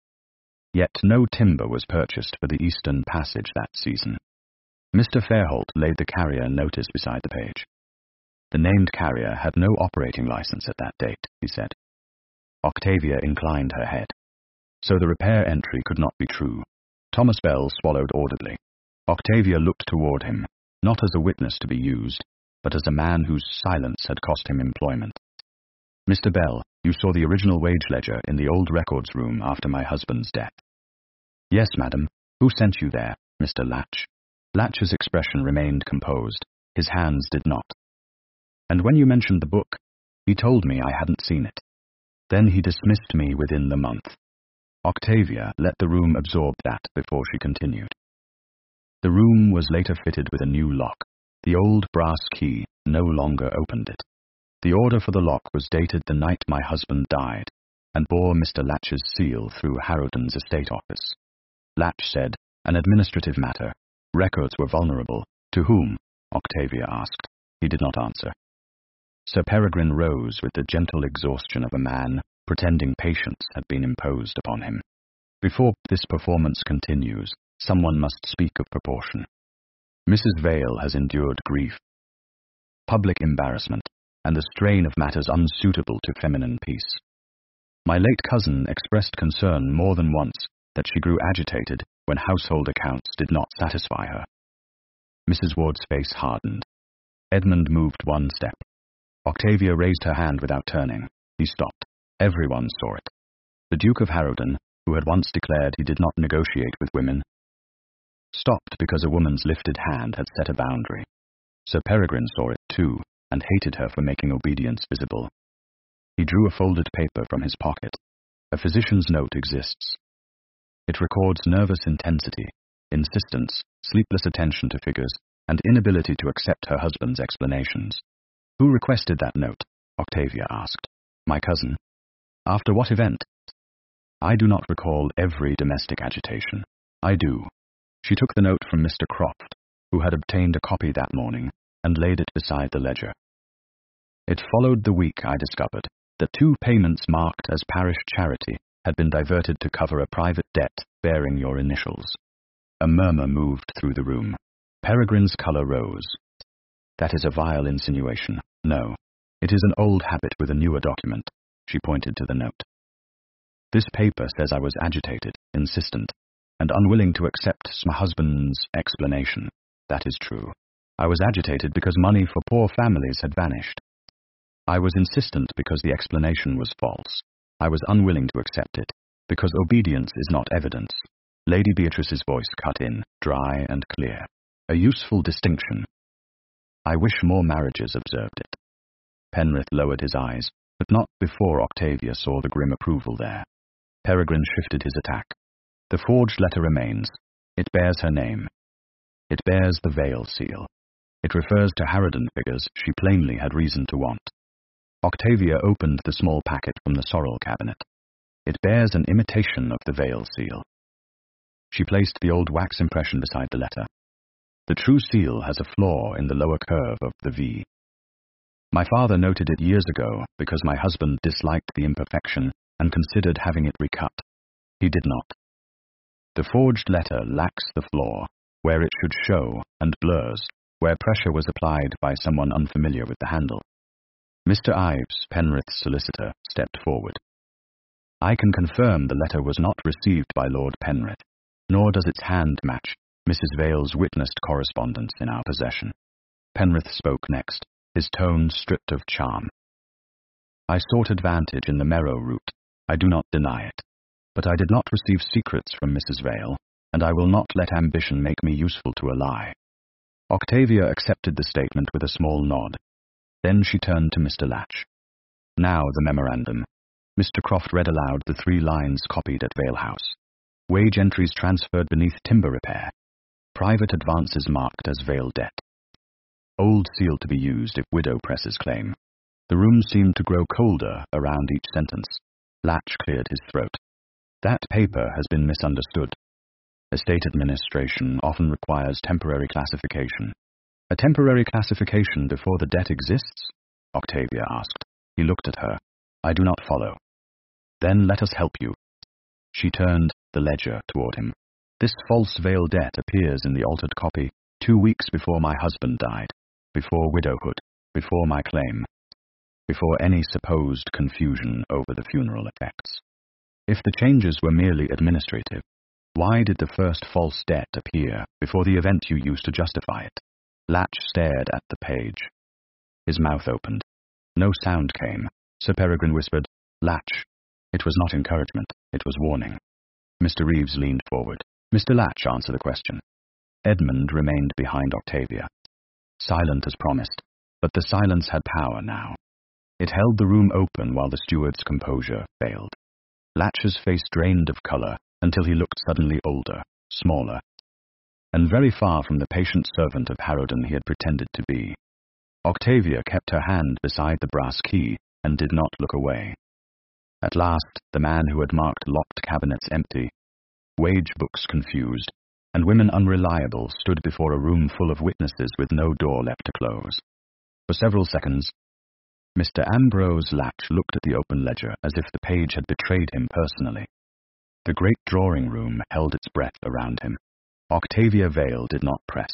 Yet no timber was purchased for the Eastern Passage that season. Mister Fairholt laid the carrier notice beside the page. The named carrier had no operating license at that date, he said. Octavia inclined her head. So the repair entry could not be true. Thomas Bell swallowed audibly. Octavia looked toward him, not as a witness to be used, but as a man whose silence had cost him employment. Mister Bell, you saw the original wage ledger in the old records room after my husband's death. Yes, madam. Who sent you there? Mister Latch. Latch's expression remained composed. His hands did not. And when you mentioned the book, he told me I hadn't seen it. Then he dismissed me within the month. Octavia let the room absorb that before she continued. The room was later fitted with a new lock. The old brass key no longer opened it. The order for the lock was dated the night my husband died, and bore Mister Latch's seal through Harrowden's estate office. Latch said, an administrative matter. Records were vulnerable. To whom? Octavia asked. He did not answer. Sir Peregrine rose with the gentle exhaustion of a man pretending patience had been imposed upon him. Before this performance continues, someone must speak of proportion. Missus Vale has endured grief, public embarrassment, and the strain of matters unsuitable to feminine peace. My late cousin expressed concern more than once that she grew agitated when household accounts did not satisfy her. Missus Ward's face hardened. Edmund moved one step. Octavia raised her hand without turning. He stopped. Everyone saw it. The Duke of Harrowden, who had once declared he did not negotiate with women, stopped because a woman's lifted hand had set a boundary. Sir Peregrine saw it too, and hated her for making obedience visible. He drew a folded paper from his pocket. A physician's note exists. It records nervous intensity, insistence, sleepless attention to figures, and inability to accept her husband's explanations. Who requested that note? Octavia asked. My cousin. After what event? I do not recall every domestic agitation. I do. She took the note from Mister Croft, who had obtained a copy that morning, and laid it beside the ledger. It followed the week, I discovered, that two payments marked as parish charity had been diverted to cover a private debt bearing your initials. A murmur moved through the room. Peregrine's colour rose. That is a vile insinuation. No. It is an old habit with a newer document. She pointed to the note. This paper says I was agitated, insistent, and unwilling to accept my husband's explanation. That is true. I was agitated because money for poor families had vanished. I was insistent because the explanation was false. I was unwilling to accept it, because obedience is not evidence. Lady Beatrice's voice cut in, dry and clear. A useful distinction. I wish more marriages observed it. Penrith lowered his eyes, but not before Octavia saw the grim approval there. Peregrine shifted his attack. The forged letter remains. It bears her name. It bears the Vale seal. It refers to Harrodon figures she plainly had reason to want. Octavia opened the small packet from the sorrel cabinet. It bears an imitation of the Vale seal. She placed the old wax impression beside the letter. The true seal has a flaw in the lower curve of the V. My father noted it years ago because my husband disliked the imperfection and considered having it recut. He did not. The forged letter lacks the flaw, where it should show, and blurs, where pressure was applied by someone unfamiliar with the handle. Mister Ives, Penrith's solicitor, stepped forward. I can confirm the letter was not received by Lord Penrith, nor does its hand match Missus Vale's witnessed correspondence in our possession. Penrith spoke next, his tone stripped of charm. I sought advantage in the Merrow route. I do not deny it. But I did not receive secrets from Missus Vale, and I will not let ambition make me useful to a lie. Octavia accepted the statement with a small nod. Then she turned to Mister Latch. Now the memorandum. Mister Croft read aloud the three lines copied at Vale House. Wage entries transferred beneath timber repair. Private advances marked as Vale debt. Old seal to be used if widow presses claim. The room seemed to grow colder around each sentence. Latch cleared his throat. That paper has been misunderstood. Estate administration often requires temporary classification. A temporary classification before the debt exists? Octavia asked. He looked at her. I do not follow. Then let us help you. She turned the ledger toward him. This false Vale debt appears in the altered copy two weeks before my husband died, before widowhood, before my claim, before any supposed confusion over the funeral effects. If the changes were merely administrative, why did the first false debt appear before the event you used to justify it? Latch stared at the page. His mouth opened. No sound came. Sir Peregrine whispered, Latch. It was not encouragement, it was warning. Mister Reeves leaned forward. Mister Latch, answer the question. Edmund remained behind Octavia. Silent as promised, but the silence had power now. It held the room open while the steward's composure failed. Latch's face drained of colour until he looked suddenly older, smaller, and very far from the patient servant of Harrodon he had pretended to be. Octavia kept her hand beside the brass key and did not look away. At last, the man who had marked locked cabinets empty, wage books confused, and women unreliable stood before a room full of witnesses with no door left to close. For several seconds, Mister Ambrose Latch looked at the open ledger as if the page had betrayed him personally. The great drawing-room held its breath around him. Octavia Vale did not press.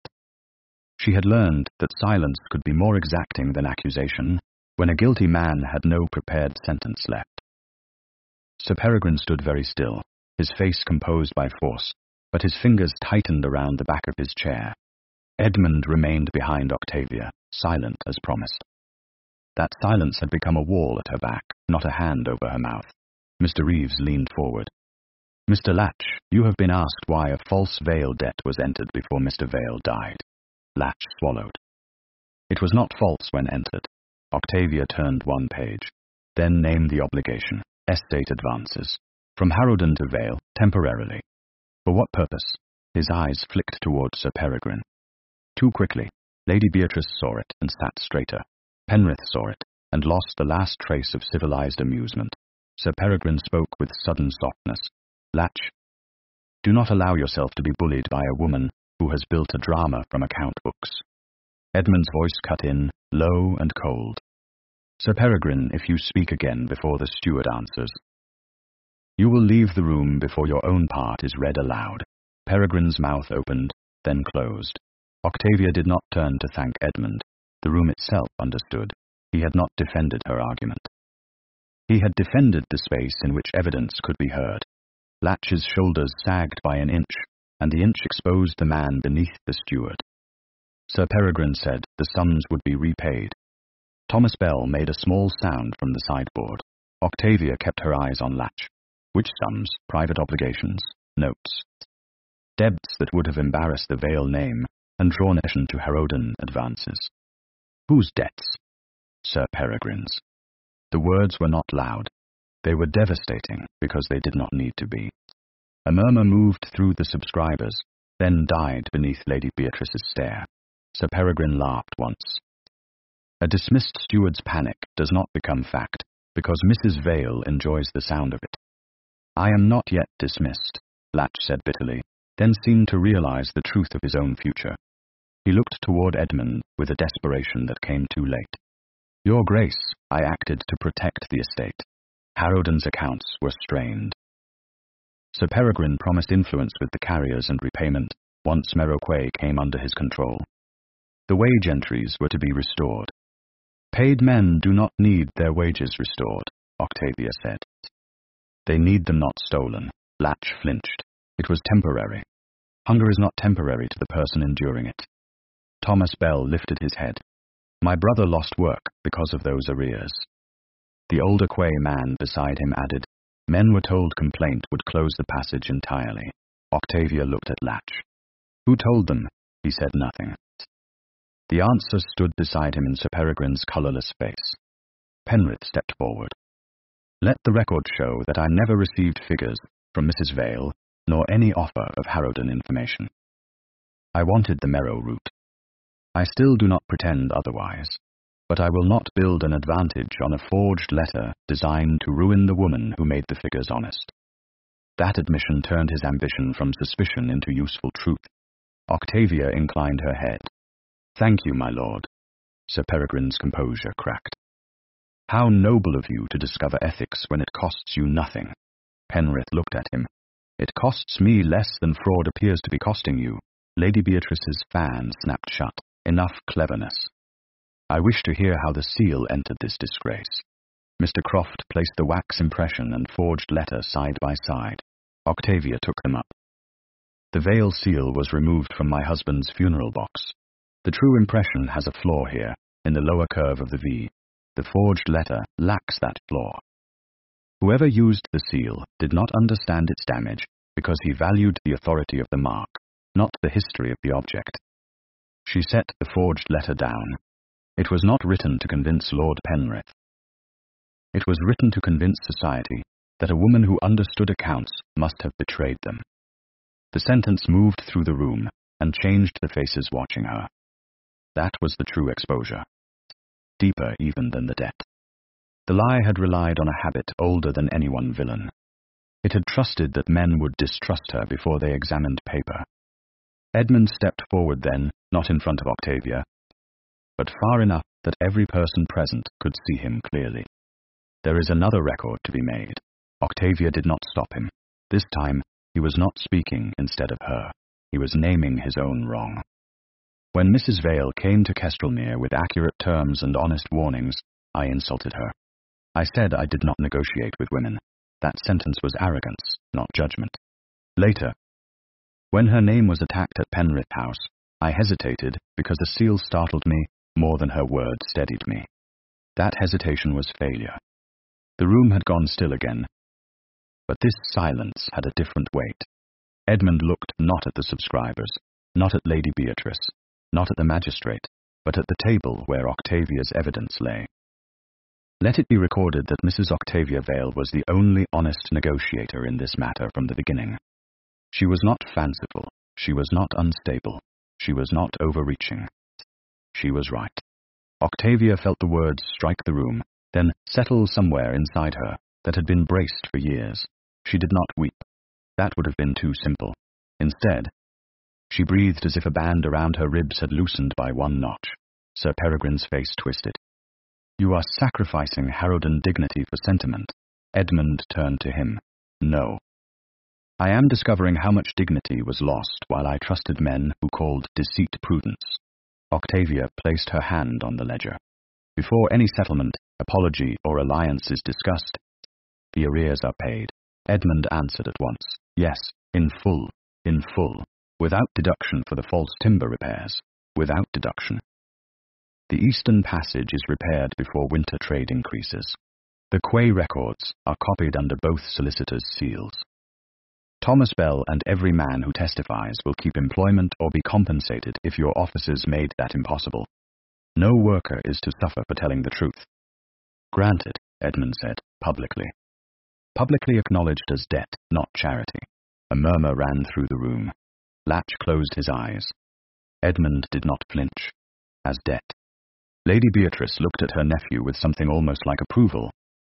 She had learned that silence could be more exacting than accusation when a guilty man had no prepared sentence left. Sir Peregrine stood very still, his face composed by force, but his fingers tightened around the back of his chair. Edmund remained behind Octavia, silent as promised. That silence had become a wall at her back, not a hand over her mouth. Mister Reeves leaned forward. Mister Latch, you have been asked why a false Vale debt was entered before Mister Vale died. Latch swallowed. It was not false when entered. Octavia turned one page. Then named the obligation, estate advances. From Harrodon to Vale, temporarily. For what purpose? His eyes flicked towards Sir Peregrine. Too quickly, Lady Beatrice saw it and sat straighter. Penrith saw it, and lost the last trace of civilized amusement. Sir Peregrine spoke with sudden softness. Latch, do not allow yourself to be bullied by a woman who has built a drama from account books. Edmund's voice cut in, low and cold. Sir Peregrine, if you speak again before the steward answers, you will leave the room before your own part is read aloud. Peregrine's mouth opened, then closed. Octavia did not turn to thank Edmund. The room itself understood. He had not defended her argument. He had defended the space in which evidence could be heard. Latch's shoulders sagged by an inch, and the inch exposed the man beneath the steward. Sir Peregrine said the sums would be repaid. Thomas Bell made a small sound from the sideboard. Octavia kept her eyes on Latch. Which sums? Private obligations? Notes? Debts that would have embarrassed the Vale name and drawn attention to Harrodon advances. Whose debts? Sir Peregrine's. The words were not loud. They were devastating because they did not need to be. A murmur moved through the subscribers, then died beneath Lady Beatrice's stare. Sir Peregrine laughed once. A dismissed steward's panic does not become fact, because Missus Vale enjoys the sound of it. I am not yet dismissed, Latch said bitterly, then seemed to realize the truth of his own future. He looked toward Edmund with a desperation that came too late. Your Grace, I acted to protect the estate. Harrowden's accounts were strained. Sir Peregrine promised influence with the carriers and repayment once Meroquet came under his control. The wage entries were to be restored. Paid men do not need their wages restored, Octavia said. They need them not stolen. Latch flinched. It was temporary. Hunger is not temporary to the person enduring it. Thomas Bell lifted his head. My brother lost work because of those arrears. The older Quay man beside him added, men were told complaint would close the passage entirely. Octavia looked at Latch. Who told them? He said nothing. The answer stood beside him in Sir Peregrine's colourless face. Penrith stepped forward. Let the record show that I never received figures from Missus Vale, nor any offer of Harrowden information. I wanted the Merrow route. I still do not pretend otherwise, but I will not build an advantage on a forged letter designed to ruin the woman who made the figures honest. That admission turned his ambition from suspicion into useful truth. Octavia inclined her head. Thank you, my lord. Sir Peregrine's composure cracked. How noble of you to discover ethics when it costs you nothing. Penrith looked at him. It costs me less than fraud appears to be costing you. Lady Beatrice's fan snapped shut. Enough cleverness. I wish to hear how the seal entered this disgrace. Mister Croft placed the wax impression and forged letter side by side. Octavia took them up. The Vale seal was removed from my husband's funeral box. The true impression has a flaw here, in the lower curve of the V. The forged letter lacks that flaw. Whoever used the seal did not understand its damage because he valued the authority of the mark, not the history of the object. She set the forged letter down. It was not written to convince Lord Penrith. It was written to convince society that a woman who understood accounts must have betrayed them. The sentence moved through the room and changed the faces watching her. That was the true exposure. Deeper even than the debt. The lie had relied on a habit older than any one villain. It had trusted that men would distrust her before they examined paper. Edmund stepped forward then, not in front of Octavia, but far enough that every person present could see him clearly. There is another record to be made. Octavia did not stop him. This time, he was not speaking instead of her. He was naming his own wrong. When Missus Vale came to Kestrelmere with accurate terms and honest warnings, I insulted her. I said I did not negotiate with women. That sentence was arrogance, not judgment. Later, when her name was attacked at Penrith House, I hesitated because the seal startled me more than her word steadied me. That hesitation was failure. The room had gone still again, but this silence had a different weight. Edmund looked not at the subscribers, not at Lady Beatrice, not at the magistrate, but at the table where Octavia's evidence lay. Let it be recorded that Missus Octavia Vale was the only honest negotiator in this matter from the beginning. She was not fanciful, she was not unstable, she was not overreaching. She was right. Octavia felt the words strike the room, then settle somewhere inside her that had been braced for years. She did not weep. That would have been too simple. Instead, she breathed as if a band around her ribs had loosened by one notch. Sir Peregrine's face twisted. You are sacrificing Harrowden dignity for sentiment. Edmund turned to him. No. I am discovering how much dignity was lost while I trusted men who called deceit prudence. Octavia placed her hand on the ledger. Before any settlement, apology, or alliance is discussed, the arrears are paid. Edmund answered at once. Yes, in full, in full, without deduction for the false timber repairs, without deduction. The Eastern Passage is repaired before winter trade increases. The Quay records are copied under both solicitors' seals. Thomas Bell and every man who testifies will keep employment or be compensated if your officers made that impossible. No worker is to suffer for telling the truth. Granted, Edmund said, publicly. Publicly acknowledged as debt, not charity. A murmur ran through the room. Latch closed his eyes. Edmund did not flinch. As debt. Lady Beatrice looked at her nephew with something almost like approval,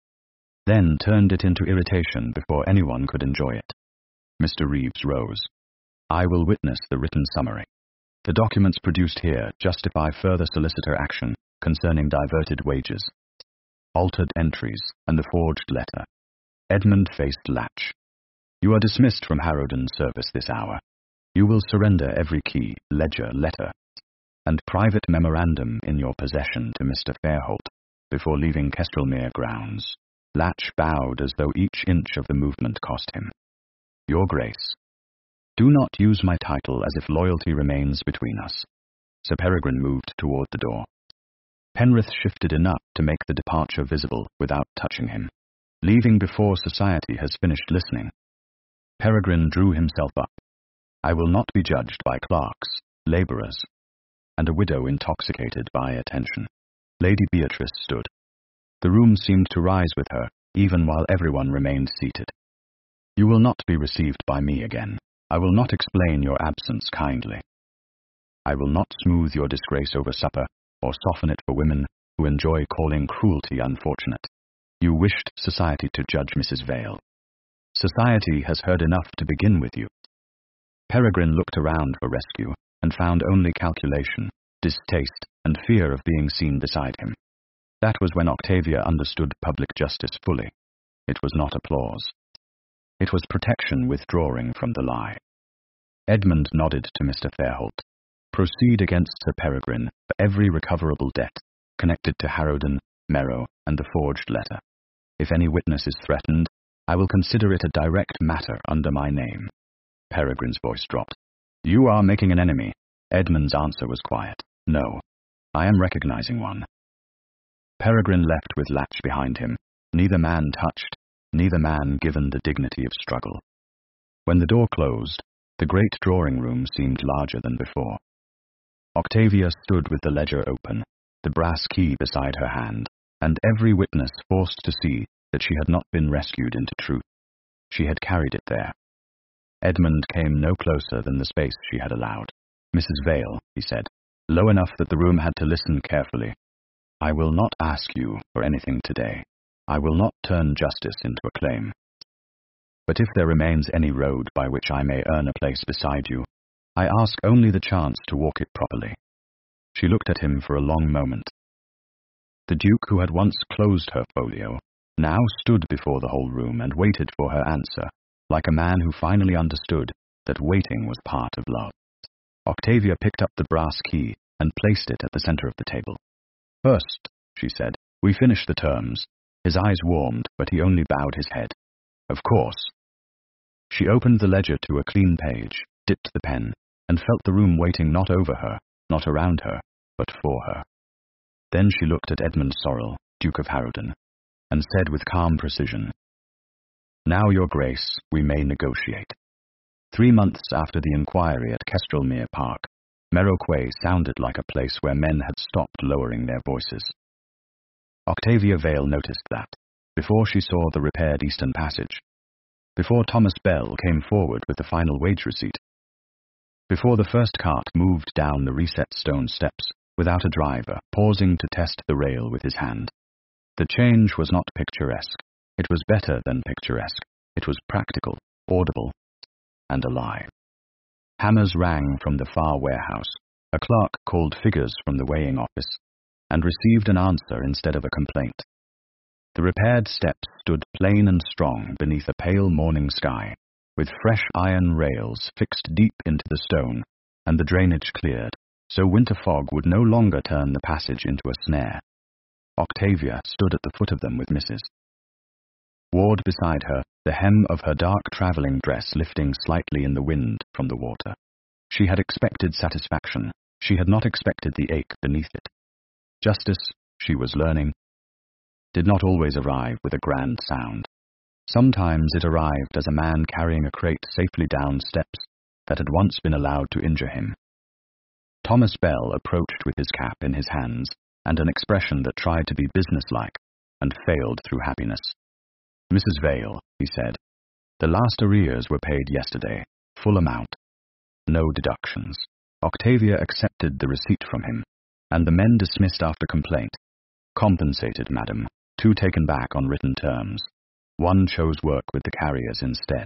then turned it into irritation before anyone could enjoy it. Mister Reeves rose. I will witness the written summary. The documents produced here justify further solicitor action concerning diverted wages, altered entries, and the forged letter. Edmund faced Latch. You are dismissed from Harrowden's service this hour. You will surrender every key, ledger, letter, and private memorandum in your possession to Mister Fairholt before leaving Kestrelmere grounds. Latch bowed as though each inch of the movement cost him. Your Grace, do not use my title as if loyalty remains between us. Sir Peregrine moved toward the door. Penrith shifted enough to make the departure visible without touching him, leaving before society has finished listening. Peregrine drew himself up. I will not be judged by clerks, labourers, and a widow intoxicated by attention. Lady Beatrice stood. The room seemed to rise with her, even while everyone remained seated. You will not be received by me again. I will not explain your absence kindly. I will not smooth your disgrace over supper, or soften it for women who enjoy calling cruelty unfortunate. You wished society to judge Missus Vale. Society has heard enough to begin with you. Peregrine looked around for rescue, and found only calculation, distaste, and fear of being seen beside him. That was when Octavia understood public justice fully. It was not applause. It was protection withdrawing from the lie. Edmund nodded to Mister Fairholt. Proceed against Sir Peregrine for every recoverable debt connected to Harrowden, Merrow, and the forged letter. If any witness is threatened, I will consider it a direct matter under my name. Peregrine's voice dropped. You are making an enemy. Edmund's answer was quiet. No, I am recognizing one. Peregrine left with Latch behind him, neither man touched, neither man given the dignity of struggle. When the door closed, the great drawing room seemed larger than before. Octavia stood with the ledger open, the brass key beside her hand, and every witness forced to see that she had not been rescued into truth. She had carried it there. Edmund came no closer than the space she had allowed. Missus Vale, he said, low enough that the room had to listen carefully. I will not ask you for anything today. I will not turn justice into a claim. But if there remains any road by which I may earn a place beside you, I ask only the chance to walk it properly. She looked at him for a long moment. The Duke, who had once closed her folio, now stood before the whole room and waited for her answer, like a man who finally understood that waiting was part of love. Octavia picked up the brass key and placed it at the center of the table. First, she said, we finish the terms. His eyes warmed, but he only bowed his head. Of course. She opened the ledger to a clean page, dipped the pen, and felt the room waiting not over her, not around her, but for her. Then she looked at Edmund Sorrel, Duke of Harrowden, and said with calm precision, Now, Your Grace, we may negotiate. Three months after the inquiry at Kestrelmere Park, Merrow Quay sounded like a place where men had stopped lowering their voices. Octavia Vale noticed that, before she saw the repaired Eastern Passage, before Thomas Bell came forward with the final wage receipt, before the first cart moved down the reset stone steps without a driver pausing to test the rail with his hand. The change was not picturesque. It was better than picturesque. It was practical, audible, and alive. Hammers rang from the far warehouse. A clerk called figures from the weighing office and received an answer instead of a complaint. The repaired steps stood plain and strong beneath a pale morning sky, with fresh iron rails fixed deep into the stone, and the drainage cleared, so winter fog would no longer turn the passage into a snare. Octavia stood at the foot of them with Missus Ward beside her, the hem of her dark travelling dress lifting slightly in the wind from the water. She had expected satisfaction. She had not expected the ache beneath it. Justice, she was learning, did not always arrive with a grand sound. Sometimes it arrived as a man carrying a crate safely down steps that had once been allowed to injure him. Thomas Bell approached with his cap in his hands and an expression that tried to be businesslike and failed through happiness. Missus Vale, he said, the last arrears were paid yesterday, full amount, no deductions. Octavia accepted the receipt from him, and the men dismissed after complaint. Compensated, madam. Two taken back on written terms. One chose work with the carriers instead.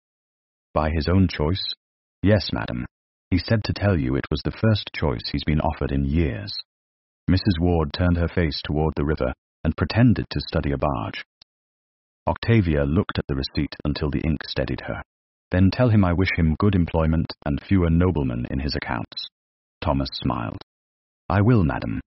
By his own choice? Yes, madam. He said to tell you it was the first choice he's been offered in years. Missus Ward turned her face toward the river and pretended to study a barge. Octavia looked at the receipt until the ink steadied her. Then tell him I wish him good employment and fewer noblemen in his accounts. Thomas smiled. I will, madam.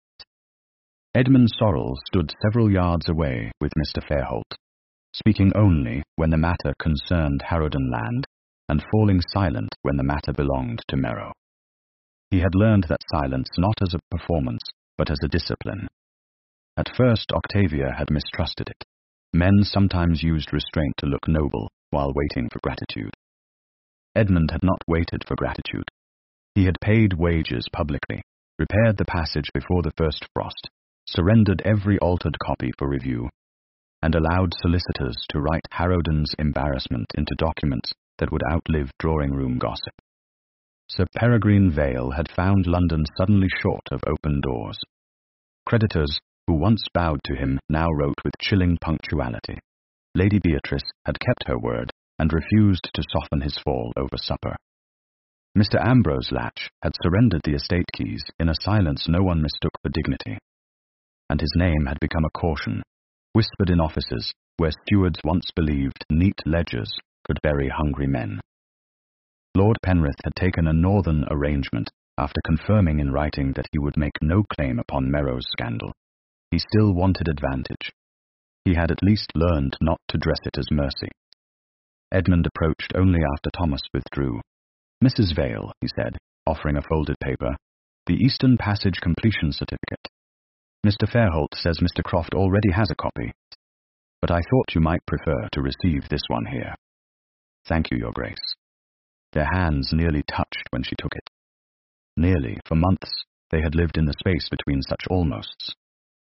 Edmund Sorrel stood several yards away with Mister Fairholt, speaking only when the matter concerned Harrowden land, and falling silent when the matter belonged to Merrow. He had learned that silence not as a performance, but as a discipline. At first Octavia had mistrusted it. Men sometimes used restraint to look noble while waiting for gratitude. Edmund had not waited for gratitude. He had paid wages publicly, repaired the passage before the first frost, surrendered every altered copy for review, and allowed solicitors to write Harrowden's embarrassment into documents that would outlive drawing-room gossip. Sir Peregrine Vale had found London suddenly short of open doors. Creditors, who once bowed to him, now wrote with chilling punctuality. Lady Beatrice had kept her word and refused to soften his fall over supper. Mister Ambrose Latch had surrendered the estate keys in a silence no one mistook for dignity, and his name had become a caution, whispered in offices where stewards once believed neat ledgers could bury hungry men. Lord Penrith had taken a northern arrangement after confirming in writing that he would make no claim upon Merrow's scandal. He still wanted advantage. He had at least learned not to dress it as mercy. Edmund approached only after Thomas withdrew. Missus Vale, he said, offering a folded paper, the Eastern Passage completion certificate. Mister Fairholt says Mister Croft already has a copy, but I thought you might prefer to receive this one here. Thank you, Your Grace. Their hands nearly touched when she took it. Nearly, for months, they had lived in the space between such almosts.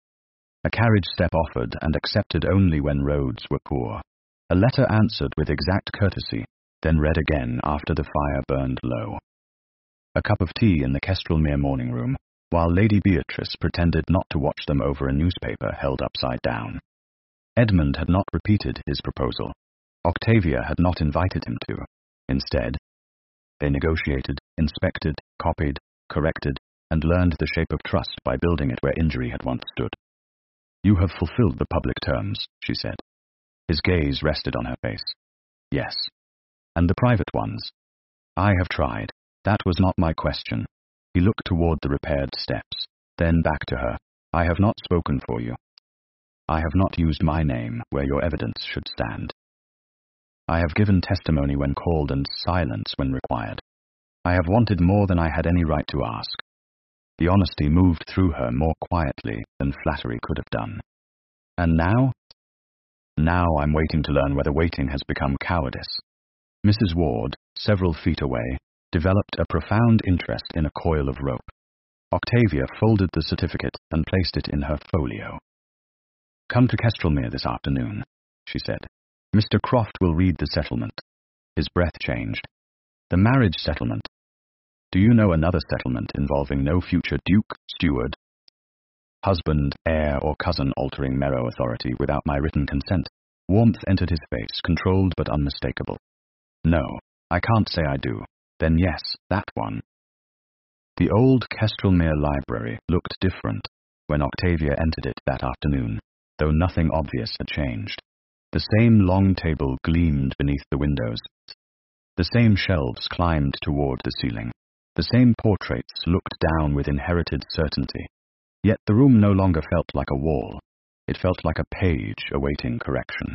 A carriage step offered and accepted only when roads were poor. A letter answered with exact courtesy, then read again after the fire burned low. A cup of tea in the Kestrelmere morning room, while Lady Beatrice pretended not to watch them over a newspaper held upside down. Edmund had not repeated his proposal. Octavia had not invited him to. Instead, they negotiated, inspected, copied, corrected, and learned the shape of trust by building it where injury had once stood. You have fulfilled the public terms, she said. His gaze rested on her face. Yes. And the private ones? I have tried. That was not my question. He looked toward the repaired steps, then back to her. I have not spoken for you. I have not used my name where your evidence should stand. I have given testimony when called and silence when required. I have wanted more than I had any right to ask. The honesty moved through her more quietly than flattery could have done. And now? Now I'm waiting to learn whether waiting has become cowardice. Missus Ward, several feet away, developed a profound interest in a coil of rope. Octavia folded the certificate and placed it in her folio. Come to Kestrelmere this afternoon, she said. Mister Croft will read the settlement. His breath changed. The marriage settlement. Do you know another settlement involving no future duke, steward, husband, heir, or cousin altering Merrow authority without my written consent? Warmth entered his face, controlled but unmistakable. No, I can't say I do. Then yes, that one. The old Kestrelmere library looked different when Octavia entered it that afternoon, though nothing obvious had changed. The same long table gleamed beneath the windows. The same shelves climbed toward the ceiling. The same portraits looked down with inherited certainty. Yet the room no longer felt like a wall. It felt like a page awaiting correction.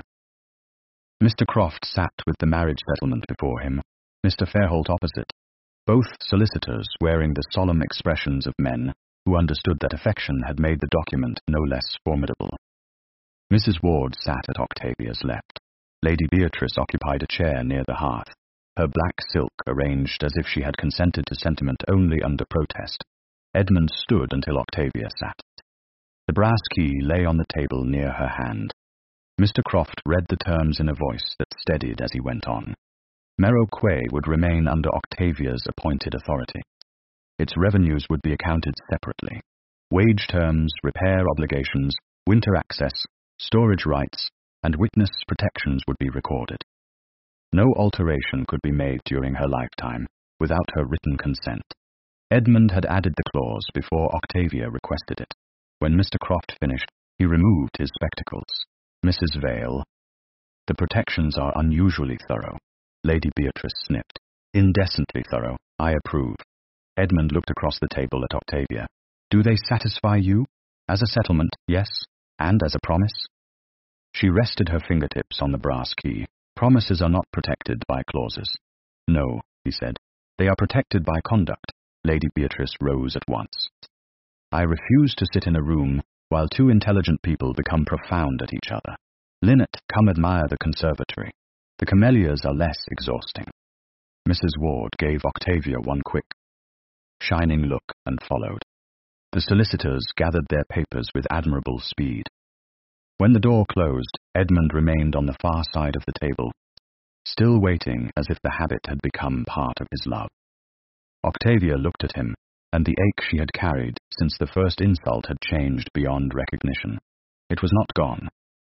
Mister Croft sat with the marriage settlement before him, Mister Fairholt opposite, both solicitors wearing the solemn expressions of men who understood that affection had made the document no less formidable. Missus Ward sat at Octavia's left. Lady Beatrice occupied a chair near the hearth, her black silk arranged as if she had consented to sentiment only under protest. Edmund stood until Octavia sat. The brass key lay on the table near her hand. Mister Croft read the terms in a voice that steadied as he went on. Merrow Quay would remain under Octavia's appointed authority. Its revenues would be accounted separately. Wage terms, repair obligations, winter access, storage rights, and witness protections would be recorded. No alteration could be made during her lifetime without her written consent. Edmund had added the clause before Octavia requested it. When Mister Croft finished, he removed his spectacles. Missus Vale, the protections are unusually thorough. Lady Beatrice sniffed. Indecently thorough. I approve. Edmund looked across the table at Octavia. Do they satisfy you? As a settlement, yes. And as a promise? She rested her fingertips on the brass key. Promises are not protected by clauses. No, he said. They are protected by conduct. Lady Beatrice rose at once. I refuse to sit in a room while two intelligent people become profound at each other. Linnet, come admire the conservatory. The camellias are less exhausting. Missus Ward gave Octavia one quick, shining look and followed. The solicitors gathered their papers with admirable speed. When the door closed, Edmund remained on the far side of the table, still waiting as if the habit had become part of his love. Octavia looked at him, and the ache she had carried since the first insult had changed beyond recognition. It was not gone.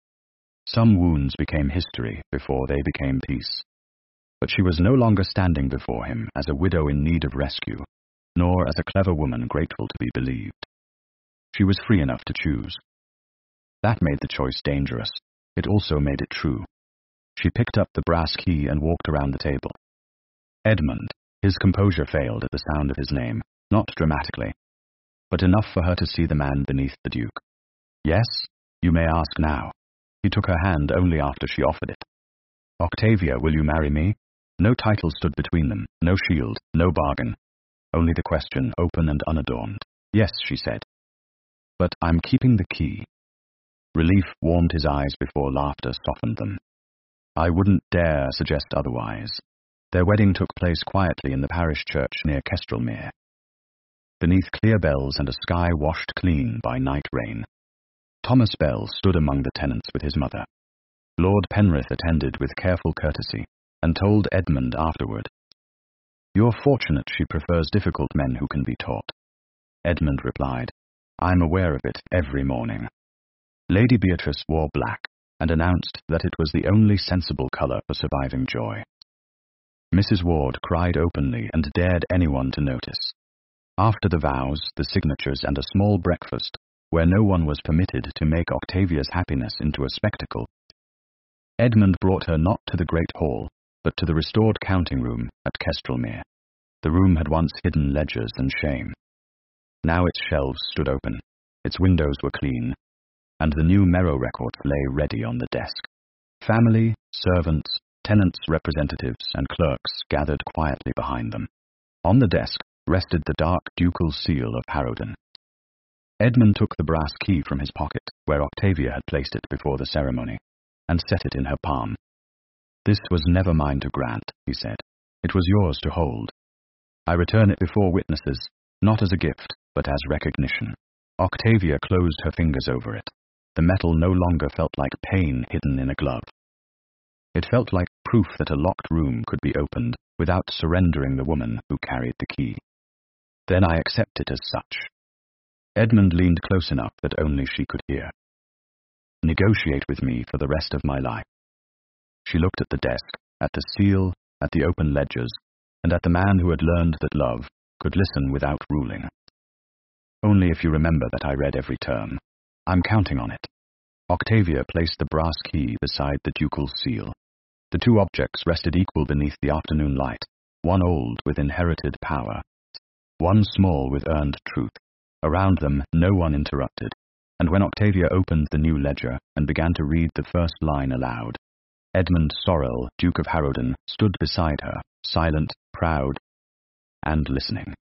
Some wounds became history before they became peace. But she was no longer standing before him as a widow in need of rescue, nor as a clever woman grateful to be believed. She was free enough to choose. That made the choice dangerous. It also made it true. She picked up the brass key and walked around the table. Edmund. His composure failed at the sound of his name, not dramatically, but enough for her to see the man beneath the Duke. Yes, you may ask now. He took her hand only after she offered it. Octavia, will you marry me? No title stood between them, no shield, no bargain. Only the question, open and unadorned. Yes, she said. But I'm keeping the key. Relief warmed his eyes before laughter softened them. I wouldn't dare suggest otherwise. Their wedding took place quietly in the parish church near Kestrelmere, beneath clear bells and a sky washed clean by night rain. Thomas Bell stood among the tenants with his mother. Lord Penrith attended with careful courtesy, and told Edmund afterward, You're fortunate she prefers difficult men who can be taught. Edmund replied, I'm aware of it every morning. Lady Beatrice wore black, and announced that it was the only sensible colour for surviving joy. Missus Ward cried openly and dared anyone to notice. After the vows, the signatures, and a small breakfast, where no one was permitted to make Octavia's happiness into a spectacle, Edmund brought her not to the great hall, but to the restored counting room at Kestrelmere. The room had once hidden ledgers and shame. Now its shelves stood open, its windows were clean, and the new Merrow records lay ready on the desk. Family, servants, tenants' representatives, and clerks gathered quietly behind them. On the desk rested the dark ducal seal of Harrowden. Edmund took the brass key from his pocket, where Octavia had placed it before the ceremony, and set it in her palm. This was never mine to grant, he said. It was yours to hold. I return it before witnesses, not as a gift, but as recognition. Octavia closed her fingers over it. The metal no longer felt like pain hidden in a glove. It felt like proof that a locked room could be opened without surrendering the woman who carried the key. Then I accept it as such. Edmund leaned close enough that only she could hear. Negotiate with me for the rest of my life. She looked at the desk, at the seal, at the open ledgers, and at the man who had learned that love could listen without ruling. Only if you remember that I read every term. I'm counting on it. Octavia placed the brass key beside the ducal seal. The two objects rested equal beneath the afternoon light, one old with inherited power, one small with earned truth. Around them no one interrupted, and when Octavia opened the new ledger and began to read the first line aloud, Edmund Sorrel, Duke of Harrowden, stood beside her, silent, proud, and listening.